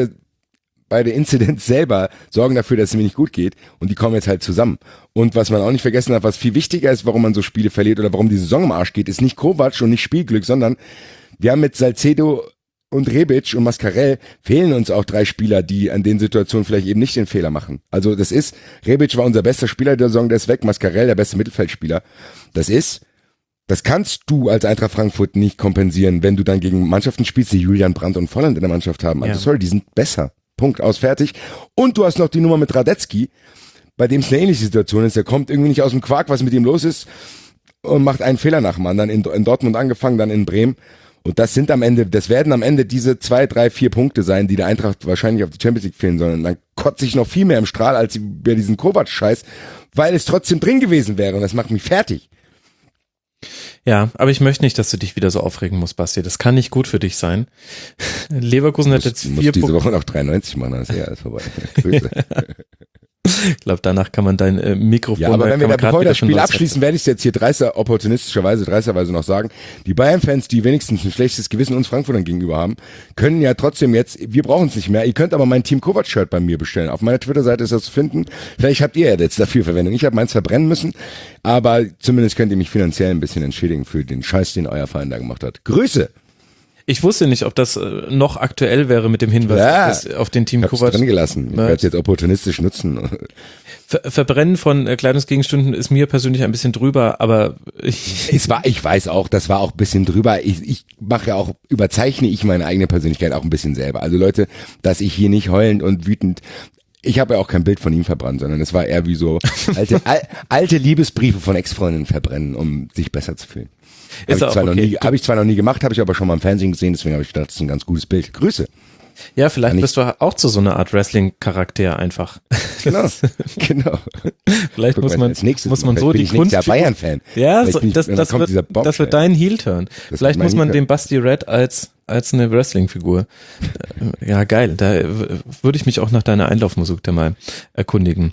Incidents selber sorgen dafür, dass es mir nicht gut geht und die kommen jetzt halt zusammen. Und was man auch nicht vergessen hat, was viel wichtiger ist, warum man so Spiele verliert oder warum die Saison im Arsch geht, ist nicht Kovac und nicht Spielglück, sondern wir haben mit Salcedo und Rebic und Mascarell fehlen uns auch 3 Spieler, die an den Situationen vielleicht eben nicht den Fehler machen. Also Rebic war unser bester Spieler der Saison, der ist weg, Mascarell der beste Mittelfeldspieler. Das kannst du als Eintracht Frankfurt nicht kompensieren, wenn du dann gegen Mannschaften spielst, die Julian Brandt und Volland in der Mannschaft haben. Also sorry, die sind besser. Punkt, aus, fertig. Und du hast noch die Nummer mit Radetzky, bei dem es eine ähnliche Situation ist. Der kommt irgendwie nicht aus dem Quark, was mit ihm los ist, und macht einen Fehler nach dem anderen. In Dortmund angefangen, dann in Bremen. Und das werden am Ende diese 2, 3, 4 Punkte sein, die der Eintracht wahrscheinlich auf die Champions League fehlen sollen. Und dann kotze ich noch viel mehr im Strahl als über diesen Kovac-Scheiß, weil es trotzdem drin gewesen wäre. Und das macht mich fertig. Ja, aber ich möchte nicht, dass du dich wieder so aufregen musst, Basti. Das kann nicht gut für dich sein. Leverkusen hat jetzt 4 Punkte. Diese Woche noch 93 machen, dann ist ja alles vorbei. Grüße. Ich glaube, danach kann man dein Mikrofon... Ja, aber bevor wir das Spiel abschließen, werde ich es jetzt hier dreisterweise noch sagen. Die Bayern-Fans, die wenigstens ein schlechtes Gewissen uns Frankfurtern gegenüber haben, können ja trotzdem jetzt, wir brauchen es nicht mehr, ihr könnt aber mein Team Kovac-Shirt bei mir bestellen. Auf meiner Twitter-Seite ist das zu finden. Vielleicht habt ihr ja jetzt dafür Verwendung. Ich habe meins verbrennen müssen, aber zumindest könnt ihr mich finanziell ein bisschen entschädigen für den Scheiß, den euer Verein da gemacht hat. Grüße! Ich wusste nicht, ob das noch aktuell wäre mit dem Hinweis auf den Team Kovac. Ich hab's drin gelassen. Ich werde es jetzt opportunistisch nutzen. Verbrennen von Kleidungsgegenständen ist mir persönlich ein bisschen drüber, aber ich weiß auch, das war auch ein bisschen drüber. Ich mache ja auch, überzeichne ich meine eigene Persönlichkeit auch ein bisschen selber. Also Leute, dass ich hier nicht heulend und wütend, ich habe ja auch kein Bild von ihm verbrannt, sondern es war eher wie so alte Liebesbriefe von Ex-Freundinnen verbrennen, um sich besser zu fühlen. Habe ich zwar noch nie gemacht, habe ich aber schon mal im Fernsehen gesehen, deswegen habe ich gedacht, das ist ein ganz gutes Bild. Grüße. Ja, vielleicht bist du auch zu so einer Art Wrestling-Charakter einfach. Genau. Vielleicht muss man so die Kunst... Ich bin Bayern-Fan. Ja, das wird dein Heel-Turn. Vielleicht muss man den Basti Red als eine Wrestling-Figur. Ja, geil. Da würde ich mich auch nach deiner Einlaufmusik da mal erkundigen.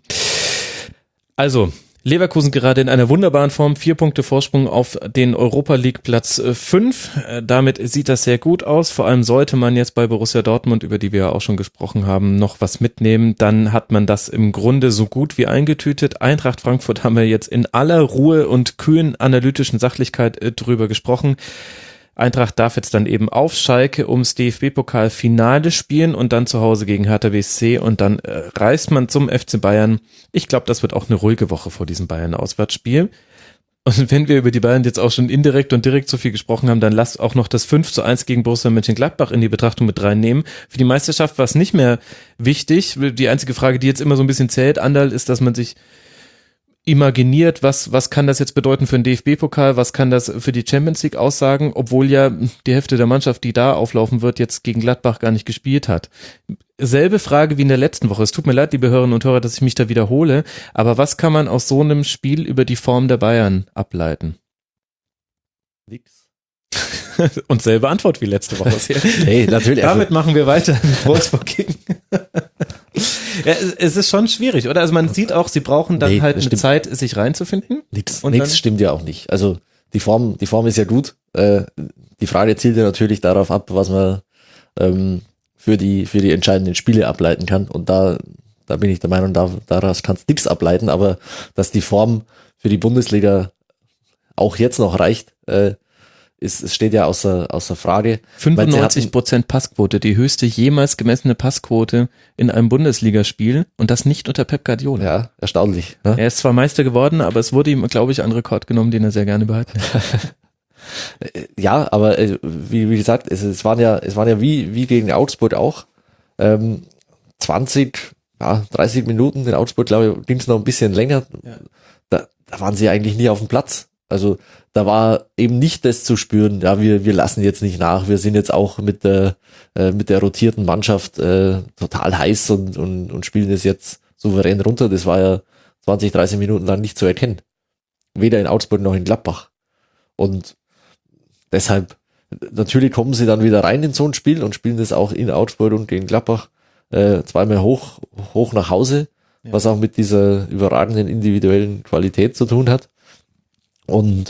Also... Leverkusen gerade in einer wunderbaren Form, 4 Punkte Vorsprung auf den Europa League Platz 5. Damit sieht das sehr gut aus. Vor allem sollte man jetzt bei Borussia Dortmund, über die wir ja auch schon gesprochen haben, noch was mitnehmen. Dann hat man das im Grunde so gut wie eingetütet. Eintracht Frankfurt haben wir jetzt in aller Ruhe und kühlen analytischen Sachlichkeit drüber gesprochen. Eintracht darf jetzt dann eben auf Schalke ums DFB-Pokal-Finale spielen und dann zu Hause gegen Hertha BSC und dann reist man zum FC Bayern. Ich glaube, das wird auch eine ruhige Woche vor diesem Bayern-Auswärtsspiel. Und wenn wir über die Bayern jetzt auch schon indirekt und direkt so viel gesprochen haben, dann lasst auch noch das 5:1 gegen Borussia Mönchengladbach in die Betrachtung mit reinnehmen. Für die Meisterschaft war es nicht mehr wichtig. Die einzige Frage, die jetzt immer so ein bisschen zählt, Anderl, ist, dass man sich imaginiert, was kann das jetzt bedeuten für den DFB-Pokal, was kann das für die Champions League aussagen, obwohl ja die Hälfte der Mannschaft, die da auflaufen wird, jetzt gegen Gladbach gar nicht gespielt hat. Selbe Frage wie in der letzten Woche. Es tut mir leid, liebe Hörerinnen und Hörer, dass ich mich da wiederhole, aber was kann man aus so einem Spiel über die Form der Bayern ableiten? Nix. Und selbe Antwort wie letzte Woche. Hey, natürlich. Damit machen wir weiter in Wolfsburg gegen. Ja, es ist schon schwierig, oder? Also man sieht auch, sie brauchen dann eine Zeit, sich reinzufinden. Nichts stimmt ja auch nicht. Also die Form ist ja gut. Die Frage zielt ja natürlich darauf ab, was man für die entscheidenden Spiele ableiten kann. Und da bin ich der Meinung, daraus kannst du nichts ableiten, aber dass die Form für die Bundesliga auch jetzt noch reicht, es steht ja außer Frage. 95% Passquote, die höchste jemals gemessene Passquote in einem Bundesligaspiel und das nicht unter Pep Guardiola. Ja, erstaunlich. Ne? Er ist zwar Meister geworden, aber es wurde ihm, glaube ich, ein Rekord genommen, den er sehr gerne behalten hat. Ja, aber wie gesagt, es waren ja wie gegen Augsburg auch 30 Minuten. In Augsburg, glaube ich, ging es noch ein bisschen länger. Ja. Da waren sie eigentlich nie auf dem Platz. Also da war eben nicht das zu spüren, ja, wir lassen jetzt nicht nach, wir sind jetzt auch mit der rotierten Mannschaft total heiß und spielen es jetzt souverän runter. Das war ja 20, 30 Minuten lang nicht zu erkennen. Weder in Augsburg noch in Gladbach. Und deshalb, natürlich kommen sie dann wieder rein in so ein Spiel und spielen das auch in Augsburg und gegen Gladbach zweimal hoch nach Hause, ja. Was auch mit dieser überragenden individuellen Qualität zu tun hat. Und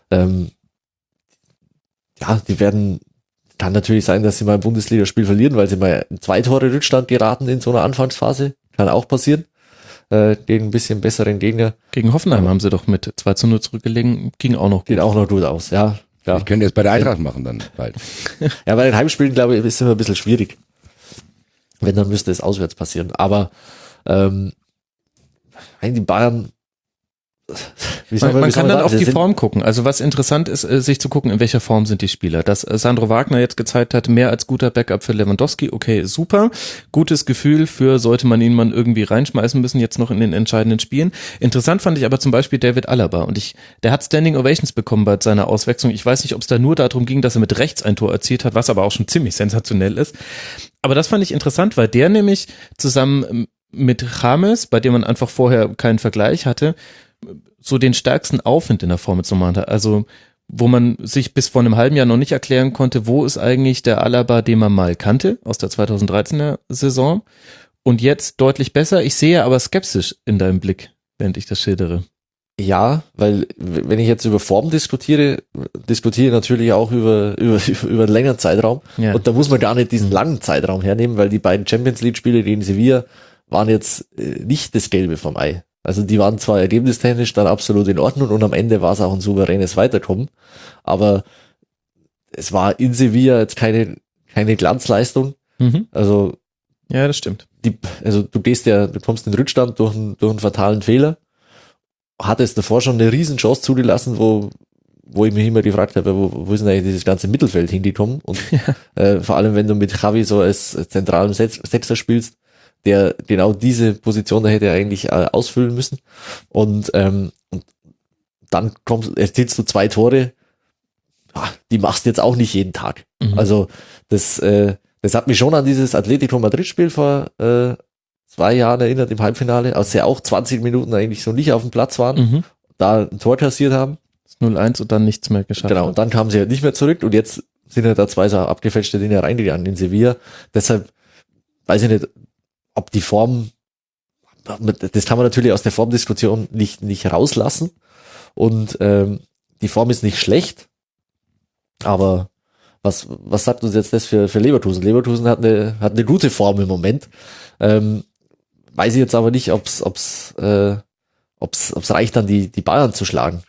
kann natürlich sein, dass sie mal ein Bundesligaspiel verlieren, weil sie mal in 2 Tore Rückstand geraten in so einer Anfangsphase. Kann auch passieren. Gegen ein bisschen besseren Gegner. Gegen Hoffenheim haben sie doch mit 2:0 zurückgelegen. Ging auch noch gut. Geht auch noch gut aus, ja. Klar. Ich könnte jetzt bei der Eintracht machen dann bald. Ja, bei den Heimspielen, glaube ich, ist es immer ein bisschen schwierig. Wenn, dann müsste es auswärts passieren. Aber die Bayern... Man kann dann auf die Form gucken. Also was interessant ist, sich zu gucken, in welcher Form sind die Spieler. Dass Sandro Wagner jetzt gezeigt hat, mehr als guter Backup für Lewandowski, okay, super. Gutes Gefühl für, sollte man ihn mal irgendwie reinschmeißen müssen, jetzt noch in den entscheidenden Spielen. Interessant fand ich aber zum Beispiel David Alaba. Und der hat Standing Ovations bekommen bei seiner Auswechslung. Ich weiß nicht, ob es da nur darum ging, dass er mit rechts ein Tor erzielt hat, was aber auch schon ziemlich sensationell ist. Aber das fand ich interessant, weil der nämlich zusammen mit James, bei dem man einfach vorher keinen Vergleich hatte, so den stärksten Aufwind in der Form mitzumachen hat. Also wo man sich bis vor einem halben Jahr noch nicht erklären konnte, wo ist eigentlich der Alaba, den man mal kannte, aus der 2013er Saison und jetzt deutlich besser. Ich sehe aber skeptisch in deinem Blick, während ich das schildere. Ja, weil wenn ich jetzt über Form diskutiere natürlich auch über einen längeren Zeitraum. Ja. Und da muss man gar nicht diesen langen Zeitraum hernehmen, weil die beiden Champions-League-Spiele gegen Sevilla waren jetzt nicht das Gelbe vom Ei. Also die waren zwar ergebnistechnisch dann absolut in Ordnung und am Ende war es auch ein souveränes Weiterkommen, aber es war in Sevilla jetzt keine Glanzleistung. Mhm. Also ja, das stimmt. Du kommst in den Rückstand durch einen fatalen Fehler, hattest davor schon eine riesen Chance zugelassen, wo ich mich immer gefragt habe, wo ist denn eigentlich dieses ganze Mittelfeld hingekommen? Und vor allem, wenn du mit Xavi so als zentralen Sechser spielst, der genau diese Position da hätte er eigentlich ausfüllen müssen. Und dann erzielst du 2 Tore, die machst du jetzt auch nicht jeden Tag. Mhm. Also das hat mich schon an dieses Atletico Madrid-Spiel vor 2 Jahren erinnert im Halbfinale, als sie auch 20 Minuten eigentlich so nicht auf dem Platz waren, da ein Tor kassiert haben. 0-1 und dann nichts mehr geschafft. Genau, und dann kamen sie halt nicht mehr zurück und jetzt sind halt da 2 so abgefälschte Dinge reingegangen in Sevilla. Deshalb weiß ich nicht, ob die Form, das kann man natürlich aus der Formdiskussion nicht rauslassen und die Form ist nicht schlecht, aber was sagt uns jetzt das für Leverkusen? Leverkusen hat eine gute Form im Moment. Weiß ich jetzt aber nicht, ob's reicht, dann die Bayern zu schlagen.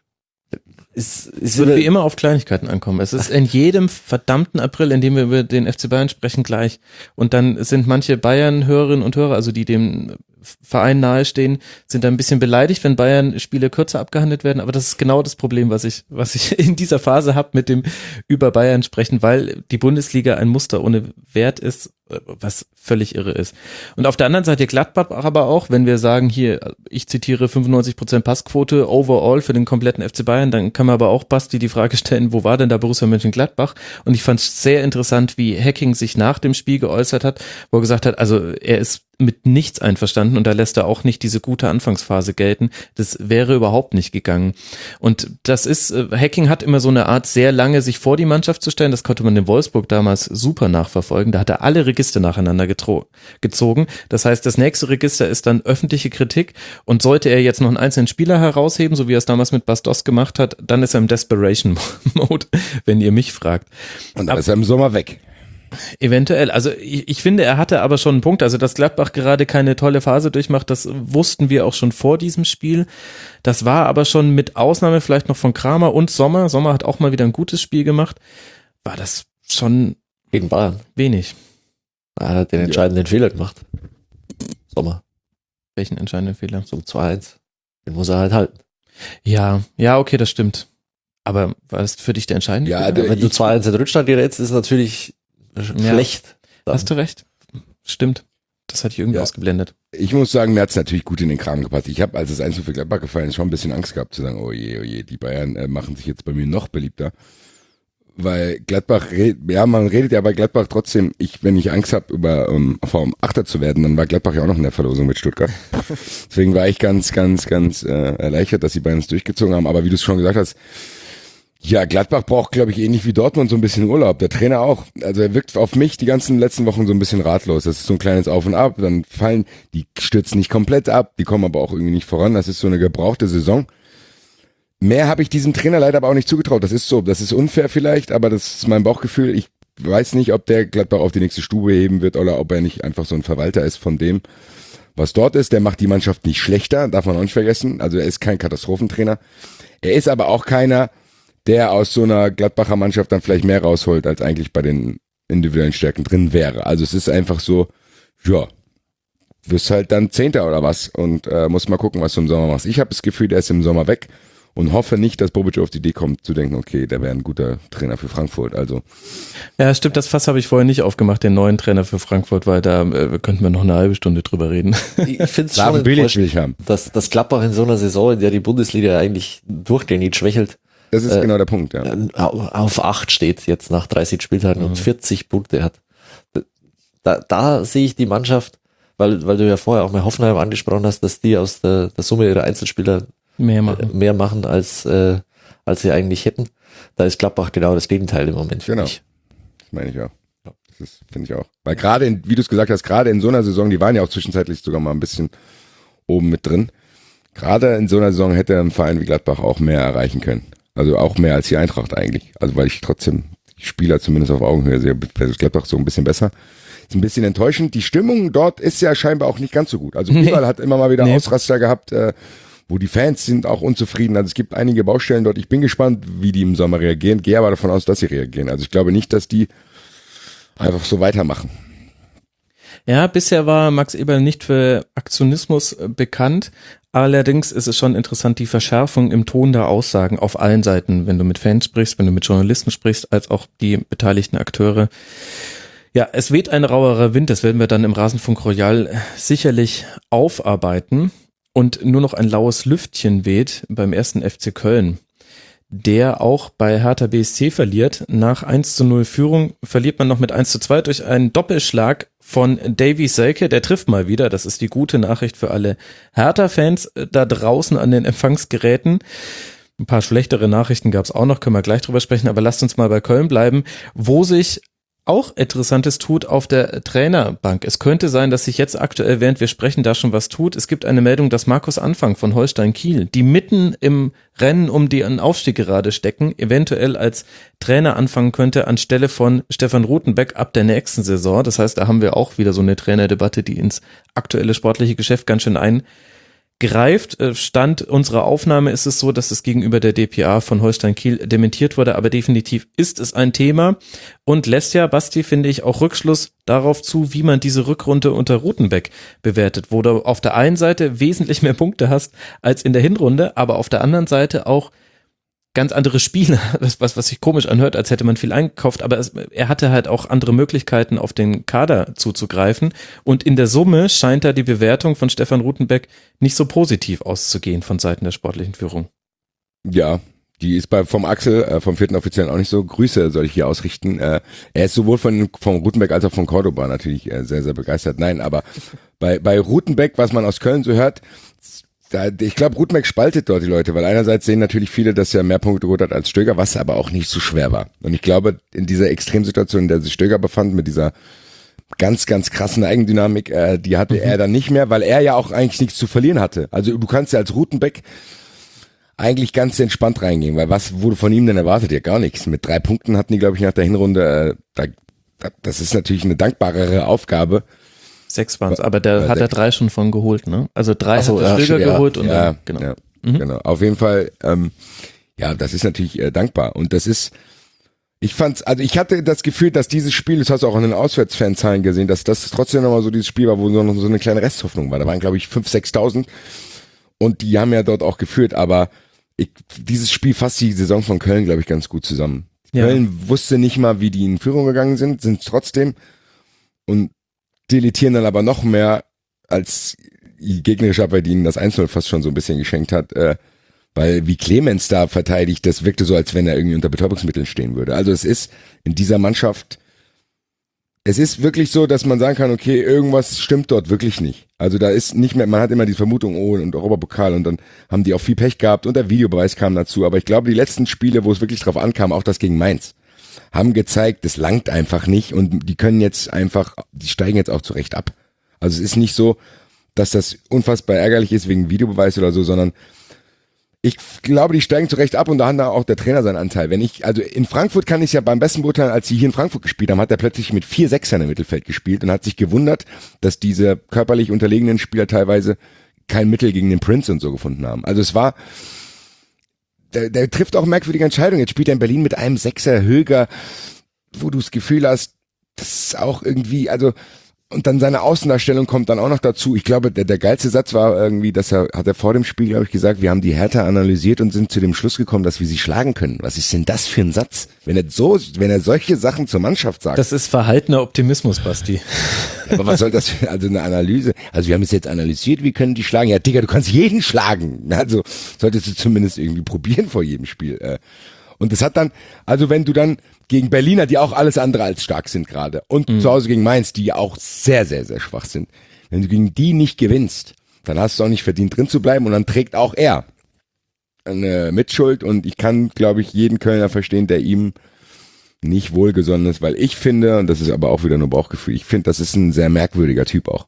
Es wird wie immer auf Kleinigkeiten ankommen. Es ist in jedem verdammten April, in dem wir über den FC Bayern sprechen, gleich. Und dann sind manche Bayern-Hörerinnen und Hörer, also die dem Verein nahestehen, sind da ein bisschen beleidigt, wenn Bayern-Spiele kürzer abgehandelt werden. Aber das ist genau das Problem, was ich in dieser Phase habe mit dem über Bayern sprechen, weil die Bundesliga ein Muster ohne Wert ist, was völlig irre ist. Und auf der anderen Seite Gladbach aber auch, wenn wir sagen, hier, ich zitiere 95% Passquote overall für den kompletten FC Bayern, dann kann man aber auch Basti die Frage stellen, wo war denn da Borussia Mönchengladbach? Und ich fand es sehr interessant, wie Hacking sich nach dem Spiel geäußert hat, wo er gesagt hat, also er ist mit nichts einverstanden und da lässt er auch nicht diese gute Anfangsphase gelten. Das wäre überhaupt nicht gegangen. Und das ist, Hacking hat immer so eine Art, sehr lange sich vor die Mannschaft zu stellen. Das konnte man in Wolfsburg damals super nachverfolgen. Da hat er alle Register nacheinander gezogen. Das heißt, das nächste Register ist dann öffentliche Kritik und sollte er jetzt noch einen einzelnen Spieler herausheben, so wie er es damals mit Bastos gemacht hat, dann ist er im Desperation Mode, wenn ihr mich fragt. Und dann ist er im Sommer weg. Eventuell, also ich finde, er hatte aber schon einen Punkt, also dass Gladbach gerade keine tolle Phase durchmacht, das wussten wir auch schon vor diesem Spiel, das war aber schon mit Ausnahme vielleicht noch von Kramer und Sommer hat auch mal wieder ein gutes Spiel gemacht, war das schon gegen Bayern wenig. Er hat den entscheidenden Fehler gemacht. Sommer. Welchen entscheidenden Fehler? Zum 2-1. Den muss er halt halten. Ja, okay, das stimmt. Aber war das für dich der entscheidende Fehler? Wenn du 2-1 in Rückstand gerätst, ist natürlich schlecht. Dann. Hast du recht. Stimmt. Das hatte ich irgendwie ausgeblendet. Ich muss sagen, mir hat es natürlich gut in den Kram gepasst. Ich habe, als es 1 für Gladbach gefallen ist, schon ein bisschen Angst gehabt zu sagen, oh je, die Bayern machen sich jetzt bei mir noch beliebter. Weil Gladbach, man redet ja bei Gladbach trotzdem, wenn ich Angst habe, vom Achter zu werden, dann war Gladbach ja auch noch in der Verlosung mit Stuttgart. Deswegen war ich ganz erleichtert, dass die Bayern es durchgezogen haben. Aber wie du es schon gesagt hast, ja, Gladbach braucht, glaube ich, ähnlich wie Dortmund so ein bisschen Urlaub. Der Trainer auch. Also er wirkt auf mich die ganzen letzten Wochen so ein bisschen ratlos. Das ist so ein kleines Auf und Ab. Dann die stürzen nicht komplett ab, die kommen aber auch irgendwie nicht voran. Das ist so eine gebrauchte Saison. Mehr habe ich diesem Trainer leider aber auch nicht zugetraut. Das ist so, das ist unfair vielleicht, aber das ist mein Bauchgefühl. Ich weiß nicht, ob der Gladbach auf die nächste Stube heben wird oder ob er nicht einfach so ein Verwalter ist von dem, was dort ist. Der macht die Mannschaft nicht schlechter, darf man auch nicht vergessen. Also er ist kein Katastrophentrainer. Er ist aber auch keiner, der aus so einer Gladbacher Mannschaft dann vielleicht mehr rausholt, als eigentlich bei den individuellen Stärken drin wäre. Also es ist einfach so, ja, wirst halt dann Zehnter oder was und muss mal gucken, was du im Sommer machst. Ich habe das Gefühl, der ist im Sommer weg und hoffe nicht, dass Bobic auf die Idee kommt, zu denken, okay, der wäre ein guter Trainer für Frankfurt. Also ja, stimmt, das Fass habe ich vorher nicht aufgemacht, den neuen Trainer für Frankfurt, weil da könnten wir noch eine halbe Stunde drüber reden. Ich finde es schon enttäuschend, dass Gladbach in so einer Saison, in der die Bundesliga eigentlich durchgängig schwächelt, das ist genau der Punkt, ja. Auf 8 steht jetzt nach 30 Spieltagen und 40 Punkte hat. Da sehe ich die Mannschaft, weil du ja vorher auch mal Hoffenheim angesprochen hast, dass die aus der Summe ihrer Einzelspieler mehr machen als sie eigentlich hätten. Da ist Gladbach genau das Gegenteil im Moment. Genau. Das meine ich auch. Das finde ich auch. Weil gerade, wie du es gesagt hast, gerade in so einer Saison, die waren ja auch zwischenzeitlich sogar mal ein bisschen oben mit drin. Gerade in so einer Saison hätte ein Verein wie Gladbach auch mehr erreichen können. Also auch mehr als die Eintracht eigentlich. Also weil ich trotzdem die Spieler zumindest auf Augenhöhe sehe, ist Gladbach so ein bisschen besser. Ist ein bisschen enttäuschend. Die Stimmung dort ist ja scheinbar auch nicht ganz so gut. Also überall hat immer mal wieder Ausraster gehabt, wo die Fans sind auch unzufrieden. Also es gibt einige Baustellen dort. Ich bin gespannt, wie die im Sommer reagieren. Gehe aber davon aus, dass sie reagieren. Also ich glaube nicht, dass die einfach so weitermachen. Ja, bisher war Max Eberl nicht für Aktionismus bekannt. Allerdings ist es schon interessant, die Verschärfung im Ton der Aussagen auf allen Seiten, wenn du mit Fans sprichst, wenn du mit Journalisten sprichst, als auch die beteiligten Akteure. Ja, es weht ein rauerer Wind, das werden wir dann im Rasenfunk Royal sicherlich aufarbeiten. Und nur noch ein laues Lüftchen weht beim ersten FC Köln, der auch bei Hertha BSC verliert. Nach 1:0 Führung verliert man noch mit 1:2 durch einen Doppelschlag von Davy Selke. Der trifft mal wieder, das ist die gute Nachricht für alle Hertha-Fans da draußen an den Empfangsgeräten. Ein paar schlechtere Nachrichten gab es auch noch, können wir gleich drüber sprechen, aber lasst uns mal bei Köln bleiben, wo sich auch Interessantes tut auf der Trainerbank. Es könnte sein, dass sich jetzt aktuell, während wir sprechen, da schon was tut. Es gibt eine Meldung, dass Markus Anfang von Holstein Kiel, die mitten im Rennen um den Aufstieg gerade stecken, eventuell als Trainer anfangen könnte anstelle von Stefan Rutenbeck ab der nächsten Saison. Das heißt, da haben wir auch wieder so eine Trainerdebatte, die ins aktuelle sportliche Geschäft ganz schön eingreift. Stand unserer Aufnahme ist es so, dass es gegenüber der dpa von Holstein Kiel dementiert wurde, aber definitiv ist es ein Thema und lässt ja, Basti, finde ich, auch Rückschluss darauf zu, wie man diese Rückrunde unter Rutenbeck bewertet, wo du auf der einen Seite wesentlich mehr Punkte hast als in der Hinrunde, aber auf der anderen Seite auch ganz andere Spiele, was sich komisch anhört, als hätte man viel eingekauft, aber er hatte halt auch andere Möglichkeiten, auf den Kader zuzugreifen und in der Summe scheint da die Bewertung von Stefan Rutenbeck nicht so positiv auszugehen von Seiten der sportlichen Führung. Ja, die ist vom Axel, vom 4. Offiziellen auch nicht so. Grüße soll ich hier ausrichten. Er ist sowohl von Rutenbeck als auch von Cordoba natürlich sehr, sehr begeistert. Nein, aber bei Rutenbeck, was man aus Köln so hört, ich glaube, Rutenbeck spaltet dort die Leute, weil einerseits sehen natürlich viele, dass er mehr Punkte geholt hat als Stöger, was aber auch nicht so schwer war. Und ich glaube, in dieser Extremsituation, in der sich Stöger befand, mit dieser ganz, ganz krassen Eigendynamik, die hatte er dann nicht mehr, weil er ja auch eigentlich nichts zu verlieren hatte. Also du kannst ja als Rutenbeck eigentlich ganz entspannt reingehen, weil was wurde von ihm denn erwartet? Ja, gar nichts. Mit 3 Punkten hatten die, glaube ich, nach der Hinrunde, das ist natürlich eine dankbarere Aufgabe. 6 waren es, aber der hat 3 schon von geholt, ne? Also 3 hat der Stöger geholt und dann, genau. Ja, genau. Auf jeden Fall, das ist natürlich dankbar. Und das ist, ich hatte das Gefühl, dass dieses Spiel, das hast du auch an den Auswärtsfanzahlen gesehen, dass das trotzdem nochmal so dieses Spiel war, wo noch so eine kleine Resthoffnung war. Da waren, glaube ich, 5.000, 6.000 und die haben ja dort auch geführt, aber dieses Spiel fasst die Saison von Köln, glaube ich, ganz gut zusammen. Ja. Köln wusste nicht mal, wie die in Führung gegangen sind es trotzdem und deletieren dann aber noch mehr, als die gegnerische Abwehr, die ihnen das 1-0 fast schon so ein bisschen geschenkt hat, weil wie Clemens da verteidigt, das wirkte so, als wenn er irgendwie unter Betäubungsmitteln stehen würde. Also es ist in dieser Mannschaft, es ist wirklich so, dass man sagen kann, okay, irgendwas stimmt dort wirklich nicht. Also da ist nicht mehr, man hat immer die Vermutung, und Europapokal und dann haben die auch viel Pech gehabt und der Videobeweis kam dazu, aber ich glaube, die letzten Spiele, wo es wirklich drauf ankam, auch das gegen Mainz, haben gezeigt, das langt einfach nicht und die können jetzt einfach, die steigen jetzt auch zurecht ab. Also es ist nicht so, dass das unfassbar ärgerlich ist wegen Videobeweis oder so, sondern ich glaube, die steigen zurecht ab und da hat da auch der Trainer seinen Anteil. Also in Frankfurt kann ich es ja beim besten beurteilen, als sie hier in Frankfurt gespielt haben, hat er plötzlich mit 4 Sechsern im Mittelfeld gespielt und hat sich gewundert, dass diese körperlich unterlegenen Spieler teilweise kein Mittel gegen den Prince und so gefunden haben. Also es war, der trifft auch merkwürdige Entscheidungen. Jetzt spielt er in Berlin mit einem Sechser Höger, wo du das Gefühl hast, das ist auch irgendwie, also Und dann seine Außendarstellung kommt dann auch noch dazu. Ich glaube, der geilste Satz war irgendwie, hat er vor dem Spiel, glaube ich, gesagt, wir haben die Hertha analysiert und sind zu dem Schluss gekommen, dass wir sie schlagen können. Was ist denn das für ein Satz? Wenn er solche Sachen zur Mannschaft sagt. Das ist verhaltener Optimismus, Basti. Aber was soll das für, also eine Analyse? Also wir haben es jetzt analysiert, wie können die schlagen? Ja, Digga, du kannst jeden schlagen. Also solltest du zumindest irgendwie probieren vor jedem Spiel. Und das hat dann, also wenn du dann gegen Berliner, die auch alles andere als stark sind gerade, und zu Hause gegen Mainz, die auch sehr, sehr, sehr schwach sind, wenn du gegen die nicht gewinnst, dann hast du auch nicht verdient, drin zu bleiben, und dann trägt auch er eine Mitschuld, und ich kann, glaube ich, jeden Kölner verstehen, der ihm nicht wohlgesonnen ist, weil ich finde, und das ist aber auch wieder nur Bauchgefühl, ich finde, das ist ein sehr merkwürdiger Typ auch.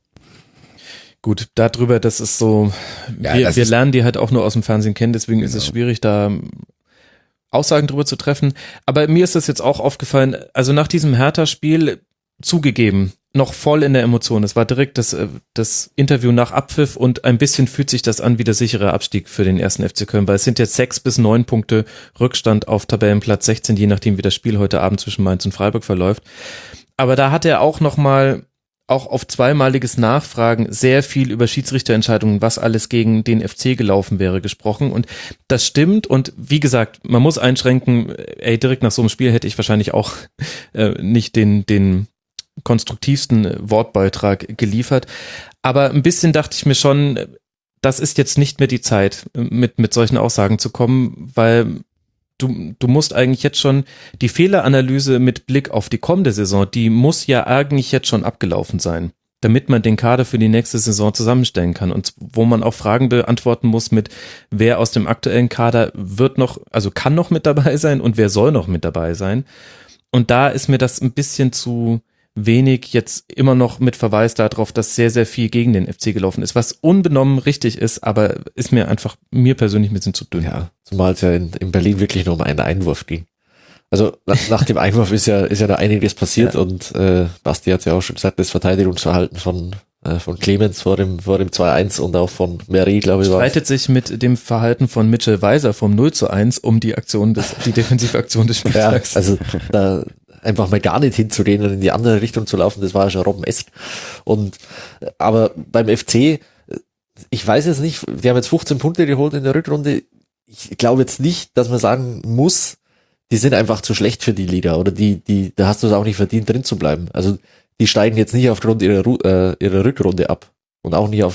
Gut, darüber, das ist so, ja, wir lernen die halt auch nur aus dem Fernsehen kennen, deswegen ist es schwierig, da Aussagen drüber zu treffen. Aber mir ist das jetzt auch aufgefallen, also nach diesem Hertha-Spiel, zugegeben, noch voll in der Emotion. Es war direkt das Interview nach Abpfiff, und ein bisschen fühlt sich das an wie der sichere Abstieg für den 1. FC Köln, weil es sind jetzt 6 bis 9 Punkte Rückstand auf Tabellenplatz 16, je nachdem wie das Spiel heute Abend zwischen Mainz und Freiburg verläuft. Aber da hat er auch nochmal, auch auf zweimaliges Nachfragen, sehr viel über Schiedsrichterentscheidungen, was alles gegen den FC gelaufen wäre, gesprochen, und das stimmt. Und wie gesagt, man muss einschränken, direkt nach so einem Spiel hätte ich wahrscheinlich auch nicht den konstruktivsten Wortbeitrag geliefert, aber ein bisschen dachte ich mir schon, das ist jetzt nicht mehr die Zeit, mit solchen Aussagen zu kommen, weil du musst eigentlich jetzt schon die Fehleranalyse mit Blick auf die kommende Saison, die muss ja eigentlich jetzt schon abgelaufen sein, damit man den Kader für die nächste Saison zusammenstellen kann, und wo man auch Fragen beantworten muss mit, wer aus dem aktuellen Kader kann noch mit dabei sein und wer soll noch mit dabei sein. Und da ist mir das ein bisschen zu wenig jetzt immer noch mit Verweis darauf, dass sehr, sehr viel gegen den FC gelaufen ist, was unbenommen richtig ist, aber ist mir persönlich ein bisschen zu dünn. Ja, zumal es ja in Berlin wirklich nur um einen Einwurf ging. Also nach dem Einwurf ist ja da einiges passiert, ja. Und Basti hat ja auch schon gesagt, das Verteidigungsverhalten von Clemens vor dem 2-1 und auch von Meri, glaube ich, streitet sich mit dem Verhalten von Mitchell Weiser vom 0-1 um die defensive Aktion des Spieltags. Ja, also da einfach mal gar nicht hinzugehen und in die andere Richtung zu laufen, das war ja schon Robben-esk. Aber beim FC, ich weiß jetzt nicht, die haben jetzt 15 Punkte geholt in der Rückrunde. Ich glaube jetzt nicht, dass man sagen muss, die sind einfach zu schlecht für die Liga, oder da hast du es auch nicht verdient, drin zu bleiben. Also die steigen jetzt nicht aufgrund ihrer Rückrunde ab und auch nicht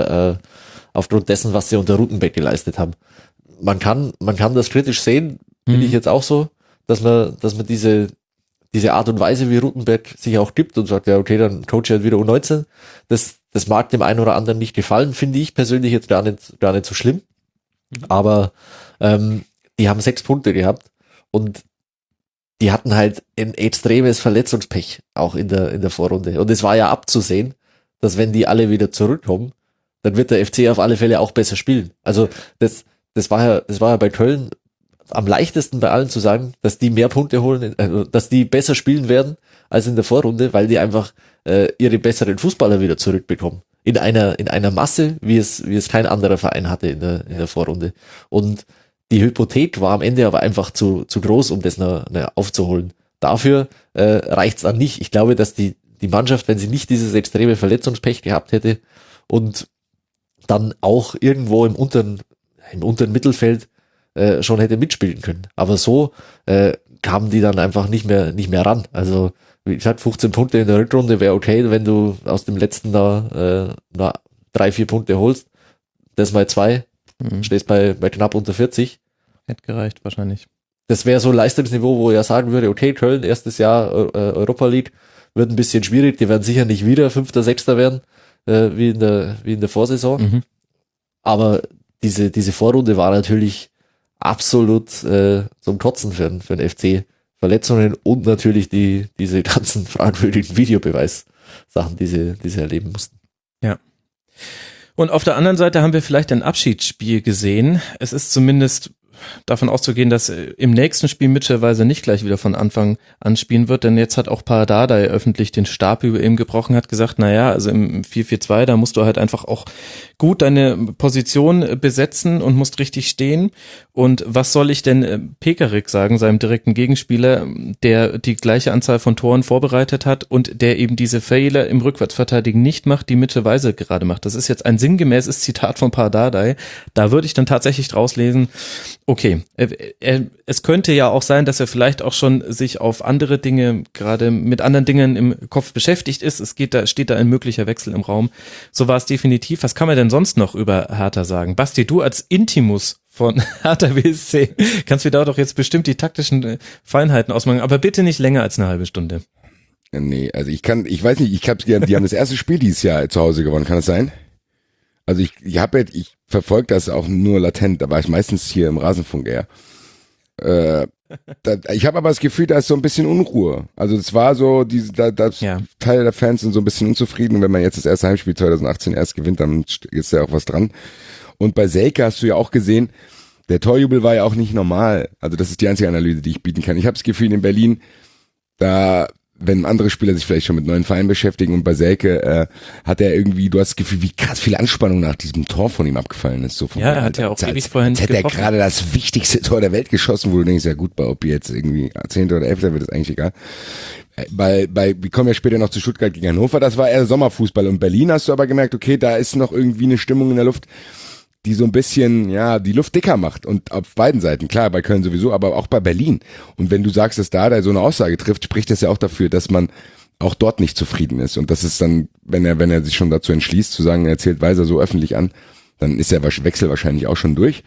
aufgrund dessen, was sie unter Rutenbeck geleistet haben. Man kann das kritisch sehen, finde ich jetzt auch so, dass man diese Art und Weise, wie Rutenberg sich auch gibt und sagt, ja, okay, dann coach halt wieder U19. Das mag dem einen oder anderen nicht gefallen, finde ich persönlich jetzt gar nicht so schlimm. Aber die haben 6 Punkte gehabt und die hatten halt ein extremes Verletzungspech auch in der Vorrunde. Und es war ja abzusehen, dass wenn die alle wieder zurückkommen, dann wird der FC auf alle Fälle auch besser spielen. Also das war ja bei Köln am leichtesten bei allen zu sagen, dass die mehr Punkte holen, dass die besser spielen werden als in der Vorrunde, weil die einfach ihre besseren Fußballer wieder zurückbekommen. In einer Masse, wie es kein anderer Verein hatte in der Vorrunde. Und die Hypothek war am Ende aber einfach zu groß, um das noch aufzuholen. Dafür reicht's dann nicht. Ich glaube, dass die Mannschaft, wenn sie nicht dieses extreme Verletzungspech gehabt hätte und dann auch irgendwo im unteren Mittelfeld schon hätte mitspielen können. Aber so kamen die dann einfach nicht mehr ran. Also wie gesagt, 15 Punkte in der Rückrunde wäre okay, wenn du aus dem letzten da 3-4 Punkte holst. Das mal 2, stehst bei knapp unter 40. Hätte gereicht wahrscheinlich. Das wäre so ein Leistungsniveau, wo er sagen würde, okay, Köln, erstes Jahr Europa League, wird ein bisschen schwierig, die werden sicher nicht wieder 5., 6. werden, wie in der Vorsaison. Mhm. Aber diese Vorrunde war natürlich absolut zum Kotzen für den FC. Verletzungen und natürlich diese ganzen fragwürdigen Videobeweissachen, die sie erleben mussten. Ja. Und auf der anderen Seite haben wir vielleicht ein Abschiedsspiel gesehen. Es ist zumindest davon auszugehen, dass im nächsten Spiel Mitchell-Weise nicht gleich wieder von Anfang an spielen wird, denn jetzt hat auch Pardadei öffentlich den Stab über ihm gebrochen, hat gesagt, naja, also im 4-4-2, da musst du halt einfach auch gut deine Position besetzen und musst richtig stehen. Und was soll ich denn Pekarik sagen, seinem direkten Gegenspieler, der die gleiche Anzahl von Toren vorbereitet hat und der eben diese Fehler im Rückwärtsverteidigen nicht macht, die Mitchell-Weise gerade macht. Das ist jetzt ein sinngemäßes Zitat von Pardadei. Da würde ich dann tatsächlich draus lesen, okay, es könnte ja auch sein, dass er vielleicht auch schon sich auf andere Dinge, gerade mit anderen Dingen im Kopf beschäftigt ist. Steht da ein möglicher Wechsel im Raum. So war es definitiv. Was kann man denn sonst noch über Hertha sagen? Basti, du als Intimus von Hertha BSC kannst mir da doch jetzt bestimmt die taktischen Feinheiten ausmachen, aber bitte nicht länger als eine halbe Stunde. Nee, also ich weiß nicht, die haben das erste Spiel dieses Jahr zu Hause gewonnen, kann das sein? Also ich verfolge das auch nur latent, da war ich meistens hier im Rasenfunk eher. Ich habe aber das Gefühl, da ist so ein bisschen Unruhe. Also es war so, Teil der Fans sind so ein bisschen unzufrieden und wenn man jetzt das erste Heimspiel 2018 erst gewinnt, dann ist ja auch was dran. Und bei Selke hast du ja auch gesehen, der Torjubel war ja auch nicht normal. Also das ist die einzige Analyse, die ich bieten kann. Ich habe das Gefühl, in Berlin, wenn andere Spieler sich vielleicht schon mit neuen Vereinen beschäftigen und bei Selke hat er irgendwie, du hast das Gefühl, wie krass viel Anspannung nach diesem Tor von ihm abgefallen ist. So er hat ja auch ewig vorhin hätte er gerade das wichtigste Tor der Welt geschossen, wo du denkst, ja gut, ob jetzt irgendwie 10. oder 11. wird, ist eigentlich egal. Wir kommen ja später noch zu Stuttgart gegen Hannover, das war eher Sommerfußball. Und Berlin hast du aber gemerkt, okay, da ist noch irgendwie eine Stimmung in der Luft, die so ein bisschen, die Luft dicker macht. Und auf beiden Seiten, klar, bei Köln sowieso, aber auch bei Berlin. Und wenn du sagst, dass da so eine Aussage trifft, spricht das ja auch dafür, dass man auch dort nicht zufrieden ist. Und das ist dann, wenn er sich schon dazu entschließt, zu sagen, er zählt Weiser so öffentlich an, dann ist der Wechsel wahrscheinlich auch schon durch.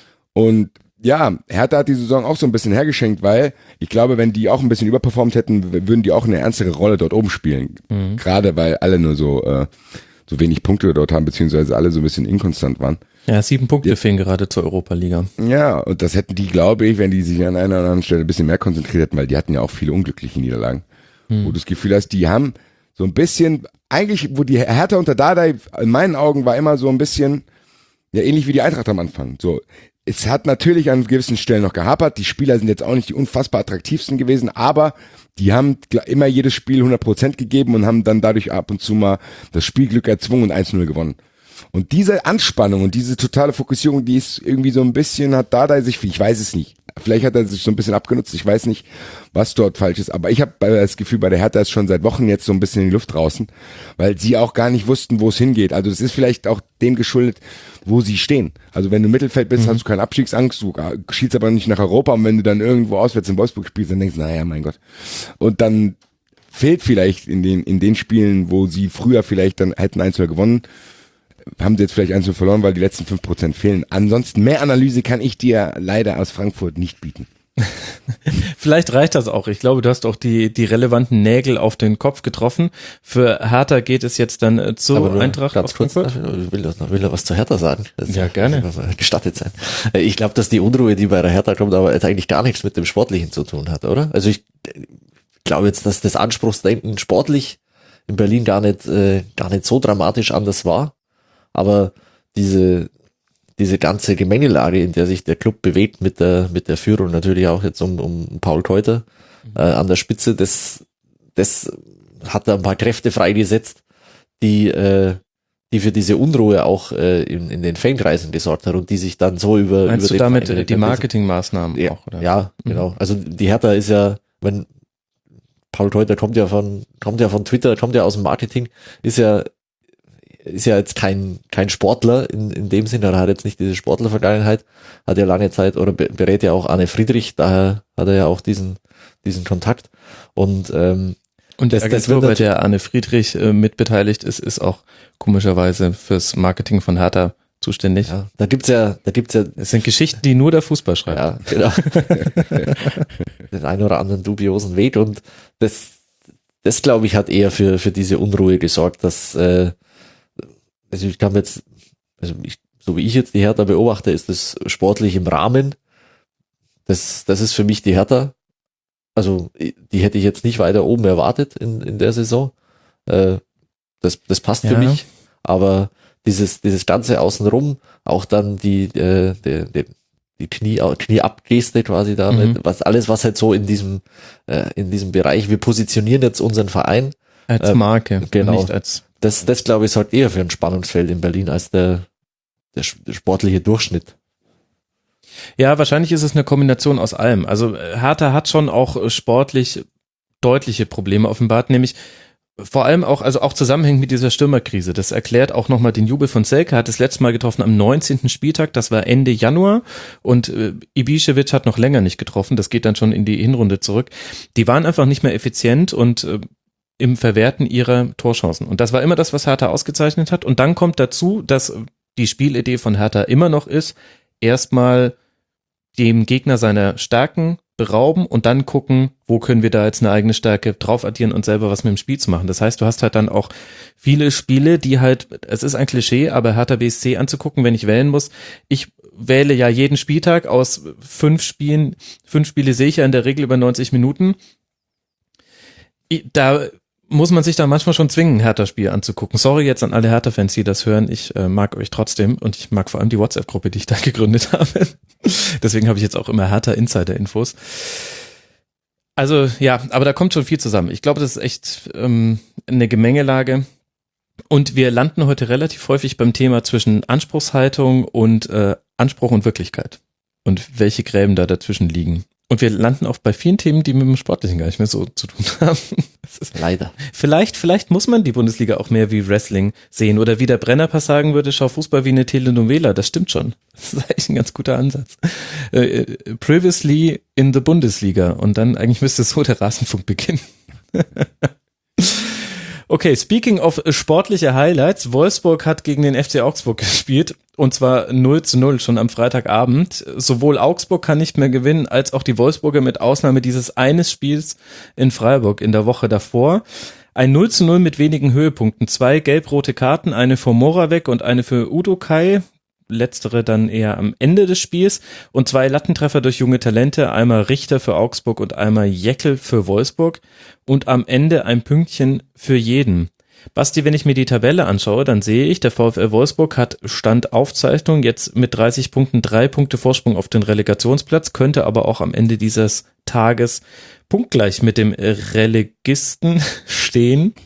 Und ja, Hertha hat die Saison auch so ein bisschen hergeschenkt, weil ich glaube, wenn die auch ein bisschen überperformt hätten, würden die auch eine ernstere Rolle dort oben spielen. Mhm. Gerade weil alle nur so wenig Punkte dort haben, beziehungsweise alle so ein bisschen inkonstant waren. Ja, 7 Punkte fehlen gerade zur Europa-Liga. Ja, und das hätten die, glaube ich, wenn die sich an einer oder anderen Stelle ein bisschen mehr konzentriert hätten, weil die hatten ja auch viele unglückliche Niederlagen. Wo du das Gefühl hast, die haben so ein bisschen, eigentlich, wo die Hertha unter Dardai in meinen Augen war immer so ein bisschen, ja, ähnlich wie die Eintracht am Anfang. So, es hat natürlich an gewissen Stellen noch gehapert. Die Spieler sind jetzt auch nicht die unfassbar attraktivsten gewesen, aber die haben immer jedes Spiel 100% gegeben und haben dann dadurch ab und zu mal das Spielglück erzwungen und 1-0 gewonnen. Und diese Anspannung und diese totale Fokussierung, die ist irgendwie so ein bisschen, hat Dardai sich, ich weiß es nicht, vielleicht hat er sich so ein bisschen abgenutzt, ich weiß nicht, was dort falsch ist, aber ich habe das Gefühl, bei der Hertha ist schon seit Wochen jetzt so ein bisschen in die Luft draußen, weil sie auch gar nicht wussten, wo es hingeht. Also das ist vielleicht auch dem geschuldet, wo sie stehen. Also wenn du im Mittelfeld bist, hast du keine Abstiegsangst, du schielst aber nicht nach Europa und wenn du dann irgendwo auswärts in Wolfsburg spielst, dann denkst du, naja, mein Gott. Und dann fehlt vielleicht in den Spielen, wo sie früher vielleicht dann hätten 1-0 gewonnen, haben sie jetzt vielleicht 1-0 verloren, weil die letzten 5% fehlen. Ansonsten mehr Analyse kann ich dir leider aus Frankfurt nicht bieten. Vielleicht reicht das auch. Ich glaube, du hast auch die relevanten Nägel auf den Kopf getroffen. Für Hertha geht es jetzt dann zur Eintracht aus Frankfurt. Ich will da was zu Hertha sagen. Ja, gerne. Gestattet sein. Ich glaube, dass die Unruhe, die bei der Hertha kommt, aber jetzt eigentlich gar nichts mit dem Sportlichen zu tun hat, oder? Also ich glaube jetzt, dass das Anspruchsdenken sportlich in Berlin gar nicht so dramatisch anders war. Aber diese ganze Gemengelage, in der sich der Club bewegt mit der Führung, natürlich auch jetzt um Paul Keuter an der Spitze, das hat da ein paar Kräfte freigesetzt, die für diese Unruhe auch in den Fankreisen gesorgt hat und die sich dann so über Meinst über du damit die Marketingmaßnahmen auch, oder? Ja, genau. Also die Hertha ist ja, wenn Paul Keuter kommt ja von Twitter, kommt ja aus dem Marketing, ist ja jetzt kein Sportler in dem Sinne, oder hat jetzt nicht diese Sportlervergangenheit, hat ja lange Zeit, oder berät ja auch Arne Friedrich, daher hat er ja auch diesen Kontakt. Und der Agentur, bei der Arne Friedrich mitbeteiligt ist auch komischerweise fürs Marketing von Hertha zuständig. Ja, da gibt's ja. Es sind Geschichten, die nur der Fußball schreibt. Ja, genau. Den einen oder anderen dubiosen Weg, und das glaube ich hat eher für diese Unruhe gesorgt, dass also ich kann jetzt, so wie ich jetzt die Hertha beobachte, ist das sportlich im Rahmen. Das ist für mich die Hertha. Also die hätte ich jetzt nicht weiter oben erwartet in der Saison. Das passt für mich. Aber dieses Ganze außenrum, auch dann Knie-Ab-Geste quasi damit, was halt so in diesem Bereich, wir positionieren jetzt unseren Verein als Marke, genau. Nicht als. Das glaube ich, sorgt eher für ein Spannungsfeld in Berlin als der sportliche Durchschnitt. Ja, wahrscheinlich ist es eine Kombination aus allem. Also Hertha hat schon auch sportlich deutliche Probleme offenbart, nämlich vor allem auch, also auch zusammenhängend mit dieser Stürmerkrise. Das erklärt auch nochmal den Jubel von Selke, hat das letzte Mal getroffen am 19. Spieltag, das war Ende Januar und Ibišević hat noch länger nicht getroffen, das geht dann schon in die Hinrunde zurück. Die waren einfach nicht mehr effizient und im Verwerten ihrer Torchancen. Und das war immer das, was Hertha ausgezeichnet hat. Und dann kommt dazu, dass die Spielidee von Hertha immer noch ist, erstmal dem Gegner seiner Stärken berauben und dann gucken, wo können wir da jetzt eine eigene Stärke drauf addieren und selber was mit dem Spiel zu machen. Das heißt, du hast halt dann auch viele Spiele, die halt, es ist ein Klischee, aber Hertha BSC anzugucken, wenn ich wählen muss. Ich wähle ja jeden Spieltag aus 5 Spielen. 5 Spiele sehe ich ja in der Regel über 90 Minuten. Da muss man sich da manchmal schon zwingen, Hertha-Spiel anzugucken. Sorry jetzt an alle Hertha-Fans, die das hören. Ich mag euch trotzdem und ich mag vor allem die WhatsApp-Gruppe, die ich da gegründet habe. Deswegen habe ich jetzt auch immer Hertha-Insider-Infos. Also ja, aber da kommt schon viel zusammen. Ich glaube, das ist echt eine Gemengelage. Und wir landen heute relativ häufig beim Thema zwischen Anspruchshaltung und Anspruch und Wirklichkeit. Und welche Gräben da dazwischen liegen. Und wir landen auch bei vielen Themen, die mit dem Sportlichen gar nicht mehr so zu tun haben. Leider. Vielleicht muss man die Bundesliga auch mehr wie Wrestling sehen. Oder wie der Brennerpass sagen würde, schau Fußball wie eine Telenovela. Das stimmt schon. Das ist eigentlich ein ganz guter Ansatz. Previously in the Bundesliga. Und dann eigentlich müsste so der Rasenfunk beginnen. Okay, speaking of sportliche Highlights. Wolfsburg hat gegen den FC Augsburg gespielt. Und zwar 0:0 schon am Freitagabend. Sowohl Augsburg kann nicht mehr gewinnen, als auch die Wolfsburger mit Ausnahme dieses eines Spiels in Freiburg in der Woche davor. Ein 0:0 mit wenigen Höhepunkten. 2 gelb-rote Karten, eine für Moravec und eine für Udokai. Letztere dann eher am Ende des Spiels. Und 2 Lattentreffer durch junge Talente. Einmal Richter für Augsburg und einmal Jäckel für Wolfsburg. Und am Ende ein Pünktchen für jeden. Basti, wenn ich mir die Tabelle anschaue, dann sehe ich, der VfL Wolfsburg hat Stand Aufzeichnung jetzt mit 30 Punkten 3 Punkte Vorsprung auf den Relegationsplatz, könnte aber auch am Ende dieses Tages punktgleich mit dem Relegisten stehen.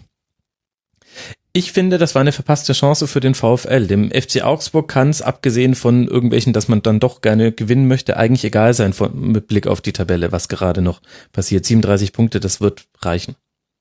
Ich finde, das war eine verpasste Chance für den VfL. Dem FC Augsburg kann es, abgesehen von irgendwelchen, dass man dann doch gerne gewinnen möchte, eigentlich egal sein mit Blick auf die Tabelle, was gerade noch passiert. 37 Punkte, das wird reichen.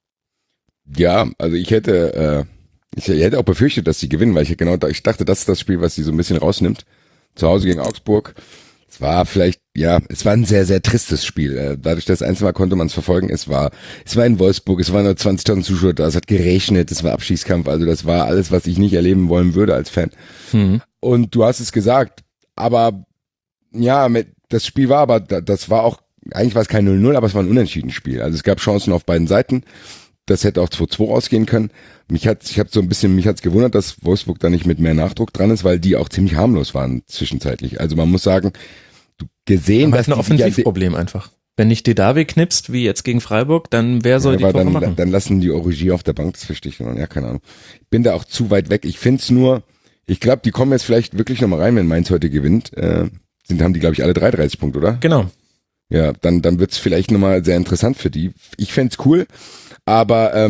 Ja, also ich hätte auch befürchtet, dass sie gewinnen, weil ich dachte, das ist das Spiel, was sie so ein bisschen rausnimmt. Zu Hause gegen Augsburg. Es war ein sehr, sehr tristes Spiel. Dadurch, dass einmal konnte man es verfolgen. Es war in Wolfsburg, es waren nur 20.000 Zuschauer da, es hat geregnet, es war Abstiegskampf, also das war alles, was ich nicht erleben wollen würde als Fan. Und du hast es gesagt, aber ja, das Spiel war aber, das war auch, eigentlich war es kein 0:0, aber es war ein unentschieden Spiel. Also es gab Chancen auf beiden Seiten. Das hätte auch 2:2 ausgehen können. Mich hat's gewundert, dass Wolfsburg da nicht mit mehr Nachdruck dran ist, weil die auch ziemlich harmlos waren zwischenzeitlich. Also man muss sagen, dass ein Offensivproblem einfach. Wenn nicht Didavi knipst, wie jetzt gegen Freiburg, dann wer soll die Tore machen? Dann lassen die Orugier auf der Bank, das verstehe ich noch. Ja, keine Ahnung. Ich bin da auch zu weit weg. Ich find's nur, ich glaube, die kommen jetzt vielleicht wirklich nochmal rein, wenn Mainz heute gewinnt. Haben die, glaube ich, alle 33 Punkte, oder? Genau. Ja, dann wird's vielleicht nochmal sehr interessant für die. Ich fänd's cool. Aber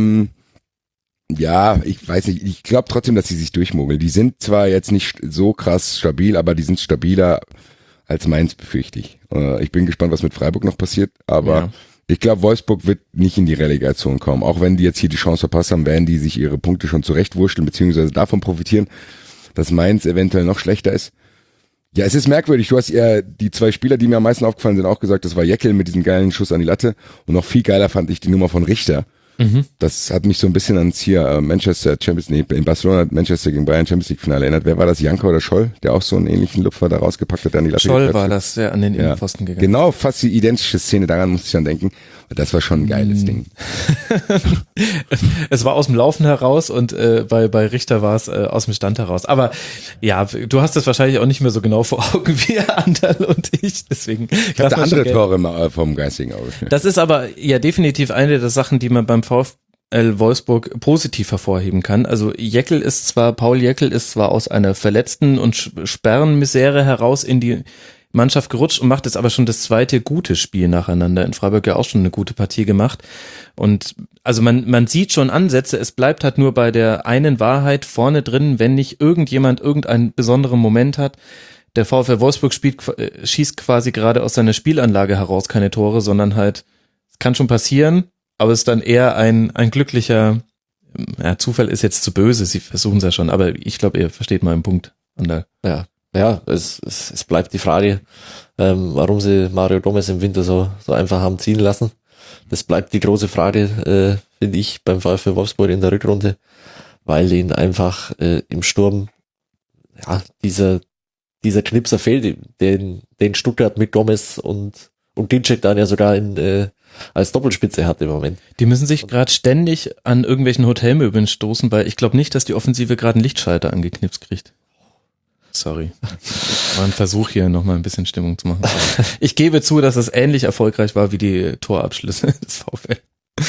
ja, ich weiß nicht, ich glaube trotzdem, dass sie sich durchmogeln. Die sind zwar jetzt nicht so krass stabil, aber die sind stabiler als Mainz, befürchte ich. Ich bin gespannt, was mit Freiburg noch passiert, aber ich glaube, Wolfsburg wird nicht in die Relegation kommen. Auch wenn die jetzt hier die Chance verpasst haben, werden die sich ihre Punkte schon zurechtwurschteln, beziehungsweise davon profitieren, dass Mainz eventuell noch schlechter ist. Ja, es ist merkwürdig. Du hast ja die 2 Spieler, die mir am meisten aufgefallen sind, auch gesagt, das war Jäckel mit diesem geilen Schuss an die Latte. Und noch viel geiler fand ich die Nummer von Richter. Das hat mich so ein bisschen ans hier in Barcelona Manchester gegen Bayern Champions League Finale erinnert. Wer war das? Janka oder Scholl, der auch so einen ähnlichen Lupfer da rausgepackt hat, der an die Latte Scholl war das, der an den Innenpfosten gegangen. Genau, fast die identische Szene, daran musste ich dann denken. Das war schon ein geiles Ding. Es war aus dem Laufen heraus und bei Richter war es aus dem Stand heraus. Aber ja, du hast das wahrscheinlich auch nicht mehr so genau vor Augen wie Anderl und ich. Deswegen ich hatte andere Tore vom geistigen Auge. Das ist aber ja definitiv eine der Sachen, die man beim VfL Wolfsburg positiv hervorheben kann. Also Paul Jäckel ist zwar aus einer verletzten und Sperrenmisere heraus in die Mannschaft gerutscht und macht jetzt aber schon das zweite gute Spiel nacheinander. In Freiburg ja auch schon eine gute Partie gemacht. Und also man sieht schon Ansätze, es bleibt halt nur bei der einen Wahrheit vorne drin, wenn nicht irgendjemand irgendeinen besonderen Moment hat. Der VfL Wolfsburg schießt quasi gerade aus seiner Spielanlage heraus keine Tore, sondern halt, es kann schon passieren, aber es ist dann eher ein glücklicher, Zufall ist jetzt zu böse, sie versuchen es ja schon, aber ich glaube, ihr versteht meinen Punkt. Ja, es bleibt die Frage, warum sie Mario Gomez im Winter so einfach haben ziehen lassen. Das bleibt die große Frage, finde ich, beim VfL Wolfsburg in der Rückrunde, weil ihnen einfach im Sturm dieser Knipser fehlt, den Stuttgart mit Gomez und Ginczek dann ja sogar als Doppelspitze hat im Moment. Die müssen sich gerade ständig an irgendwelchen Hotelmöbeln stoßen, weil ich glaube nicht, dass die Offensive gerade einen Lichtschalter angeknipst kriegt. Sorry. War ein Versuch hier nochmal ein bisschen Stimmung zu machen. Ich gebe zu, dass es ähnlich erfolgreich war wie die Torabschlüsse des VfL.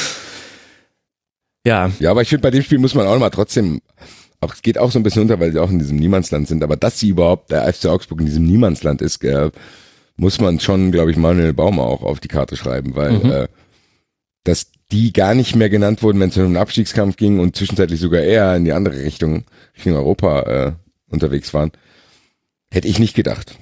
Ja. Ja, aber ich finde, bei dem Spiel muss man auch mal trotzdem, auch es geht auch so ein bisschen unter, weil sie auch in diesem Niemandsland sind, aber dass sie überhaupt der FC Augsburg in diesem Niemandsland ist, muss man schon, glaube ich, Manuel Baumer auch auf die Karte schreiben, weil dass die gar nicht mehr genannt wurden, wenn es um einen Abstiegskampf ging und zwischenzeitlich sogar eher in die andere Richtung Europa unterwegs waren. Hätte ich nicht gedacht.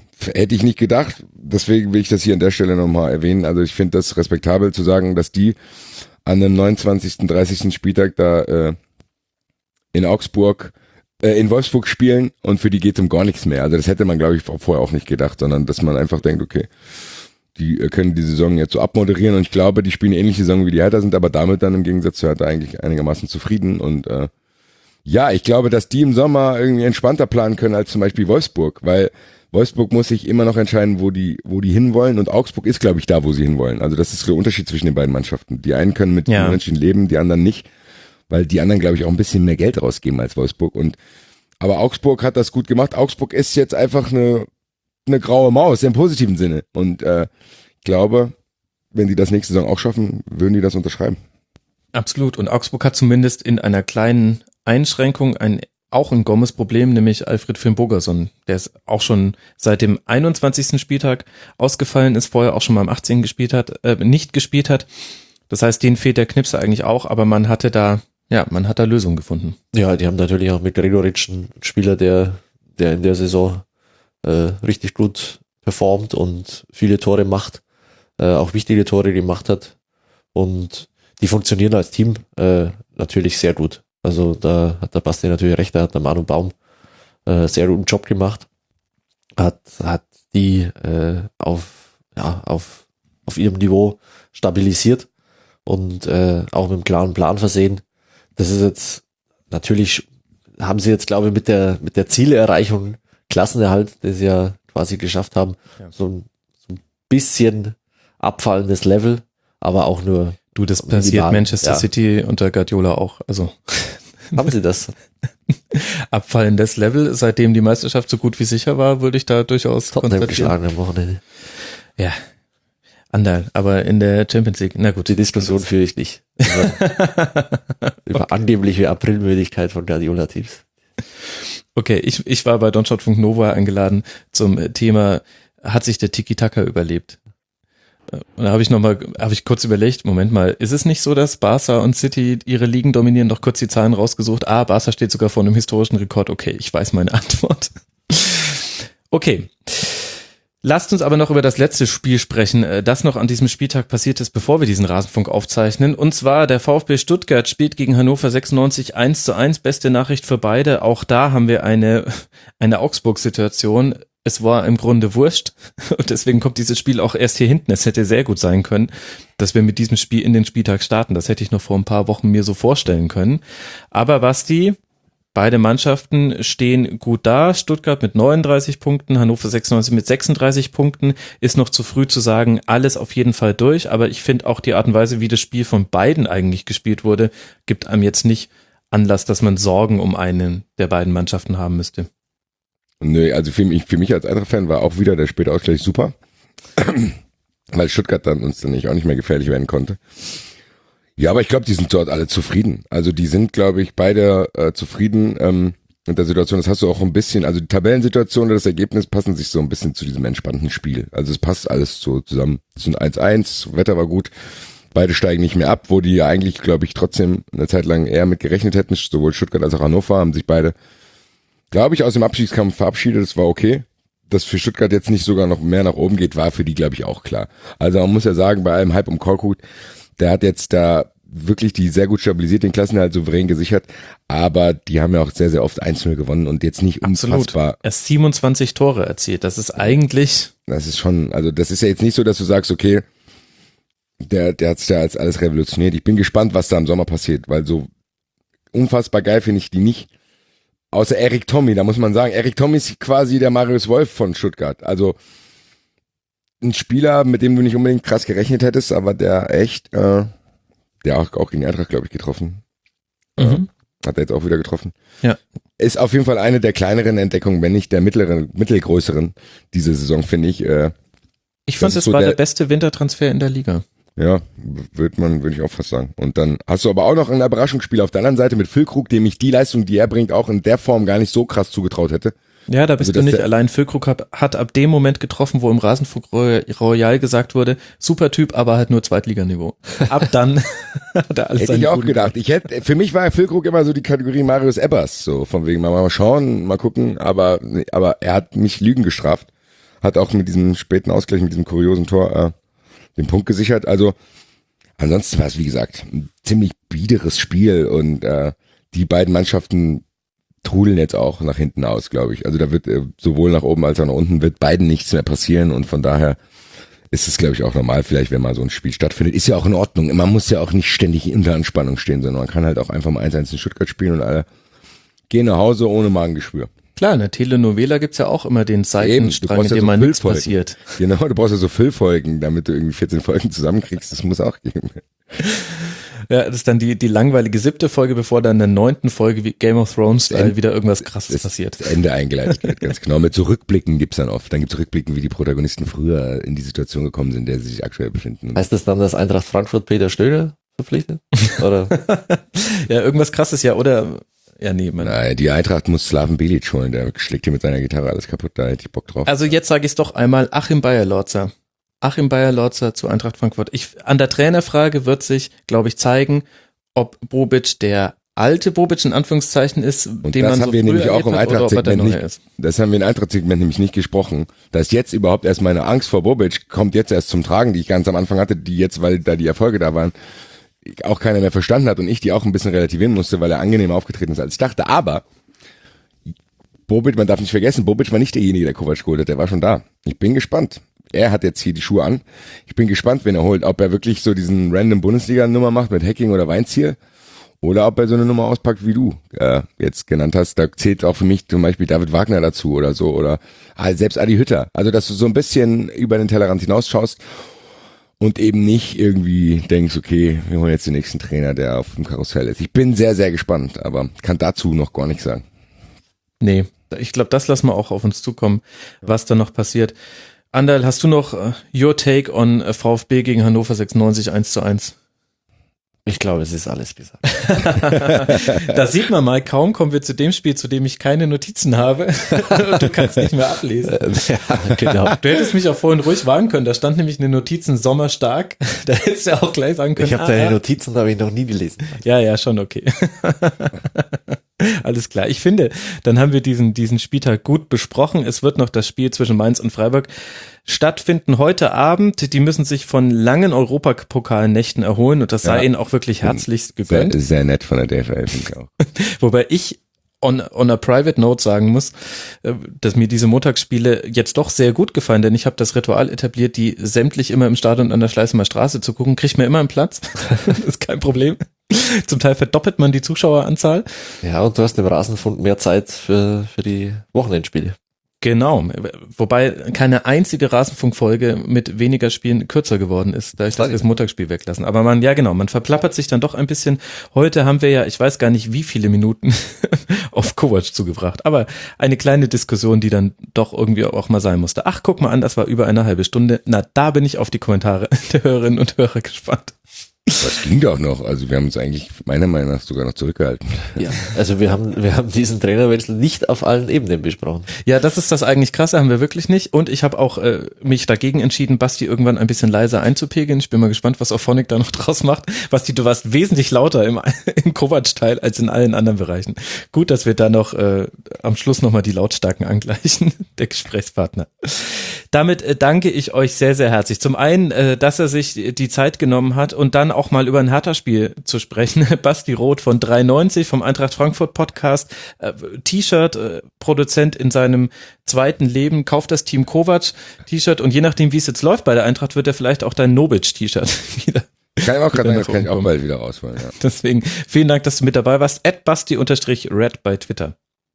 Deswegen will ich das hier an der Stelle nochmal erwähnen. Also ich finde das respektabel zu sagen, dass die an dem 29., 30. Spieltag da in Wolfsburg spielen und für die geht es um gar nichts mehr. Also das hätte man, glaube ich, vorher auch nicht gedacht, sondern dass man einfach denkt, okay, die können die Saison jetzt so abmoderieren und ich glaube, die spielen eine ähnliche Saison wie die Hertha, sind aber damit dann im Gegensatz zu Hertha eigentlich einigermaßen zufrieden und ja, ich glaube, dass die im Sommer irgendwie entspannter planen können als zum Beispiel Wolfsburg, weil Wolfsburg muss sich immer noch entscheiden, wo die hinwollen und Augsburg ist, glaube ich, da, wo sie hinwollen. Also das ist der Unterschied zwischen den beiden Mannschaften. Die einen können mit Menschen leben, die anderen nicht, weil die anderen, glaube ich, auch ein bisschen mehr Geld rausgeben als Wolfsburg. Aber Augsburg hat das gut gemacht. Augsburg ist jetzt einfach eine graue Maus im positiven Sinne und ich glaube, wenn die das nächste Saison auch schaffen, würden die das unterschreiben. Absolut. Und Augsburg hat zumindest in einer kleinen Einschränkung auch ein Gomez-Problem, nämlich Alfred Finn-Bogerson, der ist auch schon seit dem 21. Spieltag ausgefallen ist, vorher auch schon mal am 18. nicht gespielt hat. Das heißt, denen fehlt der Knipser eigentlich auch, aber man hat da Lösungen gefunden. Ja, die haben natürlich auch mit Gregoritsch einen Spieler, der in der Saison richtig gut performt und viele Tore macht, auch wichtige Tore gemacht hat und die funktionieren als Team natürlich sehr gut. Also da hat der Basti natürlich recht, da hat der Manu Baum sehr guten Job gemacht, hat die auf ihrem Niveau stabilisiert und auch mit einem klaren Plan versehen. Das ist jetzt natürlich, haben sie jetzt, glaube ich, mit der Zielerreichung Klassenerhalt, das sie ja quasi geschafft haben, so ein bisschen abfallendes Level, aber auch nur. Du, das passiert Manchester City unter Guardiola auch. Also haben sie das? Abfallendes Level, seitdem die Meisterschaft so gut wie sicher war, würde ich da durchaus Tottenham geschlagen am Wochenende. Ja, aber in der Champions League, na gut. Die Diskussion führe ich nicht. Über angebliche Aprilmüdigkeit von Guardiola-Teams. Okay, ich war bei Donschot.nova eingeladen zum Thema, hat sich der Tiki-Taka überlebt? Und da habe ich kurz überlegt, Moment mal, ist es nicht so, dass Barca und City ihre Ligen dominieren? Noch kurz die Zahlen rausgesucht. Barca steht sogar vor einem historischen Rekord. Okay, ich weiß meine Antwort. Okay. Lasst uns aber noch über das letzte Spiel sprechen, das noch an diesem Spieltag passiert ist, bevor wir diesen Rasenfunk aufzeichnen. Und zwar der VfB Stuttgart spielt gegen Hannover 96 1:1. Beste Nachricht für beide. Auch da haben wir eine Augsburg-Situation. Es war im Grunde wurscht und deswegen kommt dieses Spiel auch erst hier hinten. Es hätte sehr gut sein können, dass wir mit diesem Spiel in den Spieltag starten. Das hätte ich noch vor ein paar Wochen mir so vorstellen können. Aber Basti, beide Mannschaften stehen gut da. Stuttgart mit 39 Punkten, Hannover 96 mit 36 Punkten. Ist noch zu früh zu sagen, alles auf jeden Fall durch. Aber ich finde auch die Art und Weise, wie das Spiel von beiden eigentlich gespielt wurde, gibt einem jetzt nicht Anlass, dass man Sorgen um einen der beiden Mannschaften haben müsste. Nö, also für mich als Eintracht-Fan war auch wieder der späte Ausgleich super, weil Stuttgart dann uns dann auch nicht mehr gefährlich werden konnte. Ja, aber ich glaube, die sind dort alle zufrieden. Also die sind, glaube ich, beide zufrieden. Und der Situation, das hast du auch ein bisschen, also die Tabellensituation oder das Ergebnis passen sich so ein bisschen zu diesem entspannten Spiel. Also es passt alles so zusammen. Es sind 1-1, Wetter war gut, beide steigen nicht mehr ab, wo die ja eigentlich, glaube ich, trotzdem eine Zeit lang eher mit gerechnet hätten. Sowohl Stuttgart als auch Hannover haben sich beide, glaube ich, aus dem Abstiegskampf verabschiedet. Das war okay. Dass für Stuttgart jetzt nicht sogar noch mehr nach oben geht, war für die, glaube ich, auch klar. Also man muss ja sagen, bei allem Hype um Korkut, der hat jetzt da wirklich die sehr gut stabilisiert, den Klassenerhalt souverän gesichert, aber die haben ja auch sehr, sehr oft 1-0 gewonnen und jetzt nicht unfassbar. Er hat 27 Tore erzielt, das ist eigentlich... Das ist schon, also das ist ja jetzt nicht so, dass du sagst, okay, der hat's ja als alles revolutioniert. Ich bin gespannt, was da im Sommer passiert, weil so unfassbar geil finde ich die nicht. Außer Erik Tommy, da muss man sagen, Erik Tommy ist quasi der Marius Wolf von Stuttgart. Also ein Spieler, mit dem du nicht unbedingt krass gerechnet hättest, aber der echt... Der auch gegen Eintracht, glaube ich, getroffen. Hat er jetzt auch wieder getroffen. Ja. Ist auf jeden Fall eine der kleineren Entdeckungen, wenn nicht der mittelgrößeren diese Saison, finde ich. Ich fand, es so war der beste Wintertransfer in der Liga. Ja, würde ich auch fast sagen. Und dann hast du aber auch noch ein Überraschungsspiel auf der anderen Seite mit Füllkrug, dem ich die Leistung, die er bringt, auch in der Form gar nicht so krass zugetraut hätte. Ja, da bist du nicht allein. Füllkrug hat ab dem Moment getroffen, wo im Rasenfunk Royal gesagt wurde, super Typ, aber halt nur Zweitliganiveau. Ab dann hat er alles. Hätte ich auch gedacht. Für mich war Füllkrug immer so die Kategorie Marius Ebbers, so von wegen mal schauen, mal gucken, aber er hat mich Lügen gestraft, hat auch mit diesem späten Ausgleich, mit diesem kuriosen Tor den Punkt gesichert. Also ansonsten war es, wie gesagt, ein ziemlich biederes Spiel und die beiden Mannschaften trudeln jetzt auch nach hinten aus, glaube ich. Also da wird sowohl nach oben als auch nach unten wird beiden nichts mehr passieren und von daher ist es, glaube ich, auch normal vielleicht, wenn mal so ein Spiel stattfindet. Ist ja auch in Ordnung. Man muss ja auch nicht ständig unter Anspannung stehen, sondern man kann halt auch einfach mal 1-1 in Stuttgart spielen und alle gehen nach Hause ohne Magengeschwür. Klar, in der Telenovela gibt's ja auch immer den Seitenstrang, in dem mal nichts passiert. Genau, du brauchst ja so Füllfolgen, damit du irgendwie 14 Folgen zusammenkriegst. Das muss auch geben. Ja, das ist dann die langweilige 7. Folge, bevor dann in der 9. Folge wie Game of Thrones wieder irgendwas Krasses passiert. Das Ende eingeleitet wird, ganz genau. Mit so Rückblicken gibt's dann oft. Dann gibt's Rückblicken, wie die Protagonisten früher in die Situation gekommen sind, in der sie sich aktuell befinden. Heißt das dann, dass Eintracht Frankfurt Peter Stöger verpflichtet? Oder? Ja, irgendwas Krasses, ja, oder... Ja, nee, nein, die Eintracht muss Slaven Bilic holen, der schlägt hier mit seiner Gitarre alles kaputt, da hätte ich Bock drauf. Also jetzt sage ich es doch einmal, Achim Beyer-Lorzer zu Eintracht Frankfurt. An der Trainerfrage wird sich, glaube ich, zeigen, ob Bobic der alte Bobic in Anführungszeichen ist, und den man so früher nämlich auch im Eintracht-Segment nicht. Das haben wir im Eintracht-Segment nämlich nicht gesprochen. Da ist jetzt überhaupt erst meine Angst vor Bobic, kommt jetzt erst zum Tragen, die ich ganz am Anfang hatte, die jetzt, weil da die Erfolge da waren, auch keiner mehr verstanden hat und ich die auch ein bisschen relativieren musste, weil er angenehmer aufgetreten ist, als ich dachte. Aber Bobic, man darf nicht vergessen, Bobic war nicht derjenige, der Kovac geholt hat, der war schon da. Ich bin gespannt. Er hat jetzt hier die Schuhe an. Ich bin gespannt, wen er holt. Ob er wirklich so diesen random Bundesliga-Nummer macht mit Hacking oder Weinziel oder ob er so eine Nummer auspackt, wie du jetzt genannt hast. Da zählt auch für mich zum Beispiel David Wagner dazu oder so oder selbst Adi Hütter. Also, dass du so ein bisschen über den Tellerrand hinausschaust und eben nicht irgendwie denkst, okay, wir holen jetzt den nächsten Trainer, der auf dem Karussell ist. Ich bin sehr, sehr gespannt, aber kann dazu noch gar nichts sagen. Nee, ich glaube, das lassen wir auch auf uns zukommen, was da noch passiert. Anderl, hast du noch your take on VfB gegen Hannover 96 1:1? Ich glaube, es ist alles gesagt. Da sieht man mal, kaum kommen wir zu dem Spiel, zu dem ich keine Notizen habe. Du kannst nicht mehr ablesen. Ja, genau. Du hättest mich auch vorhin ruhig warnen können. Da stand nämlich eine Notiz, Sommer stark. Da hättest du ja auch gleich sagen können. Ich habe deine Notizen, habe ich noch nie gelesen. Ja, schon okay. Alles klar. Ich finde, dann haben wir diesen Spieltag gut besprochen. Es wird noch das Spiel zwischen Mainz und Freiburg stattfinden heute Abend. Die müssen sich von langen Europapokalnächten erholen und das sei ihnen auch wirklich herzlichst gegönnt. Sehr, sehr nett von der DFL, finde ich auch. Wobei ich on a private note sagen muss, dass mir diese Montagsspiele jetzt doch sehr gut gefallen, denn ich habe das Ritual etabliert, die sämtlich immer im Stadion an der Schleißheimer Straße zu gucken, kriegt mir immer einen Platz. Das ist kein Problem. Zum Teil verdoppelt man die Zuschaueranzahl. Ja, und du hast im Rasenfunk mehr Zeit für die Wochenendspiele. Genau, wobei keine einzige Rasenfunkfolge mit weniger Spielen kürzer geworden ist, da ich das Montagsspiel weglassen. Aber man verplappert sich dann doch ein bisschen. Heute haben wir ja, ich weiß gar nicht wie viele Minuten auf Kovac zugebracht, aber eine kleine Diskussion, die dann doch irgendwie auch mal sein musste. Ach, guck mal an, das war über eine halbe Stunde. Na, da bin ich auf die Kommentare der Hörerinnen und Hörer gespannt. Das ging doch noch. Also wir haben uns eigentlich meiner Meinung nach sogar noch zurückgehalten. Ja, also wir haben diesen Trainerwechsel nicht auf allen Ebenen besprochen. Ja, das ist das eigentlich Krasse, haben wir wirklich nicht. Und ich habe auch mich dagegen entschieden, Basti irgendwann ein bisschen leiser einzupegeln. Ich bin mal gespannt, was Auphonic da noch draus macht. Basti, du warst wesentlich lauter im Kovac-Teil als in allen anderen Bereichen. Gut, dass wir da noch am Schluss nochmal die Lautstärken angleichen, der Gesprächspartner. Damit danke ich euch sehr, sehr herzlich. Zum einen, dass er sich die Zeit genommen hat und dann auch mal über ein Hertha-Spiel zu sprechen. Basti Roth von 390 vom Eintracht Frankfurt Podcast, T-Shirt-Produzent in seinem zweiten Leben, kauft das Team Kovac T-Shirt und je nachdem, wie es jetzt läuft bei der Eintracht, wird er vielleicht auch dein Nobic-T-Shirt wieder. Kann ich auch gerade sagen, das kann ich auch bald wieder rausholen. Ja. Deswegen vielen Dank, dass du mit dabei warst. @basti_red bei Twitter.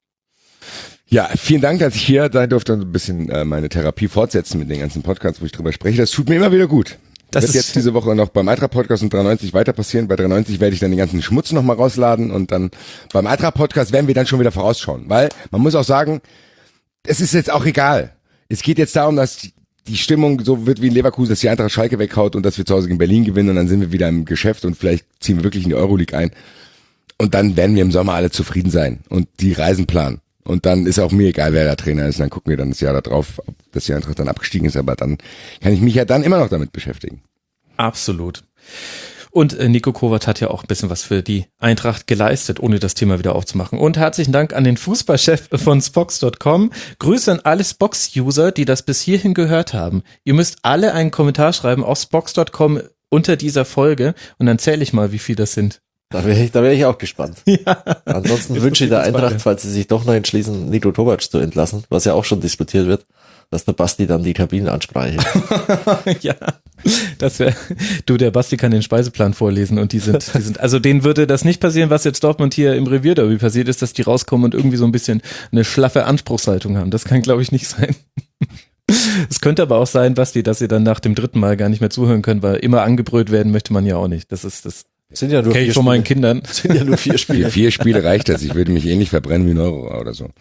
Ja, vielen Dank, dass ich hier sein durfte und ein bisschen meine Therapie fortsetzen mit den ganzen Podcasts, wo ich drüber spreche. Das tut mir immer wieder gut. Das wird jetzt diese Woche noch beim Eintracht-Podcast und 390 weiter passieren. Bei 390 werde ich dann den ganzen Schmutz nochmal rausladen und dann beim Eintracht-Podcast werden wir dann schon wieder vorausschauen. Weil man muss auch sagen, es ist jetzt auch egal. Es geht jetzt darum, dass die Stimmung so wird wie in Leverkusen, dass die Eintracht Schalke weghaut und dass wir zu Hause in Berlin gewinnen und dann sind wir wieder im Geschäft und vielleicht ziehen wir wirklich in die Euroleague ein. Und dann werden wir im Sommer alle zufrieden sein und die Reisen planen. Und dann ist auch mir egal, wer der Trainer ist. Dann gucken wir dann das Jahr da drauf, ob das die Eintracht dann abgestiegen ist. Aber dann kann ich mich ja dann immer noch damit beschäftigen. Absolut. Und Niko Kovac hat ja auch ein bisschen was für die Eintracht geleistet, ohne das Thema wieder aufzumachen. Und herzlichen Dank an den Fußballchef von Spox.com. Grüße an alle Spox-User, die das bis hierhin gehört haben. Ihr müsst alle einen Kommentar schreiben auf Spox.com unter dieser Folge und dann zähle ich mal, wie viel das sind. Da wäre ich auch gespannt. Ja. Ansonsten wünsche ich der Eintracht, falls sie sich doch noch entschließen, Niko Kovac zu entlassen, was ja auch schon diskutiert wird, dass der Basti dann die Kabinenansprache. Ja, das wäre, der Basti kann den Speiseplan vorlesen und die sind, also denen würde das nicht passieren, was jetzt Dortmund hier im Revierderby passiert ist, dass die rauskommen und irgendwie so ein bisschen eine schlaffe Anspruchshaltung haben. Das kann, glaube ich, nicht sein. Es könnte aber auch sein, Basti, dass sie dann nach dem 3. Mal gar nicht mehr zuhören können, weil immer angebrüllt werden möchte man ja auch nicht. Das ist das. Sind ja nur 4 Spiele. Von meinen Kindern. Sind ja nur 4 Spiele. 4 Spiele reicht das. Ich würde mich ähnlich verbrennen wie ein Euro oder so.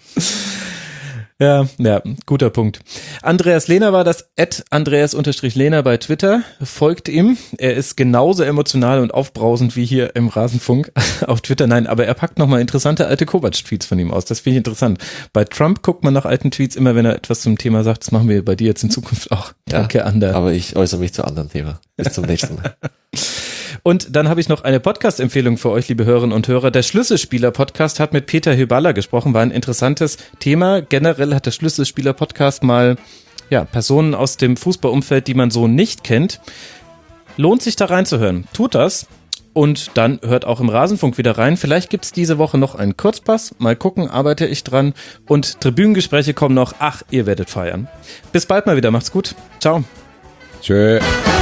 Ja, guter Punkt. Andreas Lehner war das @Andreas_Lehner bei Twitter. Folgt ihm. Er ist genauso emotional und aufbrausend wie hier im Rasenfunk auf Twitter. Nein, aber er packt nochmal interessante alte Kovac-Tweets von ihm aus. Das finde ich interessant. Bei Trump guckt man nach alten Tweets immer, wenn er etwas zum Thema sagt. Das machen wir bei dir jetzt in Zukunft auch. Ja, danke, Ander. Aber ich äußere mich zu anderen Themen. Bis zum nächsten Mal. Und dann habe ich noch eine Podcast-Empfehlung für euch, liebe Hörerinnen und Hörer. Der Schlüsselspieler-Podcast hat mit Peter Hyballa gesprochen, war ein interessantes Thema. Generell hat der Schlüsselspieler-Podcast mal Personen aus dem Fußballumfeld, die man so nicht kennt. Lohnt sich da reinzuhören. Tut das. Und dann hört auch im Rasenfunk wieder rein. Vielleicht gibt's diese Woche noch einen Kurzpass. Mal gucken, arbeite ich dran. Und Tribünengespräche kommen noch. Ach, ihr werdet feiern. Bis bald mal wieder. Macht's gut. Ciao. Tschö.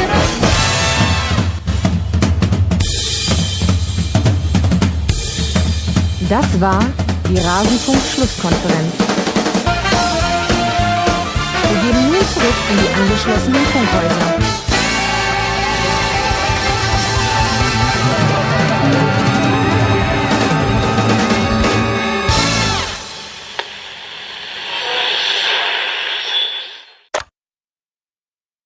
Das war die Rasenfunk-Schlusskonferenz. Wir geben nun zurück in die angeschlossenen Funkhäuser.